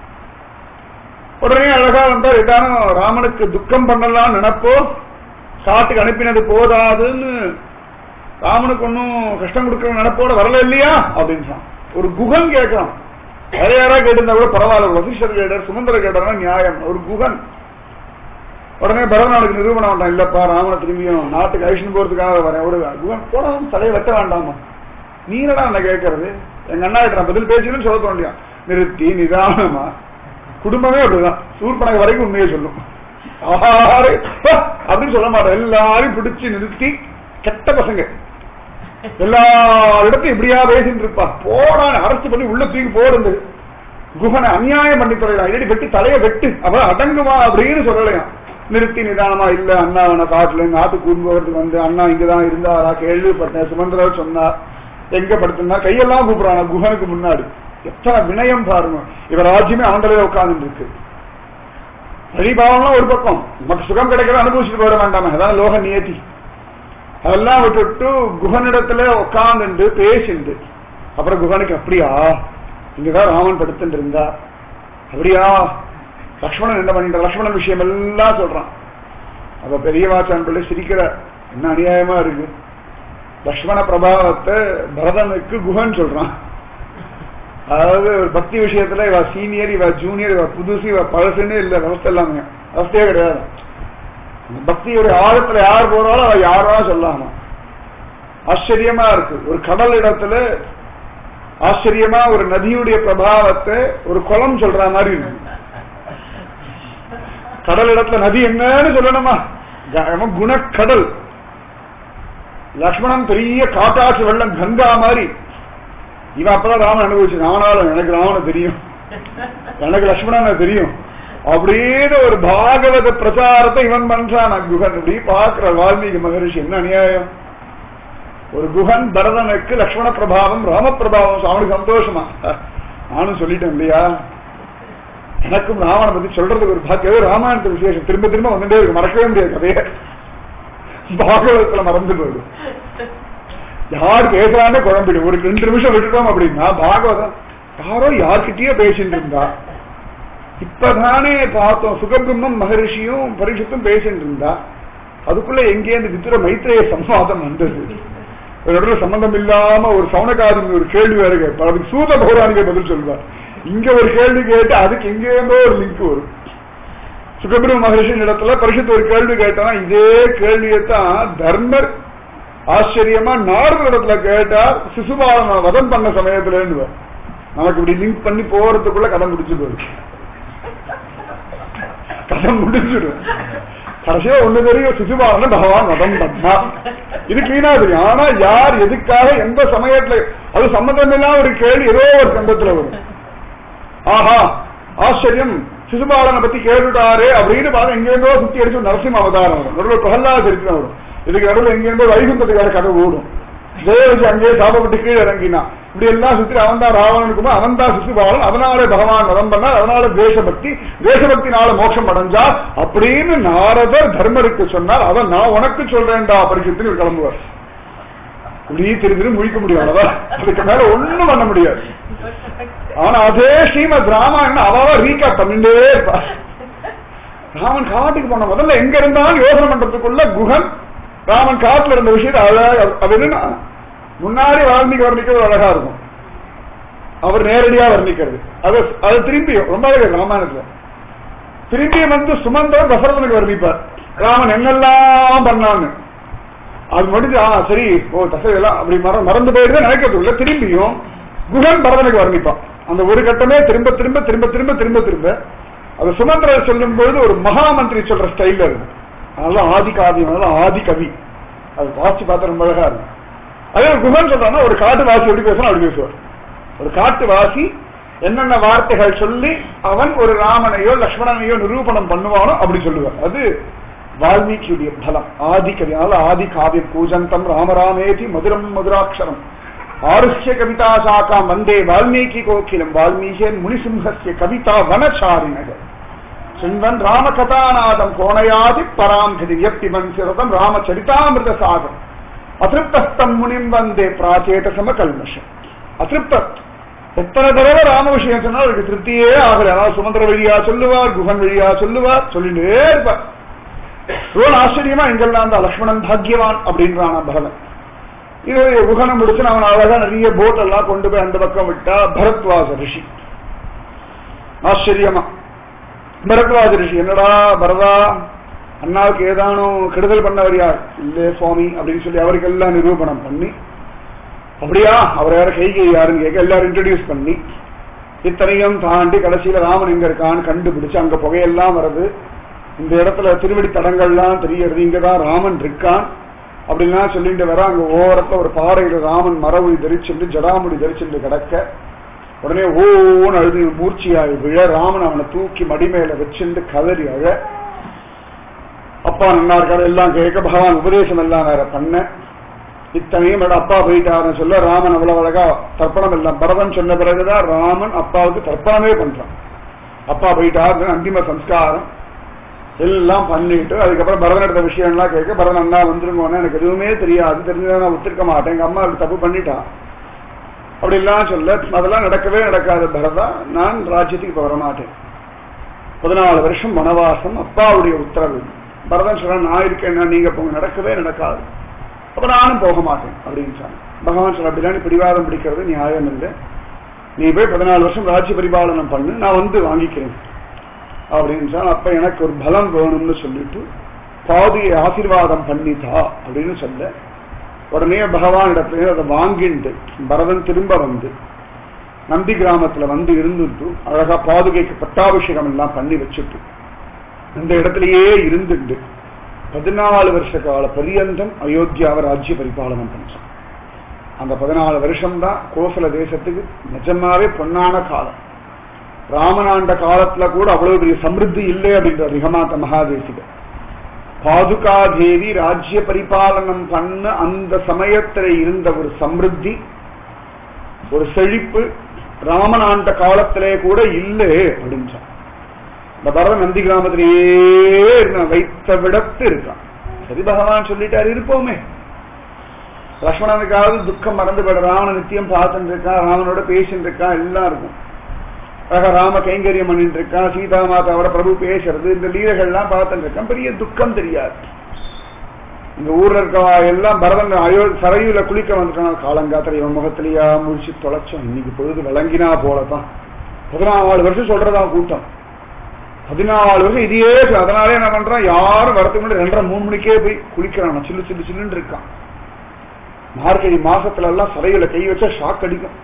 S1: உடனே அழகா வந்தா இதான ராமனுக்கு துக்கம் பண்ணலாம் நினைப்போ, காட்டுக்கு அனுப்பினது போதாதுன்னு ராமனுக்கு ஒன்னும் கஷ்டம் கொடுக்கற நினைப்போட வரல இல்லையா அப்படின்னு ஒரு குகன் கேட்கலாம். வேற யாரா கேட்டிருந்தா கூட பரவாயில்ல, வசிஷ்டர் கேட்டார், சுமந்திர கேட்டார்னா நியாயம். ஒரு குகன் உடனே பரதநாளுக்கு நிரூபணம் வேண்டாம், இல்லப்பா ராமனை திரும்பியும் நாட்டுக்கு ஐஷன் போறதுக்காக வரேன். ஒரு குகன் போனதும் தலையை வெட்ட வேண்டாமா? நீனடா என்ன கேட்கறது? எங்க அண்ணா கிட்ட பதில் பேசுன்னு சொல்ல தோண்டியா? நிறுத்தி நிதானமா. குடும்பமே அப்படிதான், சூர்பனக வரைக்கும் உண்மையை சொல்லும். ஆறு அப்படின்னு சொல்ல மாட்டேன். எல்லாரையும் பிடிச்சு நிறுத்தி, கெட்ட பசங்க எல்லா இடத்தையும் இப்படியா பேசிட்டு இருப்பா. போடா அரசு பண்ணி உள்ள தூக்கி போடுது. குகனை அநியாயம் பண்ணி சொல்லலாம், இல்லாடி வெட்டி தலையை வெட்டு அவ அடங்குமா அப்படின்னு சொல்லலையா. நிறுத்தி நிதானமா, இல்ல அண்ணா அவனை காட்டுல நாட்டுக்கு கூண்டு போகிறதுக்கு வந்து அண்ணா இங்கதான் இருந்தாரா கேள்விப்பட்டேன், சுமந்திர சொன்னார், எங்க படுத்தினா கையெல்லாம் கூப்பிடுறாங்க குகனுக்கு முன்னாடி. எத்தனை வினயம் பாருங்க. இவ ராஜ்யமே அவங்களே உட்கார்ந்து இருக்கு. வழிபாவம்லாம் ஒரு பக்கம், நமக்கு சுகம் கிடைக்கிற அனுபவிச்சுட்டு போயிட வேண்டாமா, அதான் லோக நியதி. அதெல்லாம் விட்டுட்டு குகனிடத்துல உட்கார்ந்து பேசிண்டு அப்புறம் குகனுக்கு அப்படியா இங்கதான் ராமன் படுத்துட்டு இருந்தா, அப்படியா லக்ஷ்மணன் என்ன பண்ணிட்ட, லக்ஷ்மணன் விஷயம் எல்லாம் சொல்றான். அப்ப பெரியவாச்சான் பிள்ளை சிரிக்கிற, என்ன அநியாயமா இருக்கு. லக்ஷ்மண பிரபாவத்தை பரதனுக்கு குகன் சொல்றான். அதாவது பக்தி விஷயத்துல இவ சீனியர், இவ ஜூனியர், இவ புதுசு, இவ பழசுன்னு இல்ல, அவஸ்தை எல்லாமே அவஸ்தையே கிடையாது. பக்தியுடைய ஆழத்துல யார் போறாலும் அவ யாரா சொல்லாமா. ஆச்சரியமா இருக்கு. ஒரு கடல் இடத்துல ஆச்சரியமா ஒரு நதியுடைய பிரபாவத்தை ஒரு குளம் சொல்ற மாதிரி இருக்கு. கடல் இடத்துல நதி என்னன்னு சொல்லணுமா? குணக்கடல். லக்ஷ்மணன் பெரிய காட்டாற்று வெள்ளம் கங்கா மாதிரி. இவன் அப்பதான் ராமன் அனுபவிச்சு, நானாலும் எனக்கு ராவண தெரியும், எனக்கு லக்ஷ்மணன் தெரியும் அப்படின்னு ஒரு பாகவத பிரச்சாரத்தை இவன் பண்றான். குகன் இப்படி பாக்குற வால்மீகி மகரிஷி, என்ன அநியாயம்! ஒரு குகன் பரதனுக்கு லக்ஷ்மண பிரபாவம் ராம பிரபாவம், அவனுக்கு சந்தோஷமா. நானும் சொல்லிட்டேன் இல்லையா, எனக்கும் ராவண பத்தி சொல்றதுக்கு ஒரு பாக்கியவே ராமாயணத்து விசேஷம் திரும்ப திரும்ப வந்துட்டே இருக்கு, மறக்கவே முடியாது கதைய. பாகவதத்துல மறந்து போயிடும், யார் பேசுறானே குழம்பிடும். ஒரு ரெண்டு நிமிஷம் விட்டுட்டோம் அப்படின்னா பாகவதம் யாரோ யார்கிட்டயோ பேசிட்டு இருந்தா. இப்பதானே பார்த்தோம் சுகபிரம்மம் மகரிஷியும் பரிஷத்தும் பேசிட்டு இருந்தா, அதுக்குள்ள எங்கே இந்த வித்துர மைத்ரேய சம்வாதம் வந்தது. ஒரு சம்பந்தம் இல்லாம ஒரு சவுனகாரி ஒரு கேள்வி வேற கேட்பார், அதுக்கு சூத பௌராணிக பதில் சொல்வார். இங்க ஒரு கேள்வி கேட்டு அதுக்கு எங்கேருந்தோ ஒரு லிங்க் வரும். சுகபிரம்ம மகரிஷின் இடத்துல பரிஷத்து ஒரு கேள்வி கேட்டா, இதே கேள்வியைத்தான் தர்மர் ஆச்சரியமா நாரத இடத்துல கேட்டார் சிசுபாலன வதம் பண்ண சமயத்துல இருந்து. நமக்கு இப்படி லிங்க் பண்ணி போறதுக்குள்ள கதை முடிச்சு போயிடும், கதை முடிஞ்சிடும். கடைசியா ஒண்ணு தெரியும், சிசுபாலன பகவான் வதம் பண்ணா. இது கிளீனா தெரியும். ஆனா யார் எதுக்காக எந்த சமயத்துல, அது சம்பந்தம் இல்லாம ஒரு கேள்வி ஏதோ ஒரு சம்பந்தத்துல வரும். ஆஹா ஆச்சரியம், சிசுபாலனை பத்தி கேட்டுட்டாரு அப்படின்னு பார்த்து எங்கேருந்தோ சுத்தி அடிச்சு நரசிம்ம அவதாரம் வரும், நடுவில் பிரகலாத சரித்திரம் வரும். இதுக்கு நடுவில் எங்கேருந்தோ வைகுந்தத்துக்கார கதை ஓடும். ஜெயவசி அங்கேயே சாபப்பட்டு கீழே இறங்கினா, இப்படி எல்லாம் சுத்தி அவன் தான் ராவணனுக்குமா, அவன் தான் சிசுபாலன், அதனாலே பகவான் வதம் பண்ணா, அதனால தேசபக்தி, தேசபக்தினால மோட்சம் அடைஞ்சா அப்படின்னு நாரதர் தர்மருக்கு சொன்னார். அதை நான் உனக்கு சொல்றேன்டா பரிசுத்தின் கிளம்புவார். இப்படி திரு திரு முழிக்க முடியும், அவ்வளவுதான். அதுக்கு மேல ஒண்ணும் பண்ண முடியாது. ஆனா அதே ஸ்ரீமத் ராமாயணம் அவாவா ரீகேப் பண்ணிட்டே இருப்பா. ராமன் காட்டுக்கு போன முதல்ல எங்க இருந்தாலும் யோசனை பண்றதுக்குள்ள குகன் ராமன் காட்டுல இருந்த விஷயத்தை அழகா முன்னாடி வால்மீகி வர்ணிக்கிறது அழகா இருக்கும், அவர் நேரடியா வர்ணிக்கிறது. அது அது திரும்பியும் ரொம்ப அழகா ராமாயணத்துல திரும்பியும் வந்து சுமந்தர் தசரதனுக்கு வர்ணிப்பார் ராமன் என்னெல்லாம் பண்ணான்னு. அது முடிஞ்சு ஆ சரி ஓ தசையெல்லாம் அப்படி மற மறந்து போயிடுது நினைக்கிறதுக்குள்ள திரும்பியும் குகன் பரதனுக்கு வர்ணிப்பான். அந்த ஒரு கட்டமே திரும்ப திரும்ப திரும்ப திரும்ப திரும்ப திரும்ப அது சுமந்திரர் சொல்லும் பொழுது ஒரு மகாமந்திரி சொல்ற ஸ்டைல்ல இருக்கும். அதெல்லாம் ஆதி காவியம், அதெல்லாம் ஆதி கவி. அது வாசி பார்த்து ரொம்ப அழகா இருக்கும். அதே குகன் சொல்றாங்கன்னா ஒரு காட்டு வாசி எப்படி பேசணும் அப்படி பேசுவார். ஒரு காட்டு வாசி என்னென்ன வார்த்தைகள் சொல்லி அவன் ஒரு ராமனையோ லக்ஷ்மணனையோ நிரூபணம் பண்ணுவானோ அப்படி சொல்லுவார். அது வால்மீகியுடைய பலம், ஆதி கவி. அதனால ஆதி காவியம் பூஜந்தம் ராமராமேதி மதுரம் மதுராட்சரம் ஆருஷ்ய கவிதா சாக்காம் வந்தே வால்மீகி கோக்கிலம் வால்மீகேன் முனிசிம்ஹஸ்ய கவிதா வனச்சாரிணக சின்வன் ராம கதாநாதம் கோணையாதி பராங்கதி வியப்திமன் சிரதம் ராமச்சரிதாமிருத சாகம் அதிருப்தஸ்தம் முனிம் வந்தே பிராச்சேதசம கல்மஷம். அதிருப்த எத்தனை தடவை ராம விஷயம் சொன்னால் அவருக்கு திருப்தியே ஆகல. ஆனால் சுமந்திர வழியா சொல்லுவார், குகன் வழியா சொல்லுவார், சொல்லிட்டே இருப்பார். இவ்வளவு ஆச்சரியமா எங்கெல்லாம் தான் லக்ஷ்மணன் பாக்யவான் அப்படின்றான் பகவன். இது குகனம் முடிச்சு அவன் அழகா நிறைய போட் எல்லாம் கொண்டு போய் அந்த பக்கம் விட்டா பரத்வாஜ ரிஷி. ஆச்சரியமா பரத்வாஜ ரிஷி, என்னடா பரதா அண்ணாவுக்கு ஏதானும் கெடுதல் பண்ணவரியா? இல்லே சுவாமி அப்படின்னு சொல்லி அவருக்கு எல்லாம் நிரூபணம் பண்ணி, அப்படியா அவர் யார கைகை யாருன்னு கேட்க எல்லாரும் இன்ட்ரடியூஸ் பண்ணி இத்தனையும் தாண்டி கடைசியில ராமன் எங்க இருக்கான்னு கண்டுபிடிச்சு அங்க புகையெல்லாம் வருது, இந்த இடத்துல திருவடி தடங்கள்லாம் தெரியறது, இங்கதான் ராமன் இருக்கான் அப்படின்லாம் சொல்லிட்டு வர. அங்க ஓரத்துல ஒரு பாறையில ராமன் மரவுடி தரிச்சுட்டு ஜடாமுடி தரிச்சுட்டு கிடக்க, உடனே ஓன்னு அழுது மூர்ச்சியாய் விழ ராமன் அவனை தூக்கி மடிமேல வச்சுட்டு கதறி அழ. அப்பா நல்லா இருக்காரு எல்லாம் கேட்க, பகவான் உபதேசம் எல்லாம் வேற பண்ண. இத்தனையும் அப்பா போயிட்டாருன்னு சொல்ல ராமன் அவ்வளவு அழகா தர்ப்பணம் எல்லாம் பரதன் சொன்ன பிறகுதான் ராமன் அப்பாவுக்கு தர்ப்பணமே பண்றான். அப்பா போயிட்டாரு அந்திம சம்ஸ்காரம் எல்லாம் பண்ணிட்டு அதுக்கப்புறம் பரதன் எடுத்த விஷயம் எல்லாம் கேட்க, பரதன் அண்ணா வந்துருங்கன்னு எனக்கு எதுவுமே தெரியாது, தெரிஞ்சா நான் ஒத்துருக்க மாட்டேன், எங்க அம்மா தப்பு பண்ணிட்டான் அப்படி எல்லாம் சொல்ல, அதெல்லாம் நடக்கவே நடக்காது பரதா, நான் ராஜ்யத்துக்கு இப்ப வரமாட்டேன், பதினாலு வருஷம் வனவாசம் அப்பாவுடைய உத்தரவு. பரதன் சொல்ற நான் இருக்கேன்னா நீங்க போங்க, நடக்கவே நடக்காது, அப்ப நானும் போக மாட்டேன் அப்படின்னு சொன்ன. பகவான் சொல்ல அப்படிலாம் நீ பிடிவாதம் பிடிக்கிறது நியாயம் இல்லை, நீ போய் பதினாலு வருஷம் ராஜ்ய பரிபாலனம் பண்ணு, நான் வந்து வாங்கிக்கிறேன் அப்படின்னு சொன்ன. அப்ப எனக்கு ஒரு பலம் வேணும்னு சொல்லிட்டு பாதியை ஆசீர்வாதம் பண்ணித்தா அப்படின்னு சொல்ல, உடனே பகவான் இடத்துல அதை வாங்கிட்டு பரதன் திரும்ப வந்து நந்தி கிராமத்துல வந்து இருந்துட்டு அழகா பாதுகைக்கு பட்டாபிஷேகம் எல்லாம் பண்ணி வச்சுட்டு அந்த இடத்திலேயே இருந்துட்டு பதினாலு வருஷ கால பரியந்தம் அயோத்தியாவை ராஜ்ய பரிபாலனம் பண்றான். அந்த பதினாலு வருஷம் தான் கோசல தேசத்துக்கு நிஜமாவே பொன்னான காலம். ராமனாண்ட காலத்துல கூட அவ்வளவு பெரிய சமிருத்தி இல்லை அப்படின்ற ரிகமாத்த மகாதேசிகர். பாதுகா தேவி ராஜ்ய பரிபாலனம் பண்ண அந்த சமயத்துல இருந்த ஒரு சமிருத்தி, ஒரு செழிப்பு ராமனாண்ட காலத்திலே கூட இல்லை அப்படின்னு. இந்த பரத நந்தி கிராமத்திலேயே வைத்த விடத்து இருக்கான். சரி பகவான் சொல்லிட்டாரு இருப்போமே. லக்ஷ்மணனுக்காவது துக்கம் மறந்து போயிட, ராமனை நித்தியம் பார்த்துட்டு இருக்கான், ராமனோட பேசிட்டு இருக்கான், எல்லாம் இருக்கும். ராம கைங்கரியம் பண்ணிட்டு இருக்கான், சீதா மாதாவோட பிரபு பேசுறது, இந்த லீலைகள்லாம் பார்த்துட்டு இருக்கான். பெரிய துக்கம் தெரியாது. இந்த ஊர்ல இருக்கவா எல்லாம் பரதன் அயோ சரையுல குளிக்க வந்துட்டான். காலங்காத்திர இவன் முகத்திலேயா முடிச்சு தொலைச்சோம். இன்னைக்கு பொழுது விளங்கினா போலதான். பதினாலு வருஷம் சொல்றதான் கூட்டம். பதினாலு வருஷம் இதையே. அதனாலே என்ன பண்றான், யாரும் வரத்துக்கு முன்னாடி ரெண்டரை மூணு மணிக்கே போய் குளிக்கிறான். சில்லு சில்லு சில்லுன்னு இருக்கான். மார்கழி மாசத்துல எல்லாம் சரையில கை வச்சா ஷாக் அடிக்கும்.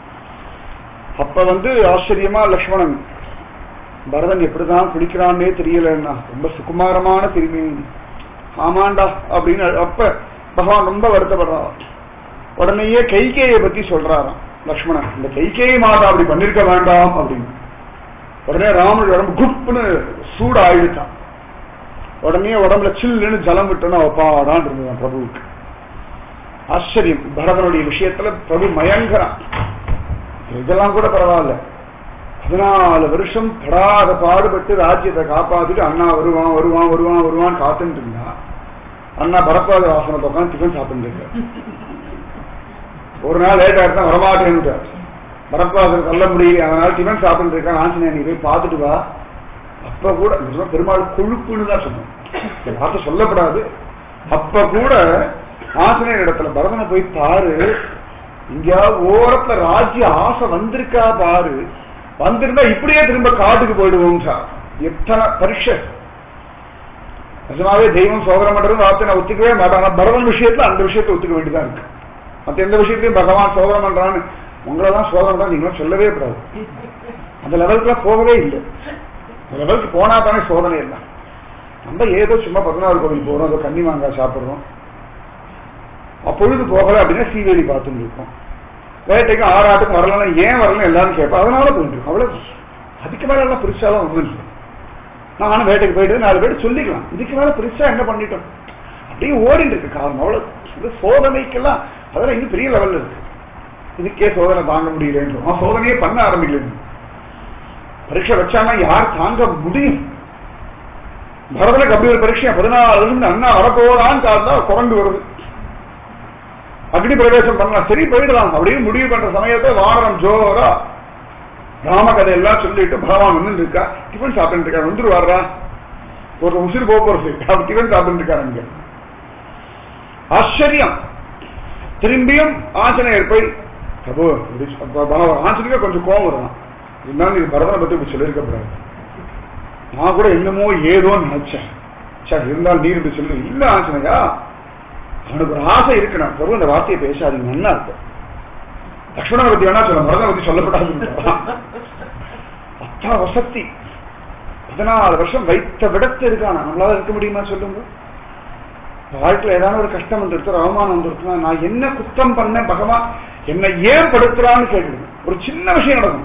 S1: அப்ப வந்து ஆச்சரியமா லக்ஷ்மணன், பரதன் எப்படிதான் குளிக்கிறான்னே தெரியலன்னா, ரொம்ப சுகுமாரமான திரும்பி ஆமாண்டா அப்படின்னு. அப்ப பகவான் ரொம்ப வருத்தப்படுறான். உடனேயே கைகேயை பத்தி சொல்றாராம் லக்ஷ்மணன். இந்த கைகேயி மாதா அப்படி பண்ணிருக்க வேண்டாம் அப்படின்னு. உடனே ராமன் உடம்பு குப்புன்னு சூடு ஆயிடுச்சான். உடனே உடம்புல சில்லுன்னு ஜலம் விட்டோன்னா ஒப்பாடான் இருந்ததான் பிரபுவுக்கு. ஆச்சரியம். பரதனுடைய விஷயத்துல பிரபு மயங்கரான். இதெல்லாம் கூட பரவாயில்ல. பதினாலு வருஷம் படாத பாடுபட்டு ராஜ்யத்தை காப்பாத்திட்டு அண்ணா வருவான் வருவான் வருவான் வருவான் காத்துட்டு இருந்தா, அண்ணா பரப்பாத வாசனத்தை உட்காந்து டிஃபன் சாப்பிட்டு இருக்க. ஒரு நாள் லேட்டா இருந்தா வரமாட்டேன்னு பரப்பாசம் சொல்ல முடியல, அதனால டிஃபன் சாப்பிட்டு இருக்கான். ஆஞ்சநேயன் நீ போய் பார்த்துட்டு வா. அப்ப கூட பெருமாள் கொழுப்புன்னு தான் சொன்னோம், வார்த்தை சொல்லப்படாது. அப்ப கூட ஆஞ்சநேயர் இடத்துல பரதனை போய் பாரு, இங்கேயாவது ஓரத்துல ராஜ்ய ஆசை வந்திருக்கா பாரு, வந்திருந்தா இப்படியே திரும்ப காட்டுக்கு போயிடுவோம் சார். எத்தனை பரீட்சை. நிஜமாவே தெய்வம் சோதனை பண்றது வார்த்தை நான் ஒத்துக்கவே மாட்டேன். ஆனா பரதன் விஷயத்துல அந்த விஷயத்தை ஒத்துக்க வேண்டியதான் இருக்கு. மத்த எந்த விஷயத்தையும் பகவான் சோதனை பண்றான்னு உங்களை தான் சோதனை தான் நீங்களும் சொல்லவே கூடாது. அந்த லெவலுக்கு போகவே இல்லை. அந்த லெவலுக்கு போனா தானே சோதனை இல்லை. நம்ம ஏதோ சும்மா பதினாறு கோவில் போறோம், ஏதோ கன்னி மாங்காய் சாப்பிடுறோம், அப்பொழுது போகல அப்படின்னா சீவேலி பார்த்துட்டு இருக்கோம். வேட்டைக்கு ஆறாட்டுக்கும் வரலன்னா ஏன் வரல எல்லாரும் கேட்போம், அதனால போயிட்டு இருக்கோம். அவ்வளவு. அதுக்கு மேல எல்லாம் பிரிச்சாலும் ஒன்றும் இல்லை. நானும் வேட்டைக்கு போயிட்டு நாலு பேர் சொல்லிக்கலாம், இதுக்கு மேல பிரிச்சா என்ன பண்ணிட்டோம் அப்படியே ஓடிட்டு இருக்கு காரணம். அவ்வளவு சோதனைக்கெல்லாம் அதெல்லாம் இன்னும் பெரிய லெவல்ல இருக்கு. இதுக்கே சோதனை தாங்க முடியல, சோதனையே பண்ண ஆரம்பிக்கல. பரீட்சை வச்சானா யார் தாங்க முடியும்? பரதனுக்கு அப்படி ஒரு பரீட்சை பதினாலு வருஷம் அண்ணா வரப்போதான்னு பார்த்தா குறைந்து வருது. அக்னி பிரவேசம் பண்ணலாம், சரி போயிடலாம் அப்படின்னு முடிவு பண்ற சமயத்தை வானரம் ஜோரா ராமகதை எல்லாம் சொல்லிட்டு பகவான் வந்து இருக்கா, டிஃபன் சாப்பிட்டு இருக்காரு, வந்துரு வர்றா ஒரு உசிறு போறது டிஃபன் சாப்பிட்டு இருக்காரு. அங்க ஆச்சரியம். திரும்பியும் ஆஞ்சநேயர் போய் அப்போ ஆஞ்சநேயர் கொஞ்சம் கோபம் வரலாம், இருந்தாலும் இது பரதனை பத்தி இப்படி சொல்லியிருக்கப்படாது, நான் கூட என்னமோ ஏதோ நினைச்சேன், சரி இருந்தாலும் நீர் இப்படி சொல்லு. இல்ல ஆஞ்சநேயா, அவனுக்கு ஒரு ஆசை இருக்கணும், பிரபு இந்த வார்த்தையை பேசாதீங்க நல்லா இருக்கும். லக்ஷ்மணனை பத்தி வேணா சொல்ல, பரதனை பத்தி சொல்லப்படாது. அத்தா வசதி. பதினாலு வருஷம் வைத்த விடத்து இருக்கானா, நம்மளால இருக்க முடியுமா சொல்லுங்க? வாழ்க்கையில ஏதாவது ஒரு கஷ்டம் வந்துருச்சு, அவமானம் வந்துருச்சுன்னா நான் என்ன குத்தம் பண்ண, பகவான் என்னை ஏன் படுத்துறான்னு கேட்டுடுவோம். ஒரு சின்ன விஷயம் நடக்கும்,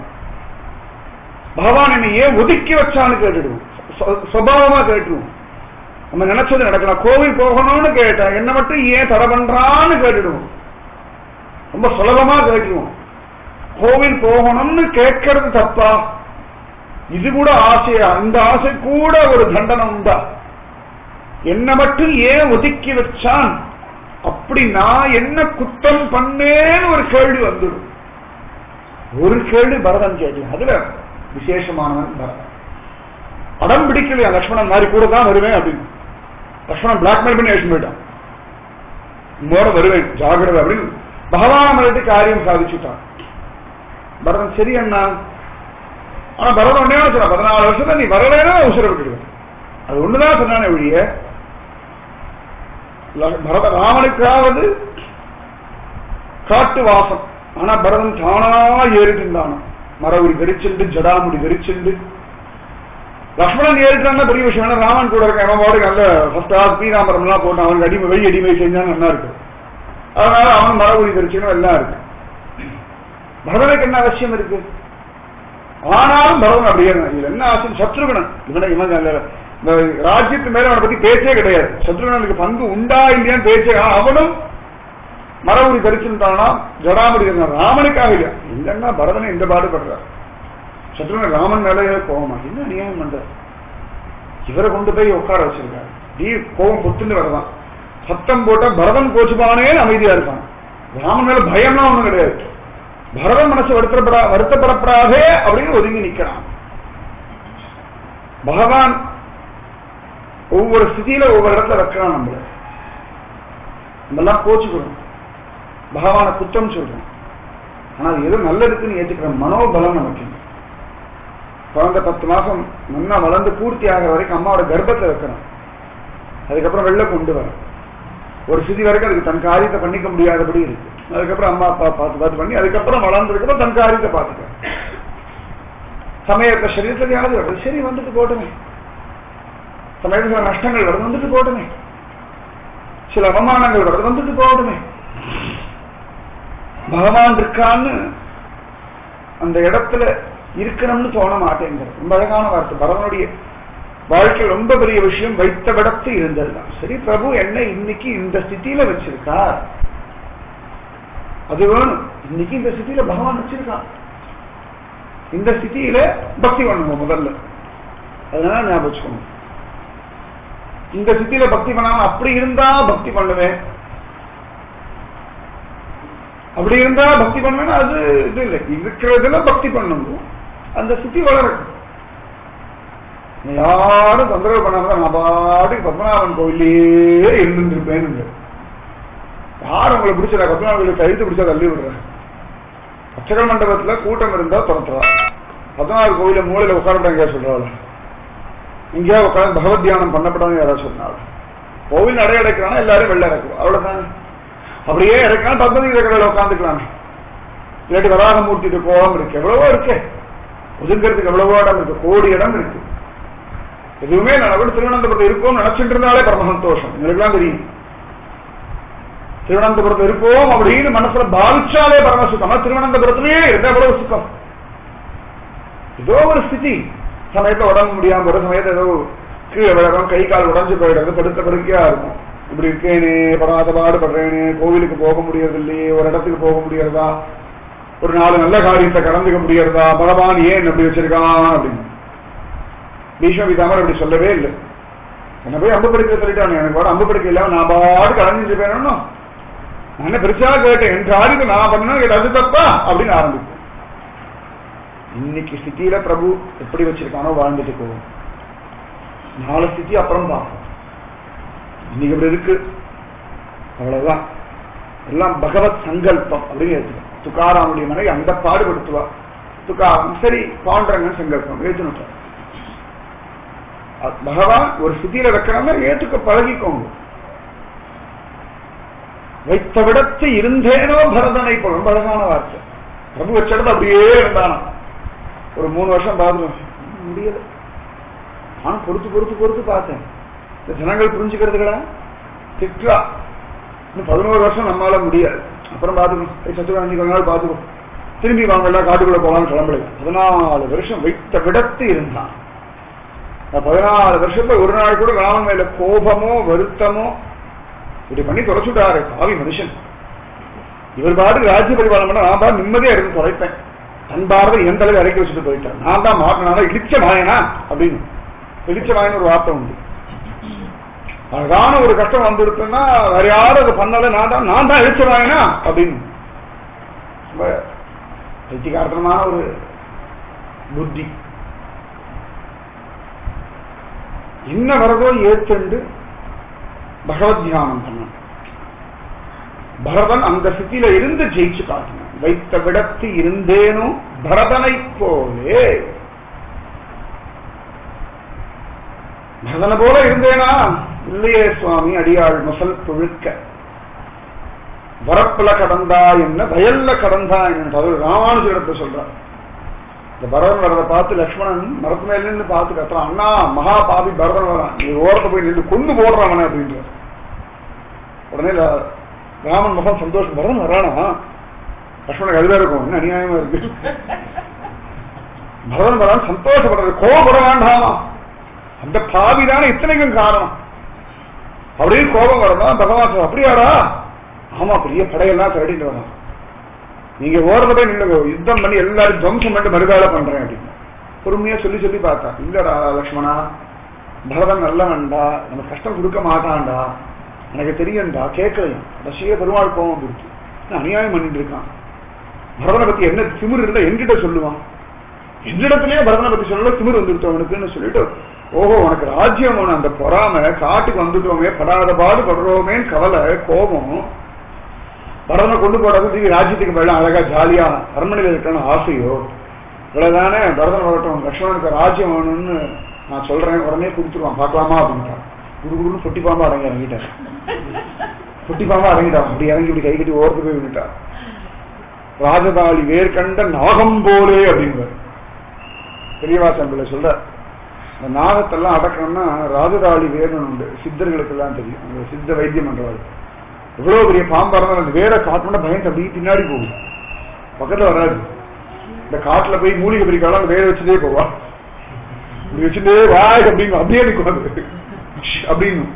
S1: பகவான் என்னை ஏன் ஒதுக்கி வச்சான்னு கேட்டுடுவோம், சுபாவமா கேட்டுருவோம். நம்ம நினைச்சது நடக்கலாம். கோவில் போகணும்னு கேட்டேன், என்ன மட்டும் ஏன் தடை பண்றான்னு கேட்டுடுவோம், ரொம்ப சுலபமா கேட்டுருவோம். கோவில் போகணும்னு கேட்கறது தப்பா? இது கூட ஆசையா? இந்த ஆசை கூட ஒரு தண்டனை உண்டா? என்ன மட்டும் ஏன் ஒதுக்கி வச்சான், அப்படி நான் என்ன குத்தம் பண்ணேன்னு ஒரு கேள்வி வந்துடும். ஒரு கேள்வி பரதன் கேட்கல, அதுல விசேஷமானவன் பரதன். படம் பிடிக்கலையா லக்ஷ்மணன் மாதிரி கூட தான் வருவேன் அப்படின்னு. லக்ஷ்மணன் பிளாக்மெயில் பண்ணி யோசிச்சு போயிட்டான், மோட வருவேன் ஜாகிரதை அப்படின்னு பகவான் மறுத்து காரியம் சாதிச்சுட்டான். பரதன் சரி அண்ணா. ஆனா பரதன் ஒன்னே சொன்ன, பதினாலு வருஷத்துல நீ வரலைன்னா உசுர விட்டுடுவேன், அது ஒண்ணுதான் சொன்னானே ஒழிய பரத ராமனுக்காவது காட்டு வாசம் ஆனா பரதன் தானா ஏறிட்டு இருந்தானோ, மரவுரி தரிச்சுண்டு ஜடாமுடி தரிச்சுண்டு. லக்ஷ்மணன் ஏறிட்டான்னா பெரிய விஷயம். ராமன் கூட இருக்க அவன் பாடு நல்ல ஃபர்ஸ்ட் ஆஃப் பீராமரம் எல்லாம் போட்டான், அவனுக்கு அடிமை வெள்ளி அடிமை செஞ்சான்னு நல்லா இருக்கு. அதனால அவன் மரவுரி தரிச்சுன்னு எல்லாம் இருக்கு. பரதனுக்கு என்ன அவசியம் இருக்கு? ஆனாலும் பரதன் அப்படியே இதுல என்ன ஆசை? சத்ருகனன் இவனை இவன் ராஜ்யத்து மேல அவனை பத்தி பேச்சே கிடையாது. சத்ருகனுக்கு பங்கு உண்டா இல்லையான்னு பேச்சே. அவனும் மரவுரி தரிச்சுட்டானா, ஜடாமுடி இருந்தான். ராமனுக்காக இல்லையா? இல்லைன்னா பரதனை எந்த பாடுபடுறார்? சத்ருகன் ராமன் மேலே கோபமா என்ன அநியாயம் பண்ற? இவரை கொண்டு போய் உட்கார வச்சிருக்காரு. நீ கோபம் பொத்துன்னு வரதான். சத்தம் போட்டா பரதன் கோச்சுப்பானே அமைதியா இருப்பான். ராமன் மேல பயம்லாம் ஒண்ணும் கிடையாது. பரதன் மனசு வருத்தப்படா வருத்தப்படப்படாதே அப்படின்னு ஒதுங்கி நிக்கிறான். பகவான் ஒவ்வொரு ஸ்திதியில ஒவ்வொரு இடத்துல வைக்கிறான். நம்மள நம்மெல்லாம் கோச்சுக்கிறோம், பகவான குற்றம் சொல்றோம். ஆனா அது எது நல்லதுக்குன்னு ஏற்றுக்கிற மனோபலம் நமக்கு. குழந்தை பத்து மாசம் முன்னா வளர்ந்து பூர்த்தி ஆகிற வரைக்கும் அம்மாவோட கர்ப்பத்தை வைக்கிறோம். அதுக்கப்புறம் வெளில கொண்டு வர ஒரு ஸ்திதி வரைக்கும் அதுக்கு தன் காரியத்தை பண்ணிக்க முடியாதபடி இருக்கு. அதுக்கப்புறம் அம்மா அப்பா பார்த்து பார்த்து பண்ணி அதுக்கப்புறம் வளர்ந்ததுக்கப்புறம் தன் காரியத்தை பார்த்துக்க சமயத்தை சரீரத்தில் யாவது வருது. சரி வந்துட்டு போட்டுமே, சமயத்தில் சில நஷ்டங்கள் வருது வந்துட்டு போட்டுமே, சில அவமானங்கள் வருது வந்துட்டு போட்டுமே. பகவான் இருக்கான்னு அந்த இடத்துல இருக்கணும்னு தோண மாட்டேங்கிறது. ரொம்ப அழகான வார்த்தை. பரவனுடைய வாழ்க்கை ரொம்ப பெரிய விஷயம். வைத்த விடத்து இருந்ததுதான். சரி, பிரபு என்ன இன்னைக்கு இந்த ஸ்திதியில வச்சிருக்கார், அது வேணும். இன்னைக்கு இந்த ஸ்திதியில பகவான் வச்சிருக்கான். இந்த ஸ்திதியில பக்தி பண்ணுங்க முதல்ல. அதனால ஞாபகம் வச்சுக்கணும். இந்த ஸ்திதியில பக்தி பண்ணாம அப்படி இருந்தா பக்தி பண்ணுவேன், அப்படி இருந்தா பக்தி பண்ணுவேன்னா அது இது இல்லை. இருக்கிறதுல பக்தி பண்ணுங்க. அந்த ஸ்திதி வளரட்டும். யாரும் தொந்தரவு பண்ணாம நான் பாட்டுக்கு பத்மநாபன் கோயிலே இருந்துட்டு இருப்பேன்னு. யாரும் உங்களை பிடிச்சதா பத்மநாபன் கோயிலுக்கு கழுத்து பிடிச்சா தள்ளி விடுறேன். அச்சகல் மண்டபத்துல கூட்டம் இருந்தா துரத்துறா. பத்மநாபன் கோயில மூலையில உட்காரப்பட எங்கேயா சொல்றாள், இங்கேயா உட்காந்து பகவத் தியானம் பண்ணப்படாது யாராவது சொன்னாள். கோவில் நடை அடைக்கிறானா எல்லாரும் வெள்ள இறக்குவோம், அவ்வளவுதான். அப்படியே இறக்கலாம் பத்மதி கடையில உட்காந்துக்கலாம். இல்லாட்டி வராகமூர்த்திட்டு கோலம் இருக்கு, எவ்வளவோ இருக்கு. ஒதுங்கிறதுக்கு எவ்வளவோ இடம் இருக்கு, கோடி இடம் இருக்கு. எதுவுமே நான் திருவனந்தபுரத்தில் இருக்கோம் நினைச்சிட்டு இருந்தாலே பரம சந்தோஷம். எங்களுக்குலாம் தெரியும் திருவனந்தபுரத்தில் இருப்போம் அப்படின்னு மனசுல பாவிச்சாலே பரம சுத்தம். திருவனந்தபுரத்திலேயே இருந்தா எவ்வளவு சுத்தம். ஏதோ ஒரு ஸ்திதி சமயத்தை உடம்பு முடியாம ஒரு சமயத்தை ஏதோ கீழே விழகம், கை கால் உடஞ்சு போயிடுறது, படுத்த படுக்கையா இருக்கும். இப்படி இருக்கேனே, படாத பாடுபடுறேனே, கோவிலுக்கு போக முடியறது இல்லையே, ஒரு இடத்துக்கு போக முடியறதா, ஒரு நாலு நல்ல காரியத்தை கலந்துக்க முடியறதா, பகவான் ஏன் அப்படி வச்சிருக்கான் அப்படின்னு. பீஷ்ம பிதாமர் அப்படி சொல்லவே இல்லை. என்ன போய் அம்பு படுக்க சொல்லிட்டானு, எனக்கு பாடு அம்பு படுக்க இல்லாம நான் பாடு கலந்துட்டு போயிடணும். நான் என்ன பெருசா கேட்டேன், என் காரியத்தை நான் பண்ணணும் கேட்ட அது தப்பா அப்படின்னு ஆரம்பிப்பேன். இன்னைக்கு ஸ்திதியில பிரபு எப்படி வச்சிருக்கானோ வாழ்ந்துட்டு போவோம். நாலு ஸ்திதி அப்புறம் பார்ப்போம். இன்னைக்கு எப்படி இருக்கு அவ்வளவுதான். எல்லாம் பகவத் சங்கல்பம் அப்படின்னு ஏற்றுக்கணும். துக்காராமுடைய மனைவி அந்த பாடுபடுத்துவா. துக்காரம் சரி பாண்டரங்கன் சங்கல்பம் ஏற்றுனுட்டார். பகவான் ஒரு ஸ்திதியில வைக்கிறாங்க, ஏற்றுக்க பழகிக்கோங்க. வைத்த விடத்து இருந்தேனோ பரதனை போல. ரொம்ப அழகான வார்த்தை. பிரபு வச்சிடத்து அப்படியே இருந்தானா. ஒரு மூணு வருஷம் பார்த்து முடியல. நான் பொறுத்து பொறுத்து பொறுத்து பார்த்தேன். இந்த ஜனங்கள் புரிஞ்சுக்கிறதுக்கடா திட்டா இன்னும் பதினோரு வருஷம் நம்மளால முடியாது. அப்புறம் பார்த்துக்கணும், சத்துராஞ்சி கொஞ்ச நாள் பார்த்துக்கோ, திரும்பி வாங்க எல்லாம் காட்டுக்குள்ள போகலான்னு கிளம்பல. பதினாலு வருஷம் வைத்த விடத்து இருந்தான். பதினாலு வருஷத்துல ஒரு நாள் கூட ராமன் மேல கோபமோ வருத்தமோ இப்படி பண்ணி தொலைச்சுட்டாரு காவி மனுஷன். இவர் பாட்டு ராஜ்ய பரிபாலனம் பண்ண நான் தான் நிம்மதியா இருந்து தொலைப்பேன். தன் பாரத எந்த அளவு இறக்கி வச்சுட்டு போயிட்டேன். நான் தான் மாட்டினா இடிச்ச மாயனா அப்படின்னு. இடிச்ச மாயன்னு ஒரு வார்த்தை உண்டு. அழகான ஒரு கஷ்டம் வந்துருக்குன்னா வேற யாரும் அதை பண்ணல, நான் தான் நான் தான் இடிச்ச மாயனா அப்படின்னு. ரொம்ப பைத்தியகாரத்தனமான ஒரு புத்தி. என்ன வரதோ ஏற்று பகவத் தியானம் பண்ண பரதன் அந்த ஸ்திதியில இருந்து ஜெயிச்சு காட்டினான். வைத்த விடத்து இருந்தேனும் பரதனை போலே. பரதனை போல இருந்தேனா இல்லையே சுவாமி, அடியாள் முசல் புழுக்க. வரப்புல கடந்தா என்ன, வயல்ல கடந்தா என்ன, அது ராமானுஜத்தை சொல்றார். இந்த பரதன் வரதை பார்த்து லக்ஷ்மணன் மரத்து மேல நின்று பார்த்து கத்துறான், அண்ணா மகா பாபி பரதன் வரான், நீ ஓரத்தை போய் நின்று கொண்டு போடுறான் அப்படின்ற. உடனே ராமன் முகம் சந்தோஷம், பரதன் வரானா, லக்ஷ்மணனுக்கு அதுவே இருக்கும், என்ன அநியாயமா இருக்கு, பரதன் வரான் சந்தோஷப்படுறது, கோபப்பட வேண்டாமா, அந்த பாவிதான இத்தனைக்கும் காரணம் அப்படின்னு கோபம் வரணும். பகவான் அப்படியாடா, ஆமா பெரிய படையெல்லாம் திரட்டிட்டு வரான், நீங்க ஓரத்தை போய் நின்று யுத்தம் பண்ணி எல்லாரும் துவம்சம் பண்ணி மறுவேலை பண்றேன் அப்படின்னு பொறுமையா சொல்லி சொல்லி பார்த்தா. இல்லடா லக்ஷ்மணா, பரதன் நல்லவன்டா, நம்ம கஷ்டம் கொடுக்க மாட்டான்டா, எனக்கு தெரியும்டா, கேட்கலையும் ரசிக பெருமாள் கோபம் கொடுத்து அநியாயம் பண்ணிட்டு இருக்கான், பரதனை பத்தி என்ன திமிர் இருந்தா என்கிட்ட சொல்லுவான், எந்திடத்திலேயே பரதனை பத்தி சொல்ல திமிர் வந்துருத்தோம் அவனுக்குன்னு சொல்லிட்டு, ஓஹோ உனக்கு ராஜ்யம் வேணும், அந்த பொறாம காட்டுக்கு வந்துட்டோமே, படாத பாடு படுறோமேன்னு கவலை கோபம், பரதனை கொண்டு போறது ராஜ்யத்துக்கு போயிடலாம், அழகா ஜாலியா அரண்மனையில் இருக்கணும் ஆசையோ, இவ்வளவுதானே பரதன் வரட்டும், லக்ஷ்மணனுக்கு ராஜ்யம் வேணும்னு நான் சொல்றேன், உடனே கொடுத்துருவான், பார்க்கலாமா அப்படின்ட்டான். குடு குடுன்னு பொட்டி பாம்பா அடங்கி இறங்கிட்டார், பொட்டி பாம்பா அடங்கிட்டான், அப்படி இறங்கி இப்படி கை கட்டி ஓரத்து போய் விட்டார். ராஜதாளி வேர்கண்ட நாகம் போலே அப்படிங்கிற பெரியவாசன் பிள்ளை சொல்ற, இந்த நாகத்தெல்லாம் அடக்கணும்னா ராஜதாளி வேர்னு உண்டு, சித்தர்களுக்கு எல்லாம் தெரியும், அந்த சித்த வைத்தியம் பண்றாரு. எவ்வளவு பெரிய பாம்பா இருந்தாலும் அந்த வேரை காட்டுனா பயந்து அப்படியே பின்னாடி போகும், பக்கத்துல வராது. இந்த காட்டுல போய் மூலிகை பிரிக்கலாம் அந்த வேரை வச்சுட்டே போவா, இப்படி வச்சுட்டே வாய் அப்படின்னு அப்படியே நிற்கும் அப்படின்னு.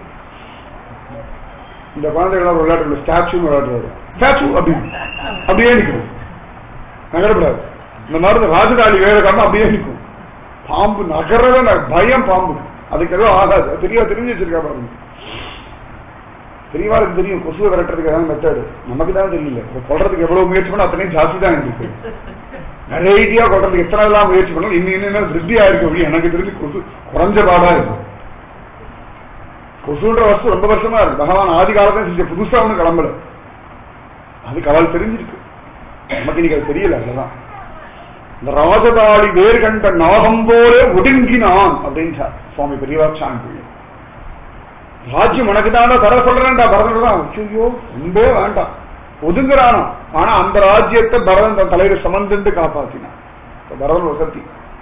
S1: இந்த குழந்தைகளாம் விளையாட்டு ஸ்டாச்சு விளையாடுறாரு, ஸ்டாச்சு அப்படின்னு அப்படியே நிற்கும், நகரப்படாது. இந்த மாதிரி ராஜதாளி வேற காரணம் அப்படியே நிற்கும், பாம்பு நகரவே பயம், பாம்பு அதுக்கு எதுவும் ஆகாது, தெரியவா தெரிஞ்சு வச்சிருக்கா பாருங்க. பெரியவாளுக்கு தெரியும் கொசுவை விரட்டுறதுக்கு ஏதாவது மெத்தடு, நமக்கு தான் தெரியல. கொள்றதுக்கு எவ்வளவு முயற்சி பண்ண அத்தனையும் ஜாஸ்தி தான் இருக்கு, வெரைட்டியா கொள்றதுக்கு எத்தனை எல்லாம் முயற்சி பண்ணணும், இன்னும் இன்னும் திருப்தியா இருக்கு. எனக்கு தெரிஞ்சு கொசு குறைஞ்ச பாடா இருக்கு, கொசுன்ற வஸ்து ரொம்ப வருஷமா இருக்கு, பகவான் ஆதி காலத்துல செஞ்ச புதுசா ஒண்ணு கிளம்பல, அதுக்கு அவள் தெரிஞ்சிருக்கு, நமக்கு இன்னைக்கு அது தெரியல. அதுதான் இந்த ராஜதாளி வேர் கண்ட நாகம் போலே ஒடுங்கினான் அப்படின்றார் சுவாமி பெரியவாச்சான் பிள்ளை. ராஜ்யம் உனக்கு தாண்டா தர சொல்றேன்டா, பரதன் தான் ஐயோ ரொம்பவே வேண்டாம் ஒதுங்குறானோ, ஆனா அந்த ராஜ்யத்தை பரதன் தன் தலைவர் சமந்து காப்பாத்தினான். பரதன் வசதி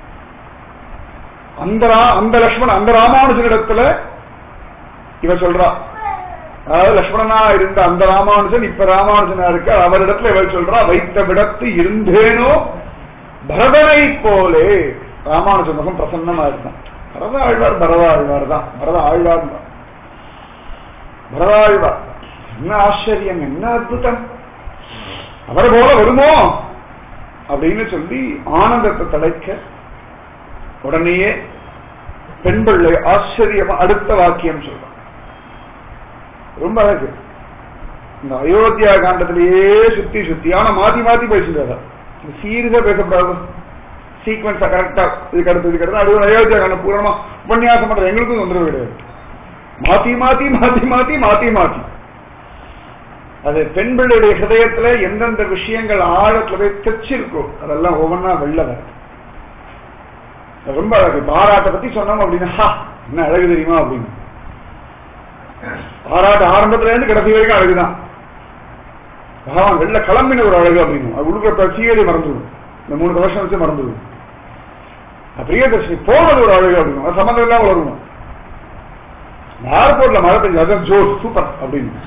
S1: அந்த அந்த லக்ஷ்மணன் அந்த ராமானுஜனிடத்துல இவ சொல்றா, அதாவது லக்ஷ்மணனா இருந்த அந்த ராமானுஜன் இப்ப ராமானுஜனா இருக்க, அவரிடத்துல இவள் சொல்றா, வைத்த விடத்து இருந்தேனோ பரதனை போலே. ராமானுஜன் முகம் பிரசன்னமா இருந்தான். பரத ஆழ்வார் பரத ஆழ்வார் தான், பரத ஆழ்வார் தான், பரதாழ்வார். என்ன ஆச்சரியம், என்ன அற்புதம், அவரை போல வருமோ அப்படின்னு சொல்லி ஆனந்தத்தை தலைக்க உடனேயே பெண் பிள்ளை ஆச்சரியமா அடுத்த வாக்கியம் சொல்றான். ரொம்ப அழகு. இந்த அயோத்தியா காண்டத்திலேயே சுத்தி சுத்தி ஆனா மாத்தி மாத்தி பேசுறாரு, சீரியஸா பேசக்கூடாது, சீக்வன்ஸா கரெக்டா இதுக்கு அடுத்து இதுக்கு அடுத்து அது அயோத்தியா காண்டம் பூரணமா உபன்யாசம் பண்ற எங்களுக்கும் தொந்தரவு கிடையாது, மாத்தி மாத்தி மாத்தி மாத்தி மாத்தி மாத்தி அது பெண் பிள்ளையுடைய ஹிருதயத்துல எந்தெந்த விஷயங்கள் ஆழத்துல போய் தைச்சிருக்கோ அதெல்லாம் ஒவ்வொன்னா வெளில வர ரொம்ப அழகு. பாராட்டை பத்தி சொன்னோம் அப்படின்னா என்ன அழகு தெரியுமா அப்படின்னு, பாராட்டு ஆரம்பத்துல இருந்து கடைசி வரைக்கும் அழகுதான். பகவான் வெளில கிளம்பின ஒரு அழகு அப்படின்னு, அது உடுக்க சீரடி மறந்துடும், இந்த மூணு வருஷம் வச்சு மறந்துடும். பிரியதர்ஷினி போனது ஒரு அழகு அப்படின்னு, அது சம்பந்தம் எல்லாம் வளரணும். ஏர்போர்ட்ல மழை பெஞ்சு அதான் ஜோர் சூப்பர் அப்படின்னு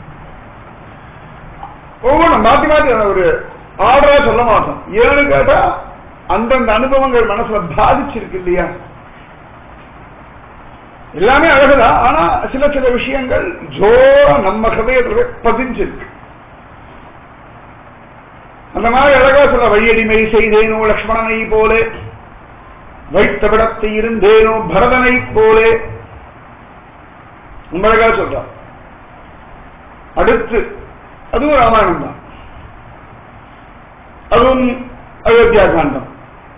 S1: ஒவ்வொன்றும் மாத்தி மாத்தி ஒரு ஆர்டரா சொல்ல மாட்டோம். ஏன்னு கேட்டா அந்தந்த அனுபவங்கள் மனசுல பாதிச்சிருக்கு இல்லையா. எல்லாமே அழகுதான், ஆனா சில சில விஷயங்கள் ஜோரா நம்ம ஹிருதயத்துல பதிஞ்சிருக்கு. அந்த மாதிரி அழகா சொல்ல, வழியடிமை செய்தேனோ லக்ஷ்மணனை போலே, வைத்த விடத்தை இருந்தேனோ பரதனை போலே, ரொம்ப அழகா சொல்ற. அடுத்து அதுவும் ராமாயணம் தான், அதுவும் அயோத்தியா காண்டம்,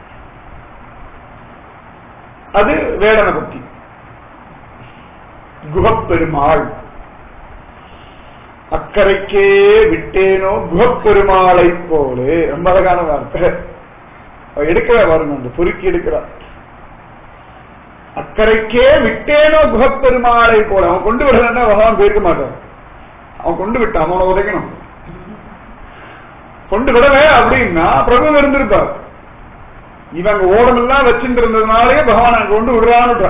S1: அது வேடனை பத்தி. குஹப்பெருமாள் அக்கறைக்கே விட்டேனோ குஹப்பெருமாளை போலே, ரொம்ப அழகான வார்த்தை எடுக்கிற பாருங்க, அந்த பொறுக்கி எடுக்கிறார். அக்கறைக்கே விட்டேனோ குஹப்பெருமாளை போல, அவன் கொண்டு விடலன்னா பகவான் போயிருக்க மாட்டான், அவன் கொண்டு விட்டான், அவனை உதைக்கணும். கொண்டு விடவே அப்படின்னா பிரபு இருந்திருப்பார். இவங்க ஓடமெல்லாம் வச்சுட்டு இருந்ததுனாலே பகவான் அங்க கொண்டு விடுறான்னு.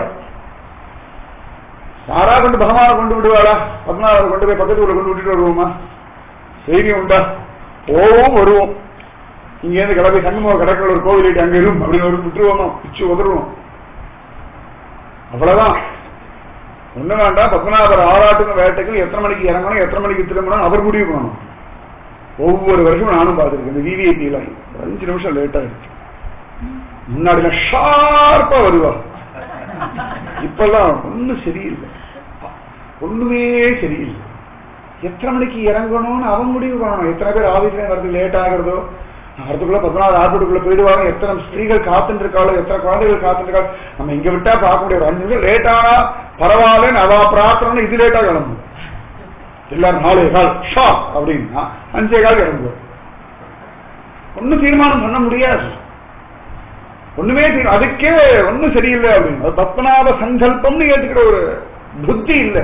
S1: யாரா கொண்டு பகவானை கொண்டு விடுவாளா? பத்மநாபரை கொண்டு போய் பக்கத்து ஊர்ல கொண்டு விட்டுட்டு வருவோமா? தைரியம் உண்டா? போவோம் வருவோம். இங்க இருந்து கிளம்பி சங்கமோ கடற்கரை ஒரு கோவில் அங்க இருக்கும் அப்படின்னு ஒரு விட்டுருவோமா? பிச்சு உதருவோம். அவ்வளவுதான். ஒண்ணு வேண்டாம். பத்மநாபர் ஆராட்டுக்கும் வேட்டைக்கும் எத்தனை மணிக்கு இறங்கணும், எத்தனை மணிக்கு திரும்பணும் அவர் முடிவு பண்ணணும். ஒவ்வொரு வருஷமும் நானும் பார்த்துருக்கேன். இந்த விவிஐபியில அஞ்சு நிமிஷம் லேட்டா இருக்கு. முன்னாடி ஷார்ப்பா வருவா. இப்பெல்லாம் ஒண்ணும் சரியில்லை, ஒண்ணுமே சரியில்லை. எத்தனை மணிக்கு இறங்கணும்னு அவன் முடிவு பண்ணணும். எத்தனை பேர் ஆபீஸ்ல வரது லேட் ஆகிறதோ வரதுக்குள்ள பதினாலு ஆர்பிட்டுக்குள்ள போயிடுவாங்க. எத்தனை ஸ்திரீகள் காத்துட்டு இருக்காளோ, எத்தனை குழந்தைகள் காத்துட்டு இருக்காளோ. நம்ம இங்க விட்டா பார்க்க முடியாது. அஞ்சு நிமிஷம் லேட் ஆனா பரவாயில்ல, அவா பிரார்த்தனை இது லேட்டா கிளம்பும். எல்லாரும் நாலே கால் ஷா அப்படின்னா அஞ்சே கால் கிளம்புவோம். ஒன்னும் தீர்மானம் பண்ண முடியாது. ஒண்ணுமே அதுக்கே ஒன்னும் சரியில்லை அப்படின்னு பத்மநாப சங்கல்பம்னு ஏற்றுக்கிற ஒரு புத்தி இல்லை,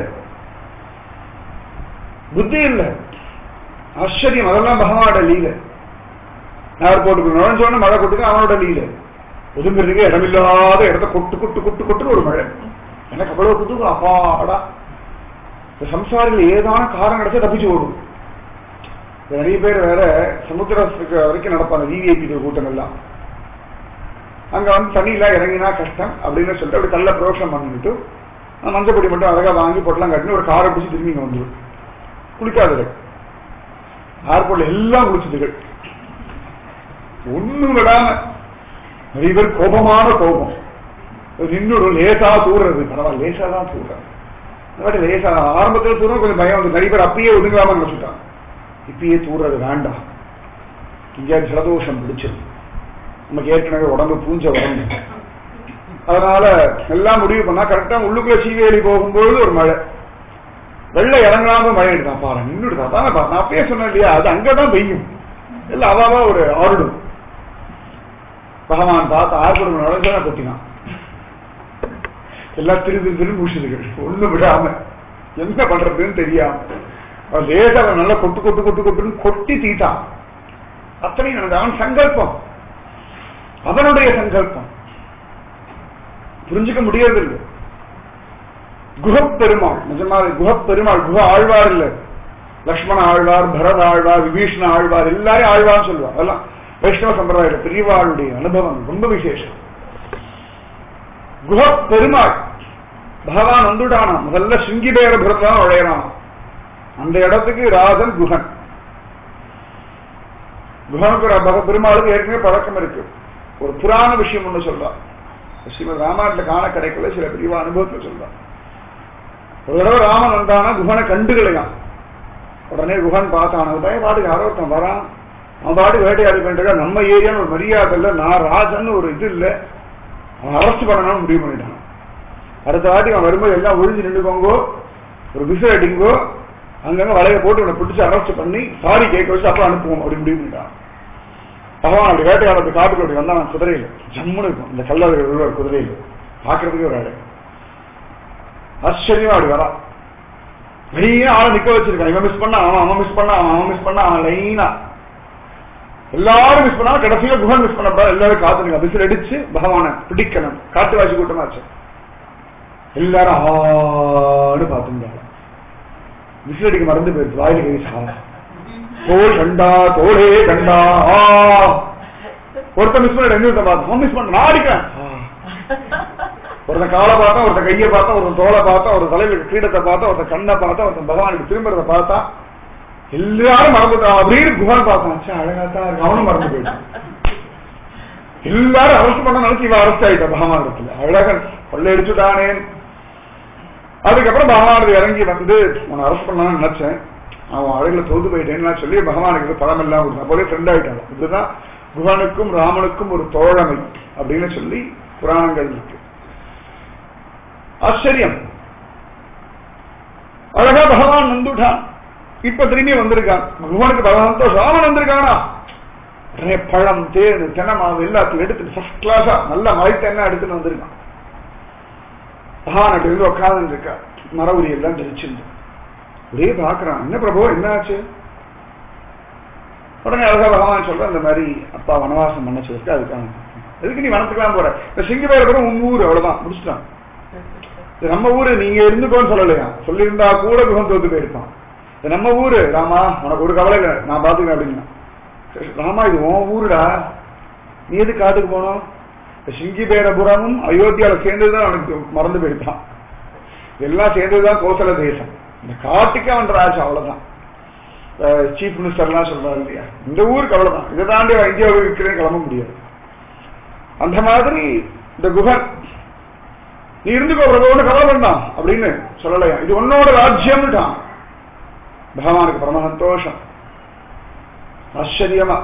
S1: புத்தி இல்லை. ஆச்சரியம். அதெல்லாம் பகவானோட லீல. ஏர்போர்ட்டுக்கு நுழைஞ்சோன்னு மழை கொட்டுக்கு அவனோட லீல. ஒதுங்கிறதுக்கு இடமில்லாத இடத்த கொட்டு கொட்டு கொட்டு கொட்டு ஒரு மழை. எனக்கு அவ்வளவு குதுகம். அப்பாடா, இந்த சம்சாரிகள் ஏதான காரணம் கிடைச்சா தப்பிச்சு ஓடும். நிறைய பேர் வேற சமுத்திரத்துக்கு வரைக்கும் நடப்பாங்க விவிஐபி கூட்டம் எல்லாம். அங்க வந்து தண்ணியில இறங்கினா கஷ்டம் அப்படின்னு சொல்லிட்டு அப்படி தள்ள புரோஷம் பண்ணிட்டு மஞ்சப்பொடி மட்டும் அழகா வாங்கி போட்டலாம் கட்டினு ஒரு காரை பிடிச்சி திரும்பி இங்க வந்துடும். குளிக்காதது ஏர்போர்ட்ல எல்லாம் குளிச்சதுகள் ஒண்ணும் விடாம. நிறைய பேர் கோபமான கோபம். நின்று லேசா தூடுறது. பரவாயில்ல, லேசா தான் தூடுறாங்க. லேசா ஆரம்பத்தில் தூரம் கொஞ்சம் பயம் வந்து நிறைய பேர் அப்பயே ஒதுங்காம நினைச்சுட்டாங்க. இப்பயே தூடுறது வேண்டாம், இங்கே ஜலதோஷம் பிடிச்சிருக்கு, நமக்கு ஏற்கனவே உடம்பு பூஞ்ச உடம்பு. அதனால எல்லாம் முடிவு பண்ணா கரெக்டா உள்ளுக்குள்ள சீவேலி போகும்போது ஒரு மழை. வெள்ள இறங்காம மழை எடுத்தான். பாரு நின்றுடுதா தானே. நான் அப்பயே சொன்னேன் இல்லையா, அது அங்கதான் பெய்யும். இல்ல அவாவா ஒரு ஆருடும். பகவான் பார்த்து ஆறுபடும் நடந்தா கொட்டினான். எல்லாம் திரு திரு திரு முடிச்சதுகள் ஒண்ணு விடாம என்ன பண்றதுன்னு தெரியாம லேசா நல்லா கொட்டு கொட்டு கொட்டு கொட்டுன்னு கொட்டி தீட்டான். அத்தனையும் நடந்தது. அவன் சங்கல்பம், அவனுடைய சங்கல்பம். புரிஞ்சுக்க முடியறதில்லை. குஹப்பெருமாள் நிஜமாக குஹப்பெருமாள். குஹ ஆழ்வார் இல்ல, லக்ஷ்மண ஆழ்வார், பரத ஆழ்வார், விபீஷண ஆழ்வார் எல்லாரையும் ஆழ்வார்னு சொல்லுவார். அதெல்லாம் வைஷ்ணவ சம்பிரதாய பெரியவாளுடைய அனுபவம் ரொம்ப விசேஷம். குஹப்பெருமாள் பகவான் வந்துட்டானா. முதல்ல சிங்கிபேரபுரம் தான் உழையறான். அந்த இடத்துக்கு ராஜன் குஹன். குஹனுக்கு பெருமாளுக்கு ஏற்கனவே பழக்கம் இருக்கு. ஒரு புராண விஷயம் ஒண்ணு சொல்றான். ஸ்ரீமத் ராமாயணத்துல காண கிடைக்கல, சில பெரிய அனுபவத்துல சொல்றான். ஒரு தடவை ராமன் வந்தானா குஹனை கண்டுகளையான். உடனே குஹன் பார்த்தான பாட்டுக்கு யாரோ ஒருத்தன் வரான். அவன் பாட்டு வேட்டையாடி பண்ணிட்டு நம்ம ஏரியான்னு ஒரு மரியாதை இல்லை, நான் ராஜன்னு ஒரு இது இல்லை, அவன் அரெஸ்ட் பண்ணணும்னு முடிவு பண்ணிட்டான். அடுத்த வாட்டி அவன் வரும்போது எல்லாம் ஒழிஞ்சு நின்றுக்கோங்கோ, ஒரு விசில் அடிங்கோ, அங்கங்க வலைய போட்டு இவனை பிடிச்சி அரெஸ்ட் பண்ணி சாரி கேட்க வச்சு அப்புறம் அனுப்புவோம் அப்படி முடிவு பண்ணிட்டான். பகவான் அப்படி வேட்டையாடுறது காட்டுக்கு அப்படி வந்தான். குதிரையில் ஜம்முன்னு இருக்கும். இந்த கல்லர்கள் குதிரையில் பாக்குறதுக்கு ஒரு ஆளு ஆச்சரியமா அப்படி வரான். லைனா ஆளை நிக்க வச்சிருக்கான். இவன் மிஸ் பண்ணா அவன், அவன் மிஸ் பண்ணா அவன், அவன் மிஸ் பண்ணா அவன். லைனா எல்லாரும் மிஸ் பண்ணா கடைசியில குஹன் மிஸ் பண்ணப்பா. எல்லாரும் காத்துருங்க. விசில் அடிச்சு பகவானை பிடிக்கணும். காட்டுவாசி கூட்டமாச்சு. எல்லாரும் ஆடு பார்த்துருந்தாங்க. விசில் அடிக்க மறந்து போயிடுச்சு. வாயில கை தோல் கண்டா தோளே கண்டா. ஒருத்தன் மிஸ் பண்ண இன்னொருத்த பார்த்தா மிஸ் பண்ண நான் அடிக்கிறேன். ஒருத்தன் காலை பார்த்தா, ஒருத்தன் கையை பார்த்தா, ஒருத்தன் தோலை பார்த்தா, ஒரு தலைவர் கிரீடத்தை பார்த்தா, ஒருத்தன் கண்ணை பார்த்தா, ஒருத்தன் பகவானுக்கு திரும்புறத பார்த்தா எல்லாரும் மறந்துட்டான். அப்படின்னு குஹன் பார்த்தான். அழகாத்தான் இருக்கு. அவனும் மறந்து போயிட்டான். எல்லாரும் அரசு பண்ண நினைச்சு இவன் அரசு ஆயிட்டா பகவானத்துல. அழகன் கொள்ளையடிச்சுட்டானே. அதுக்கப்புறம் பகவானது இறங்கி வந்து உன்னை அரசு பண்ணலாம்னு நினைச்சேன், அவன் அழகுல தோது போயிட்டேன்னு சொல்லி பகவானுக்கு பழம் எல்லாம் கொடுத்தான். போலே ஃப்ரெண்ட் ஆயிட்டாங்க. இதுதான் குஹனுக்கும் ராமனுக்கும் ஒரு தோழமை அப்படின்னு சொல்லி புராணங்கள் இருக்கு. ஆச்சரியம். அழகா பகவான் வந்துட்டான். இப்ப திரும்பி வந்திருக்கான். குஹனுக்கு பகவான் ராமன் வந்திருக்கானா. உடனே பழம், தேன், தென்னமாவு எல்லாத்தையும் எடுத்துட்டு ஃபர்ஸ்ட் கிளாஸா நல்ல மழைத்தென்ன எடுத்துட்டு வந்திருக்கான். பகவான் அப்படி வந்து உட்கார்ந்து இருக்கா. மரவுரி எல்லாம் தெரிச்சிருந்து ஒரே பாக்குறான். என்ன பிரபு என்ன ஆச்சு? உடனே அழகா பகவான் சொல்ற இந்த மாதிரி அப்பா வனவாசம் பண்ண சொல்லிட்டு அதுக்கான எதுக்கு நீ வனத்துக்குலாம் போற இந்த சிங்கிபேரபுரம் உங்க ஊர் அவ்வளவுதான் முடிச்சுட்டான். நம்ம ஊரு நீங்க இருந்துக்கோன்னு சொல்லலையா, சொல்லியிருந்தா கூட குகம் தோத்து போயிருப்பான். நம்ம ஊரு ராமா உனக்கு ஒரு கவலை இல்லை நான் பாத்துக்கிறேன் அப்படின்னா, ராமா இது உன் ஊருடா நீ எது காட்டுக்கு போனோம், சிங்கிபேரபுரமும் அயோத்தியால சேர்ந்ததுதான் அவனுக்கு மறந்து போயிருப்பான். எல்லாம் சேர்ந்ததுதான் கோசல தேசம், இந்த காட்டுக்கு அவன் ராஜா அவ்வளவுதான். சீஃப் மினிஸ்டர் எல்லாம் சொல்றாரு இல்லையா, இந்த ஊருக்கு அவ்வளவுதான், இதை தாண்டி இந்தியாவுக்கு இருக்கிறேன் கிளம்ப முடியாது. அந்த மாதிரி இந்த குகன் நீ இருந்துக்கோ பிரபுன்னு கவலை பண்ணான் அப்படின்னு சொல்லலையா, இது உன்னோட ராஜ்யம்ட்டான். பகவானுக்கு பரம சந்தோஷம், ஆச்சரியமா.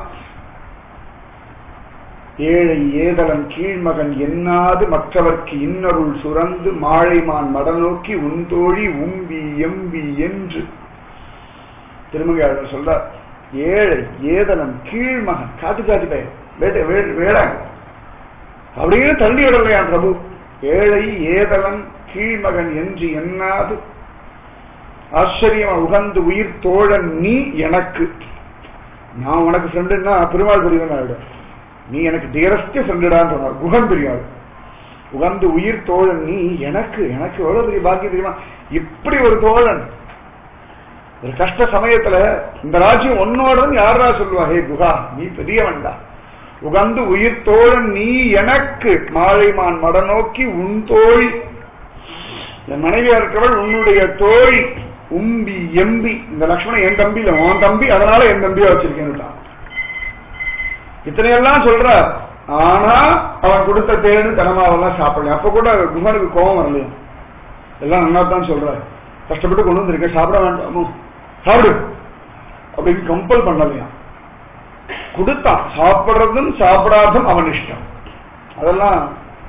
S1: ஏழை ஏதலன் கீழ்மகன் என்னாது மற்றவர்க்கு இன்னருள் சுரந்து மாழைமான் மடநோக்கி உந்தோழி உம்பி எம்பி என்று திருமங்கையாளர் சொல்றார். ஏழை ஏதலன் கீழ்மகன் காட்டு காட்டு பெயர் வேடாங்க அப்படின்னு தள்ளி விடலையான் பிரபு. ஏழை ஏதலன் கீழ்மகன் என்று என்னாது ஆச்சரியமா உகந்து உயிர் தோழன் நீ எனக்கு. நான் உனக்கு ஃப்ரெண்டுன்னா பெருமாள் பெரியவன் ஆயிடும், நீ எனக்கு டியரஸ்ட் ஃப்ரெண்டுடான்னு சொன்னார் குகன் பெரியாள். உகந்து உயிர் தோழன் நீ எனக்கு, எனக்கு எவ்வளவு பெரிய பாக்கியம் தெரியுமா, இப்படி ஒரு தோழன். ஒரு கஷ்ட சமயத்துல இந்த ராஜ்யம் ஒன்னோடன்னு யாரா சொல்லுவா, ஹே குகா நீ பெரியவன்டா, உகந்து உயிர் தோழன் நீ எனக்கு, மாழைமான் மடநோக்கி உன் தோழி, என் மனைவியா இருக்கவள் உன்னுடைய தோழி, உம்பி எம்பி. இந்த லட்சுமணன் என் தம்பி இல்ல உன் தம்பி, அதனால என் தம்பியா வச்சிருக்கேன். இத்தனையெல்லாம் சொல்ற, ஆனா அவன் கொடுத்த தேடு தனமாவெல்லாம் சாப்பிடல. அப்ப கூட குகனுக்கு கோபம் வரலையா, எல்லாம் நல்லா தான் சொல்ற, கஷ்டப்பட்டு கொண்டு வந்திருக்க சாப்பிட வேண்டாமோ சாப்பிடு அப்படின்னு கம்பல் பண்ணலையா, கொடுத்தான். சாப்பிடுறதும் சாப்பிடாதும் அவன் இஷ்டம். அதெல்லாம்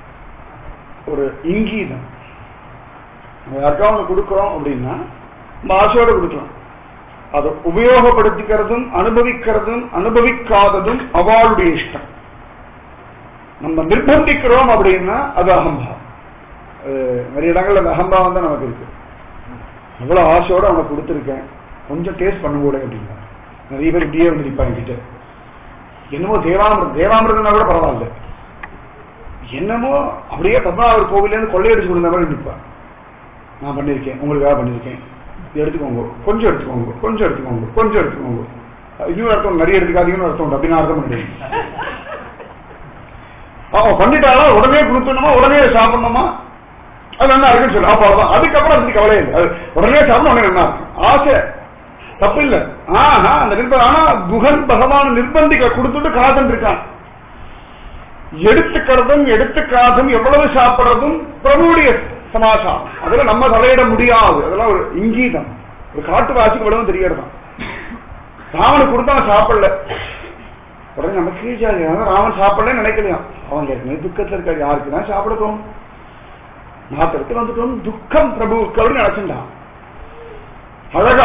S1: ஒரு இங்கீதம். யாருக்காவது கொடுக்கிறோம் அப்படின்னா ஆசையோட கொடுக்கலாம். அதை உபயோகப்படுத்திக்கிறதும் அனுபவிக்கிறதும் அனுபவிக்காததும் அவளுடைய இஷ்டம். நம்ம நிர்பந்திக்கிறோம் அப்படின்னா அது அகம்பாவம். நிறைய இடங்கள்ல அந்த அகம்பாவம் தான் நமக்கு இருக்கு. எவ்வளவு ஆசையோட அவனுக்கு கொடுத்துருக்கேன், கொஞ்சம் டேஸ்ட் பண்ண கூட அப்படின்னா நிறைய பேர் இப்படியே வந்து நிற்பாங்க கிட்ட. என்னமோ தேவாமிரதம் தேவாமிரதம்னா கூட பரவாயில்ல, என்னமோ அப்படியே பத்மநாபர் கோவிலேருந்து கொள்ளையடிச்சு கொடுத்த மாதிரி நிற்பான். நான் பண்ணியிருக்கேன், உங்களுக்காக பண்ணியிருக்கேன், எடுத்துக்கோங்க, கொஞ்சம் எடுத்துக்கோங்க, கொஞ்சம் எடுத்துக்கோங்க, கொஞ்சம் எடுத்துக்கோங்க. இன்னொரு அர்த்தம் நிறைய எடுத்துக்காதீங்கன்னு அர்த்தம் உண்டு, அப்படின்னு அர்த்தம் பண்ணிடுங்க. அவன் பண்ணிட்டாலா உடனே கொடுத்துணுமா, உடனே சாப்பிடணுமா, அது நல்லா இருக்குன்னு சொல்லு. அப்ப அவ்வளவுதான், அதுக்கப்புறம் அதுக்கு கவலை இல்லை, அது உடனே சாப்பிடணும், உடனே நல்லா இருக்கும். ஆசை தப்பு இல்லை. ஆஹா அந்த நிர்பந்தம். ஆனா குகன் பகவான் நிர்பந்திக்க கொடுத்துட்டு காதல் இருக்கான். எடுத்துக்கிறதும் எடுத்துக்காதும் எவ்வளவு சாப்பிடுறதும் பிரபுடைய சமாசாரம், அதுல நம்ம தலையிட முடியாது. அதெல்லாம் ஒரு இங்கீதம், ஒரு காட்டு வாசிக்கு விடவும் தெரியறதான். ராவனுக்கு கொடுத்தா சாப்பிடல, உடனே நம்ம கீழ்ச்சாதி ராவன் சாப்பிடல நினைக்கலையாம். அவங்க ஏற்கனவே துக்கத்துல இருக்காரு, யாருக்குதான் சாப்பிட தோணும், நாத்திரத்தில் வந்துட்டோம் துக்கம் பிரபுவுக்கு அப்படின்னு நினைச்சுட்டான். அழகா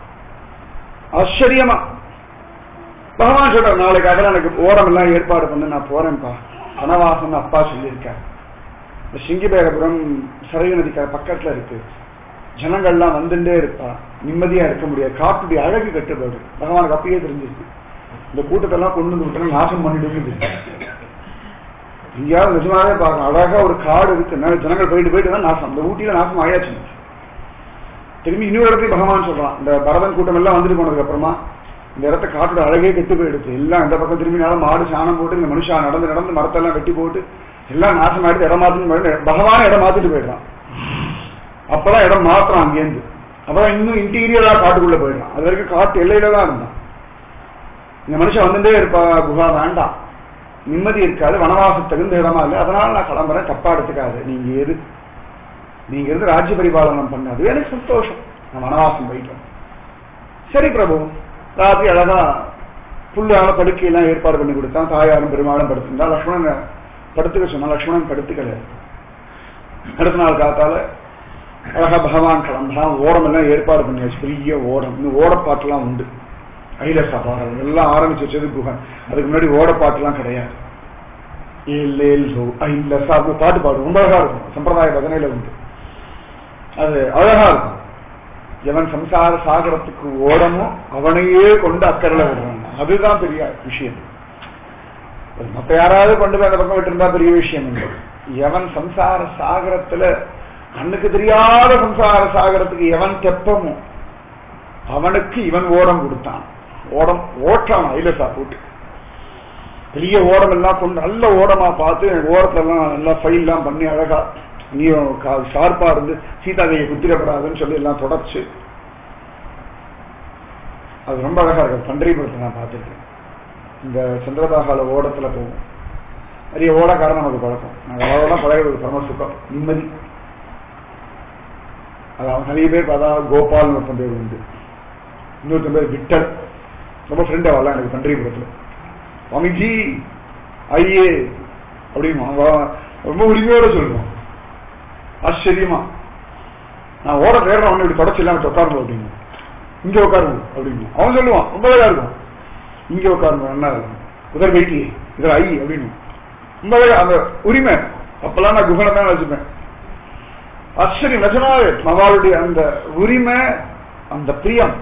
S1: ஆச்சரியமா பகவான் சொல்ற, நாளைக்கு அதெல்லாம் எனக்கு ஓரம் எல்லாம் ஏற்பாடு பண்ண, நான் போறேன்ப்பா, வனவாசம் அப்பா சொல்லியிருக்காரு. இந்த சிங்கிபேரபுரம் சரையு நதிக்கார பக்கத்துல இருக்கு, ஜனங்கள்லாம் வந்துட்டே இருப்பா, நிம்மதியா இருக்க முடியாது, காட்டுடைய அழகு கட்டுப்பாடு பகவானுக்கு அப்பயே தெரிஞ்சிருக்கு. இந்த கூட்டத்தெல்லாம் கொண்டு வந்து விட்டு நாசம் பண்ணிட்டு இங்கேயாவது நிஜமாவே பார்க்கணும். அழகா ஒரு காடு இருக்கு, ஜனங்கள் போயிட்டு போயிட்டு தான் நாசம். இந்த ஊட்டியில நாசம் ஆயாச்சு. திரும்பி இன்னொரு இடத்துல பகவான் சொல்றான், இந்த பரதன் கூட்டம் எல்லாம் வந்துட்டு போனதுக்கு அப்புறமா இந்த இடத்த காட்டோட அழகே கெட்டு போயிடுச்சு. எல்லாம் இந்த பக்கம் திரும்பினாலும் மாடு சாணம் போட்டு இந்த மனுஷா நடந்து நடந்து மரத்தெல்லாம் வெட்டி போட்டு எல்லாம் நாசம் ஆயிட்டு இடம் மாத்து பகவான இடம் மாத்திட்டு போயிடுறான். அப்பதான் இடம் மாத்திரம் அங்கேருந்து. அப்பதான் இன்னும் இன்டீரியரா காட்டுக்குள்ள போயிடலாம். அது வரைக்கும் காட்டு எல்லையில தான் இருந்தான். இந்த மனுஷன் வந்துட்டே இருப்பா, குஹா வேண்டாம், நிம்மதி இருக்காது, வனவாசம் தகுந்த இடமா இல்லை, அதனால நான் கிளம்புறேன், தப்பா எடுத்துக்காது, நீங்க எது நீங்க இருந்து ராஜ்ய பரிபாலனம் பண்ண, அது எனக்கு சந்தோஷம், நான் வனவாசம் போயிட்டேன். சரி பிரபு, ராத்திரி அழகா புல்லான படுக்கையெல்லாம் ஏற்பாடு பண்ணி கொடுத்தான். தாயாரும் பெருமாளும் படுத்திருந்தா, லக்ஷ்மணன் படுத்துக்க சொன்னா, லக்ஷ்மணன் படுத்துக்கல. அடுத்த நாள் காத்தால அழகா பகவான் கிளம்புறான். ஓரம் எல்லாம் ஏற்பாடு பண்ணியாச்சு, பெரிய ஓரம். இன்னும் ஓடப்பாட்டுலாம் உண்டு, ஐலசா பாடல் எல்லாம் ஆரம்பிச்சு வச்சது குகன். அதுக்கு முன்னாடி ஓடப்பாட்டுலாம் கிடையாது. பாட்டு பாடு ரொம்ப அழகா இருக்கும், சம்பிரதாய பஜனையில உண்டு, அது அழகா இருக்கும். எவன் சம்சார சாகரத்துக்கு ஓடமோ அவனையே கொண்டு அக்கறையில விடுறான். அதுதான் பெரிய விஷயம். மற்ற யாராவது கொண்டு போய் அந்த பக்கம் விட்டு இருந்தா பெரிய விஷயம் இல்லை. எவன் சம்சார சாகரத்துல கண்ணுக்கு தெரியாத சம்சார சாகரத்துக்கு எவன் தெப்பமோ அவனுக்கு இவன் ஓடம் கொடுத்தான். ஓடம் ஓட்டான் ஐலசா போட்டு பெரிய ஓடம் எல்லாம் கொண்டு நல்ல ஓடமா பார்த்து ஓரத்துல எல்லாம் நல்லா ஃபைல் எல்லாம் பண்ணி அழகா நீ ஷார்ப்பா இருந்து சீதா கையை குத்திரப்படாதுன்னு சொல்லி எல்லாம் தொடச்சு அது ரொம்ப அழகா இருக்கு. பண்டரிபுரத்தை நான் பார்த்துருக்கேன். இந்த சந்திரபாகால ஓடத்துல போகும் நிறைய ஓடக்காரன் நமக்கு பழக்கம். நாங்கள் அவ்வளோதான் பழக ஒரு பரம சுகம் நிம்மதி. அது நிறைய பேர் பார்த்தா கோபால்னு ஒருத்தன் பேர் உண்டு, இன்னொருத்தன் பேர் விட்டல். ரொம்ப ஃப்ரெண்ட் ஆகலாம் எனக்கு பண்டரிபுரத்துல. சுவாமிஜி ஐயே அப்படின்னு ரொம்ப உரிமையோட சொல்லுவோம். ஆச்சரியமா நான் ஓட தேடுறேன் அவனை இப்படி தொடச்சு இல்லாம உட்காருங்க அப்படின்னு, இங்க உட்காருங்க அப்படின்னு அவன் சொல்லுவான். ரொம்ப அழகா இருக்கும். இங்க உட்காருங்க என்ன இருக்கும் உதர் வெயிட்டி இதர் ஐ அப்படின்னு ரொம்ப அழகா அந்த உரிமை. அப்பெல்லாம் நான் குகனை தான் வச்சுப்பேன். ஆச்சரியம் நிஜமாவே அவளுடைய அந்த உரிமை அந்த பிரியம்.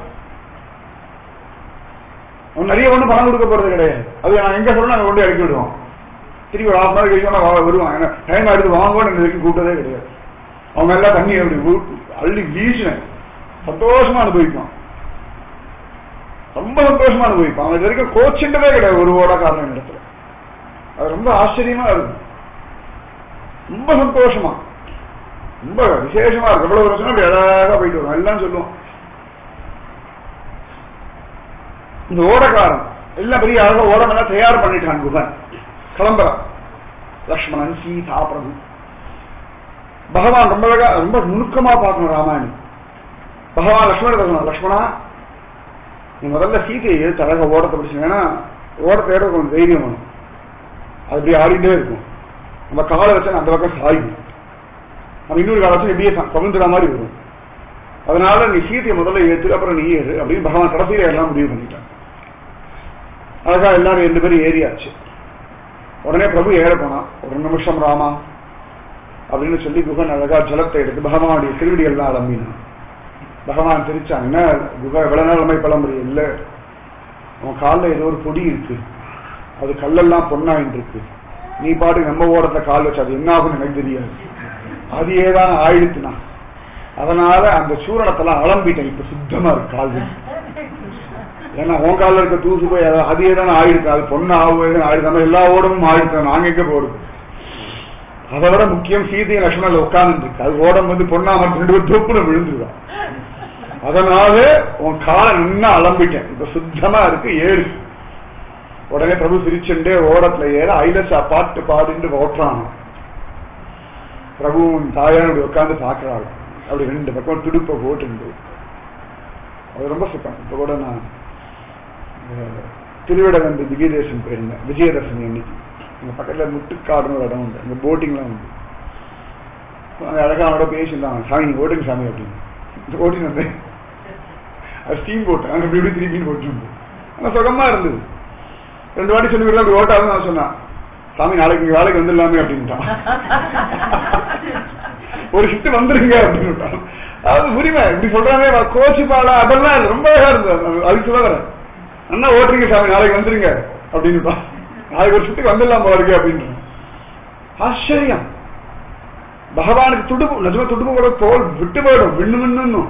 S1: அவன் நிறைய ஒன்றும் பணம் கொடுக்க போறது கிடையாது. அது நான் எங்க சொல்ல நாங்கள் கொண்டு இறக்கி விடுவோம். திருப்பி ஒரு ஹாஃப் ஹவர் கழிச்சு வருவான். ஏன்னா டைம் எடுத்து வாங்குவோம் எனக்கு வரைக்கும் கூட்டதே கிடையாது. அவங்க எல்லாம் தண்ணி அப்படி அள்ளி வீசினேன் சந்தோஷமா அனுபவிப்பான். ரொம்ப சந்தோஷமா அனுபவிப்பான். அவன் இது வரைக்கும் கோச்சுட்டதே கிடையாது ஒரு ஓட காரணம் இடத்துல. அது ரொம்ப ஆச்சரியமா இருக்கும். ரொம்ப சந்தோஷமா ரொம்ப விசேஷமா இருக்கு. எவ்வளவு வருஷம் அப்படி அழகா போயிட்டு வரும். எல்லாம் சொல்லுவோம். இந்த ஓடக்காரன் எல்லாம் பெரிய அழகா ஓடமெல்லாம் தயார் பண்ணிட்டான். குகன் கிளம்புறான். லக்ஷ்மணன் சீதா பிரபு பகவான் ரொம்ப அழகா ரொம்ப நுணுக்கமா பார்க்கணும் ராமாயணம். பகவான் லக்ஷ்மணன் சொல்லணும், லக்ஷ்மணா நீ முதல்ல சீதையை எடுத்து அழகா ஓடத்தை பிடிச்சீங்கன்னா ஓடத்தை ஏற கொஞ்சம் தைரியம் வேணும். அது இப்படி ஆடிட்டே இருக்கும். நம்ம காலை வச்சா அந்த பக்கம் சாயும். நம்ம இன்னொரு காலை வச்சு எப்படியே கவிழ்ந்துற மாதிரி வரும். அதனால நீ சீதையை முதல்ல ஏற்று அப்புறம் நீ ஏறு அப்படின்னு பகவான் கடைசியில எல்லாம் முடிவு பண்ணிட்டான். அழகா எல்லாரும் ரெண்டு பேரும் ஏறியாச்சு. உடனே பிரபு ஏற போனா ஒரு நிமிஷம் ராமா அப்படின்னு சொல்லி குகன் அழகா ஜலத்தை எடுத்து பகவானுடைய திருவடி எல்லாம் அலம்பினான். பகவான் தெரிச்சான், என்ன குகா இவ்வளவு நாள் நம்ம கிளம்புற இல்ல, அவன் காலில் ஏதோ ஒரு பொடி இருக்கு, அது கல்லெல்லாம் பொண்ணாயிட்டு இருக்கு, நீ பாட்டு நம்ம ஓடத்துல கால் வச்சு அது என்ன ஆகும்னு எனக்கு தெரியாது, அது ஏதான் ஆயிடுத்துனா அதனால அந்த சூரணத்தெல்லாம் அலம்பிட்டேன். இப்ப சுத்தமா இருக்கு கால். ஏன்னா உன் காலில் இருக்க தூசு போய் அது ஏதான ஆயிடுச்சு, அது பொண்ணு ஆகுது ஆயிடுச்சு, எல்லா ஓடமும் ஆயிடுச்சு, நாங்க எங்க போறது. அதை விட முக்கியம் சீதையை லட்சுமணன் உட்கார்ந்து இருக்கு, அது ஓடம் வந்து பொண்ணா மட்டும் ரெண்டு பேர் தொப்புன்னு விழுந்துருவான். அதனால உன் காலை நின்னா அலம்பிட்டேன், இப்ப சுத்தமா இருக்கு ஏறு. உடனே பிரபு சிரிச்சுண்டே ஓடத்துல ஏற ஐலசா பாட்டு பாடிட்டு ஓட்டுறான். பிரபுவும் தாயாரோட உட்காந்து பாக்குறாள். அப்படி ரெண்டு பக்கம் துடுப்பை போட்டு அது ரொம்ப சுத்தம். இப்ப கூட நான் திருவிடவந்து திவ்யதேசம் போயிருந்தேன் விஜயதசமி அன்னைக்கு. எங்க பக்கத்துல முட்டுக்காடுன்னு ஒரு இடம் உண்டு, அங்க போட்டிங்லாம் உண்டு. அந்த அழகா அவனோட பேசியிருந்தாங்க, சாமி நீங்க ஓட்டுங்க சாமி அப்படின்னு ஓட்டின்னு வந்தேன். அது ஸ்டீம் போட்டு அங்க இப்படி இப்படி திருப்பின்னு போட்டு ஆனா சுகமா இருந்தது. ரெண்டு வாட்டி சொல்லி அப்படி ஓட்டாதுன்னு நான் சொன்னான், சாமி நாளைக்கு இங்க வேலைக்கு வந்துடலாமே அப்படின்ட்டான். ஒரு ஷிஃப்ட் வந்துருங்க அப்படின்னு. அதாவது உரிமை இப்படி சொல்றாங்க கோச்சு பாடா அதெல்லாம் ரொம்ப அழகா இருந்தது. அதுக்கு சொல்ல வரேன், அண்ணா ஓட்டுறீங்க சாமி நாளைக்கு வந்துருங்க அப்படின்னு. நாளைக்கு ஒரு ஷிஃப்ட்டுக்கு வந்துடலாம் போறீங்க அப்படின்னு. ஆச்சரியம். பகவானுக்கு துடுப்பு நிஜமா துடுப்பு கூட தோல் விட்டு போயிடும், விண்ணு மின்னும்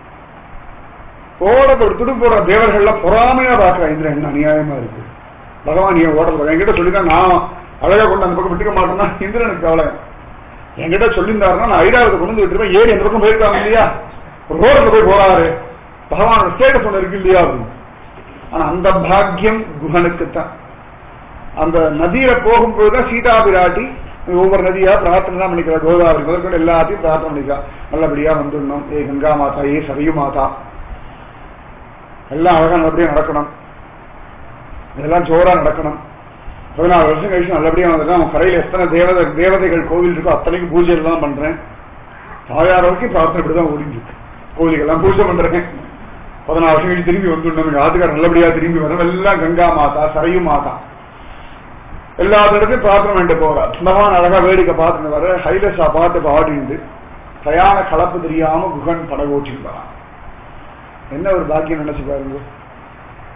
S1: ஓட துடுப்பு போடுற தேவர்கள்லாம் பொறாமையா பாக்குறா. இந்திரன் என்ன அநியாயமா இருக்கு, பகவான் ஏன் ஓடுறது என்கிட்ட சொல்லிதான் நான் அழகா கொண்டு அந்த பக்கம் விட்டுக்க மாட்டேன்னா இந்திரனுக்கு கவலை. என்கிட்ட சொல்லியிருந்தாருன்னா நான் ஐராவத்தை கொண்டு வந்து விட்டுருப்பேன், ஏறி அந்த பக்கம் போயிருக்காங்க இல்லையா, ஒரு ரோடத்துல போய் போறாரு, பகவானோட ஸ்டேட்டஸ் ஒன்று இருக்கு இல்லையா அப்படின்னு. ஆனா அந்த பாக்கியம் குகனுக்குத்தான். அந்த நதியில போகும்போதுதான் சீதா பிராட்டி ஒவ்வொரு நதியா பிரார்த்தனை தான் பண்ணிக்கிறா. கோதாவரி முதற்கொண்டு எல்லாத்தையும் பிரார்த்தனை பண்ணிக்கிறா, நல்லபடியா வந்துடணும், ஏ கங்கா மாதா, ஏ சரையு மாதா, எல்லாம் அழகா நல்லபடியா நடக்கணும், இதெல்லாம் ஜோரா நடக்கணும். பதினாலு வருஷம் கழிச்சு நல்லபடியா வந்துட்டா அவன் கரையில எத்தனை தேவதை தேவதைகள் கோவில் இருக்கோ அத்தனைக்கு பூஜை எல்லாம் பண்றேன். தாயார் வரைக்கும் பிரார்த்தனை இப்படிதான் ஓடிட்டு இருக்கு. கோவிலுக்கெல்லாம் பூஜை பண்றேன். பதினாலு வருஷம் கழிச்சு திரும்பி வந்துடணும், ஆத்துக்கார நல்லபடியா திரும்பி வரணும், எல்லாம் கங்கா மாதா சரையு மாதா எல்லா இடத்தையும் பிரார்த்தனை பண்ணிட்டு போறா. பகவான் அழகா வேடிக்கை பார்த்துட்டு வர ஹைலஸா பார்த்து பாடிண்டு பிரயாண கலப்பு தெரியாம குகன் படகோட்டின்னு வரான். என்ன ஒரு பாக்கியம் நினைச்சு பாருங்க.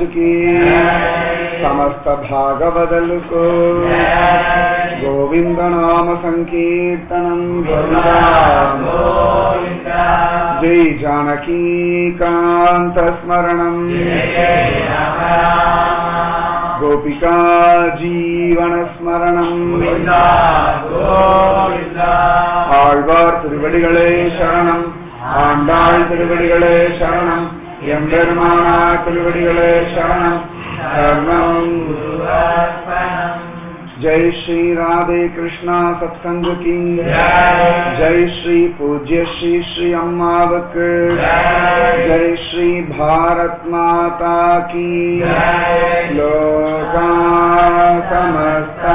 S1: की समस्त भागवदल को गोविंद नाम संकीर्तनम गोविंदा जय जानकी कांत स्मरणम गोपिका जीवन स्मरणम ஆழ்வார் திருவடிகளே சரணம் ஆண்டாள் திருவடிகளே சரணம் எம்பெருமானார் திருவடிகளே சரணம் சரணம் जय श्री राधे कृष्णा सत्संग की जय श्री पूज्य श्री श्री अम्मावक जय श्री भारत माता की लोका समस्ता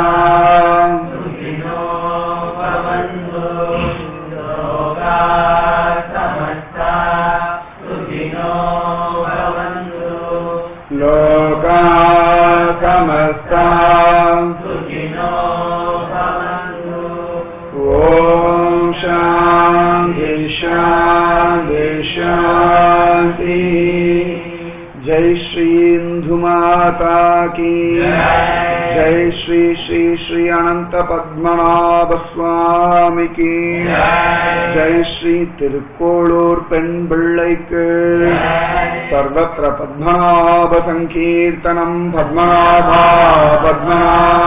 S1: लोका समस्ता ओम शांति शांति शांति जय श्री इंदु माता की जय श्री श्री श्री अनंत पद्मनाभ स्वामी की जय श्री तिरुक्कोळूर पेण पिळ्ळैक्कु सर्वत्र पद्मनाभ संकीर्तनम पद्मनाभा पद्मनाभ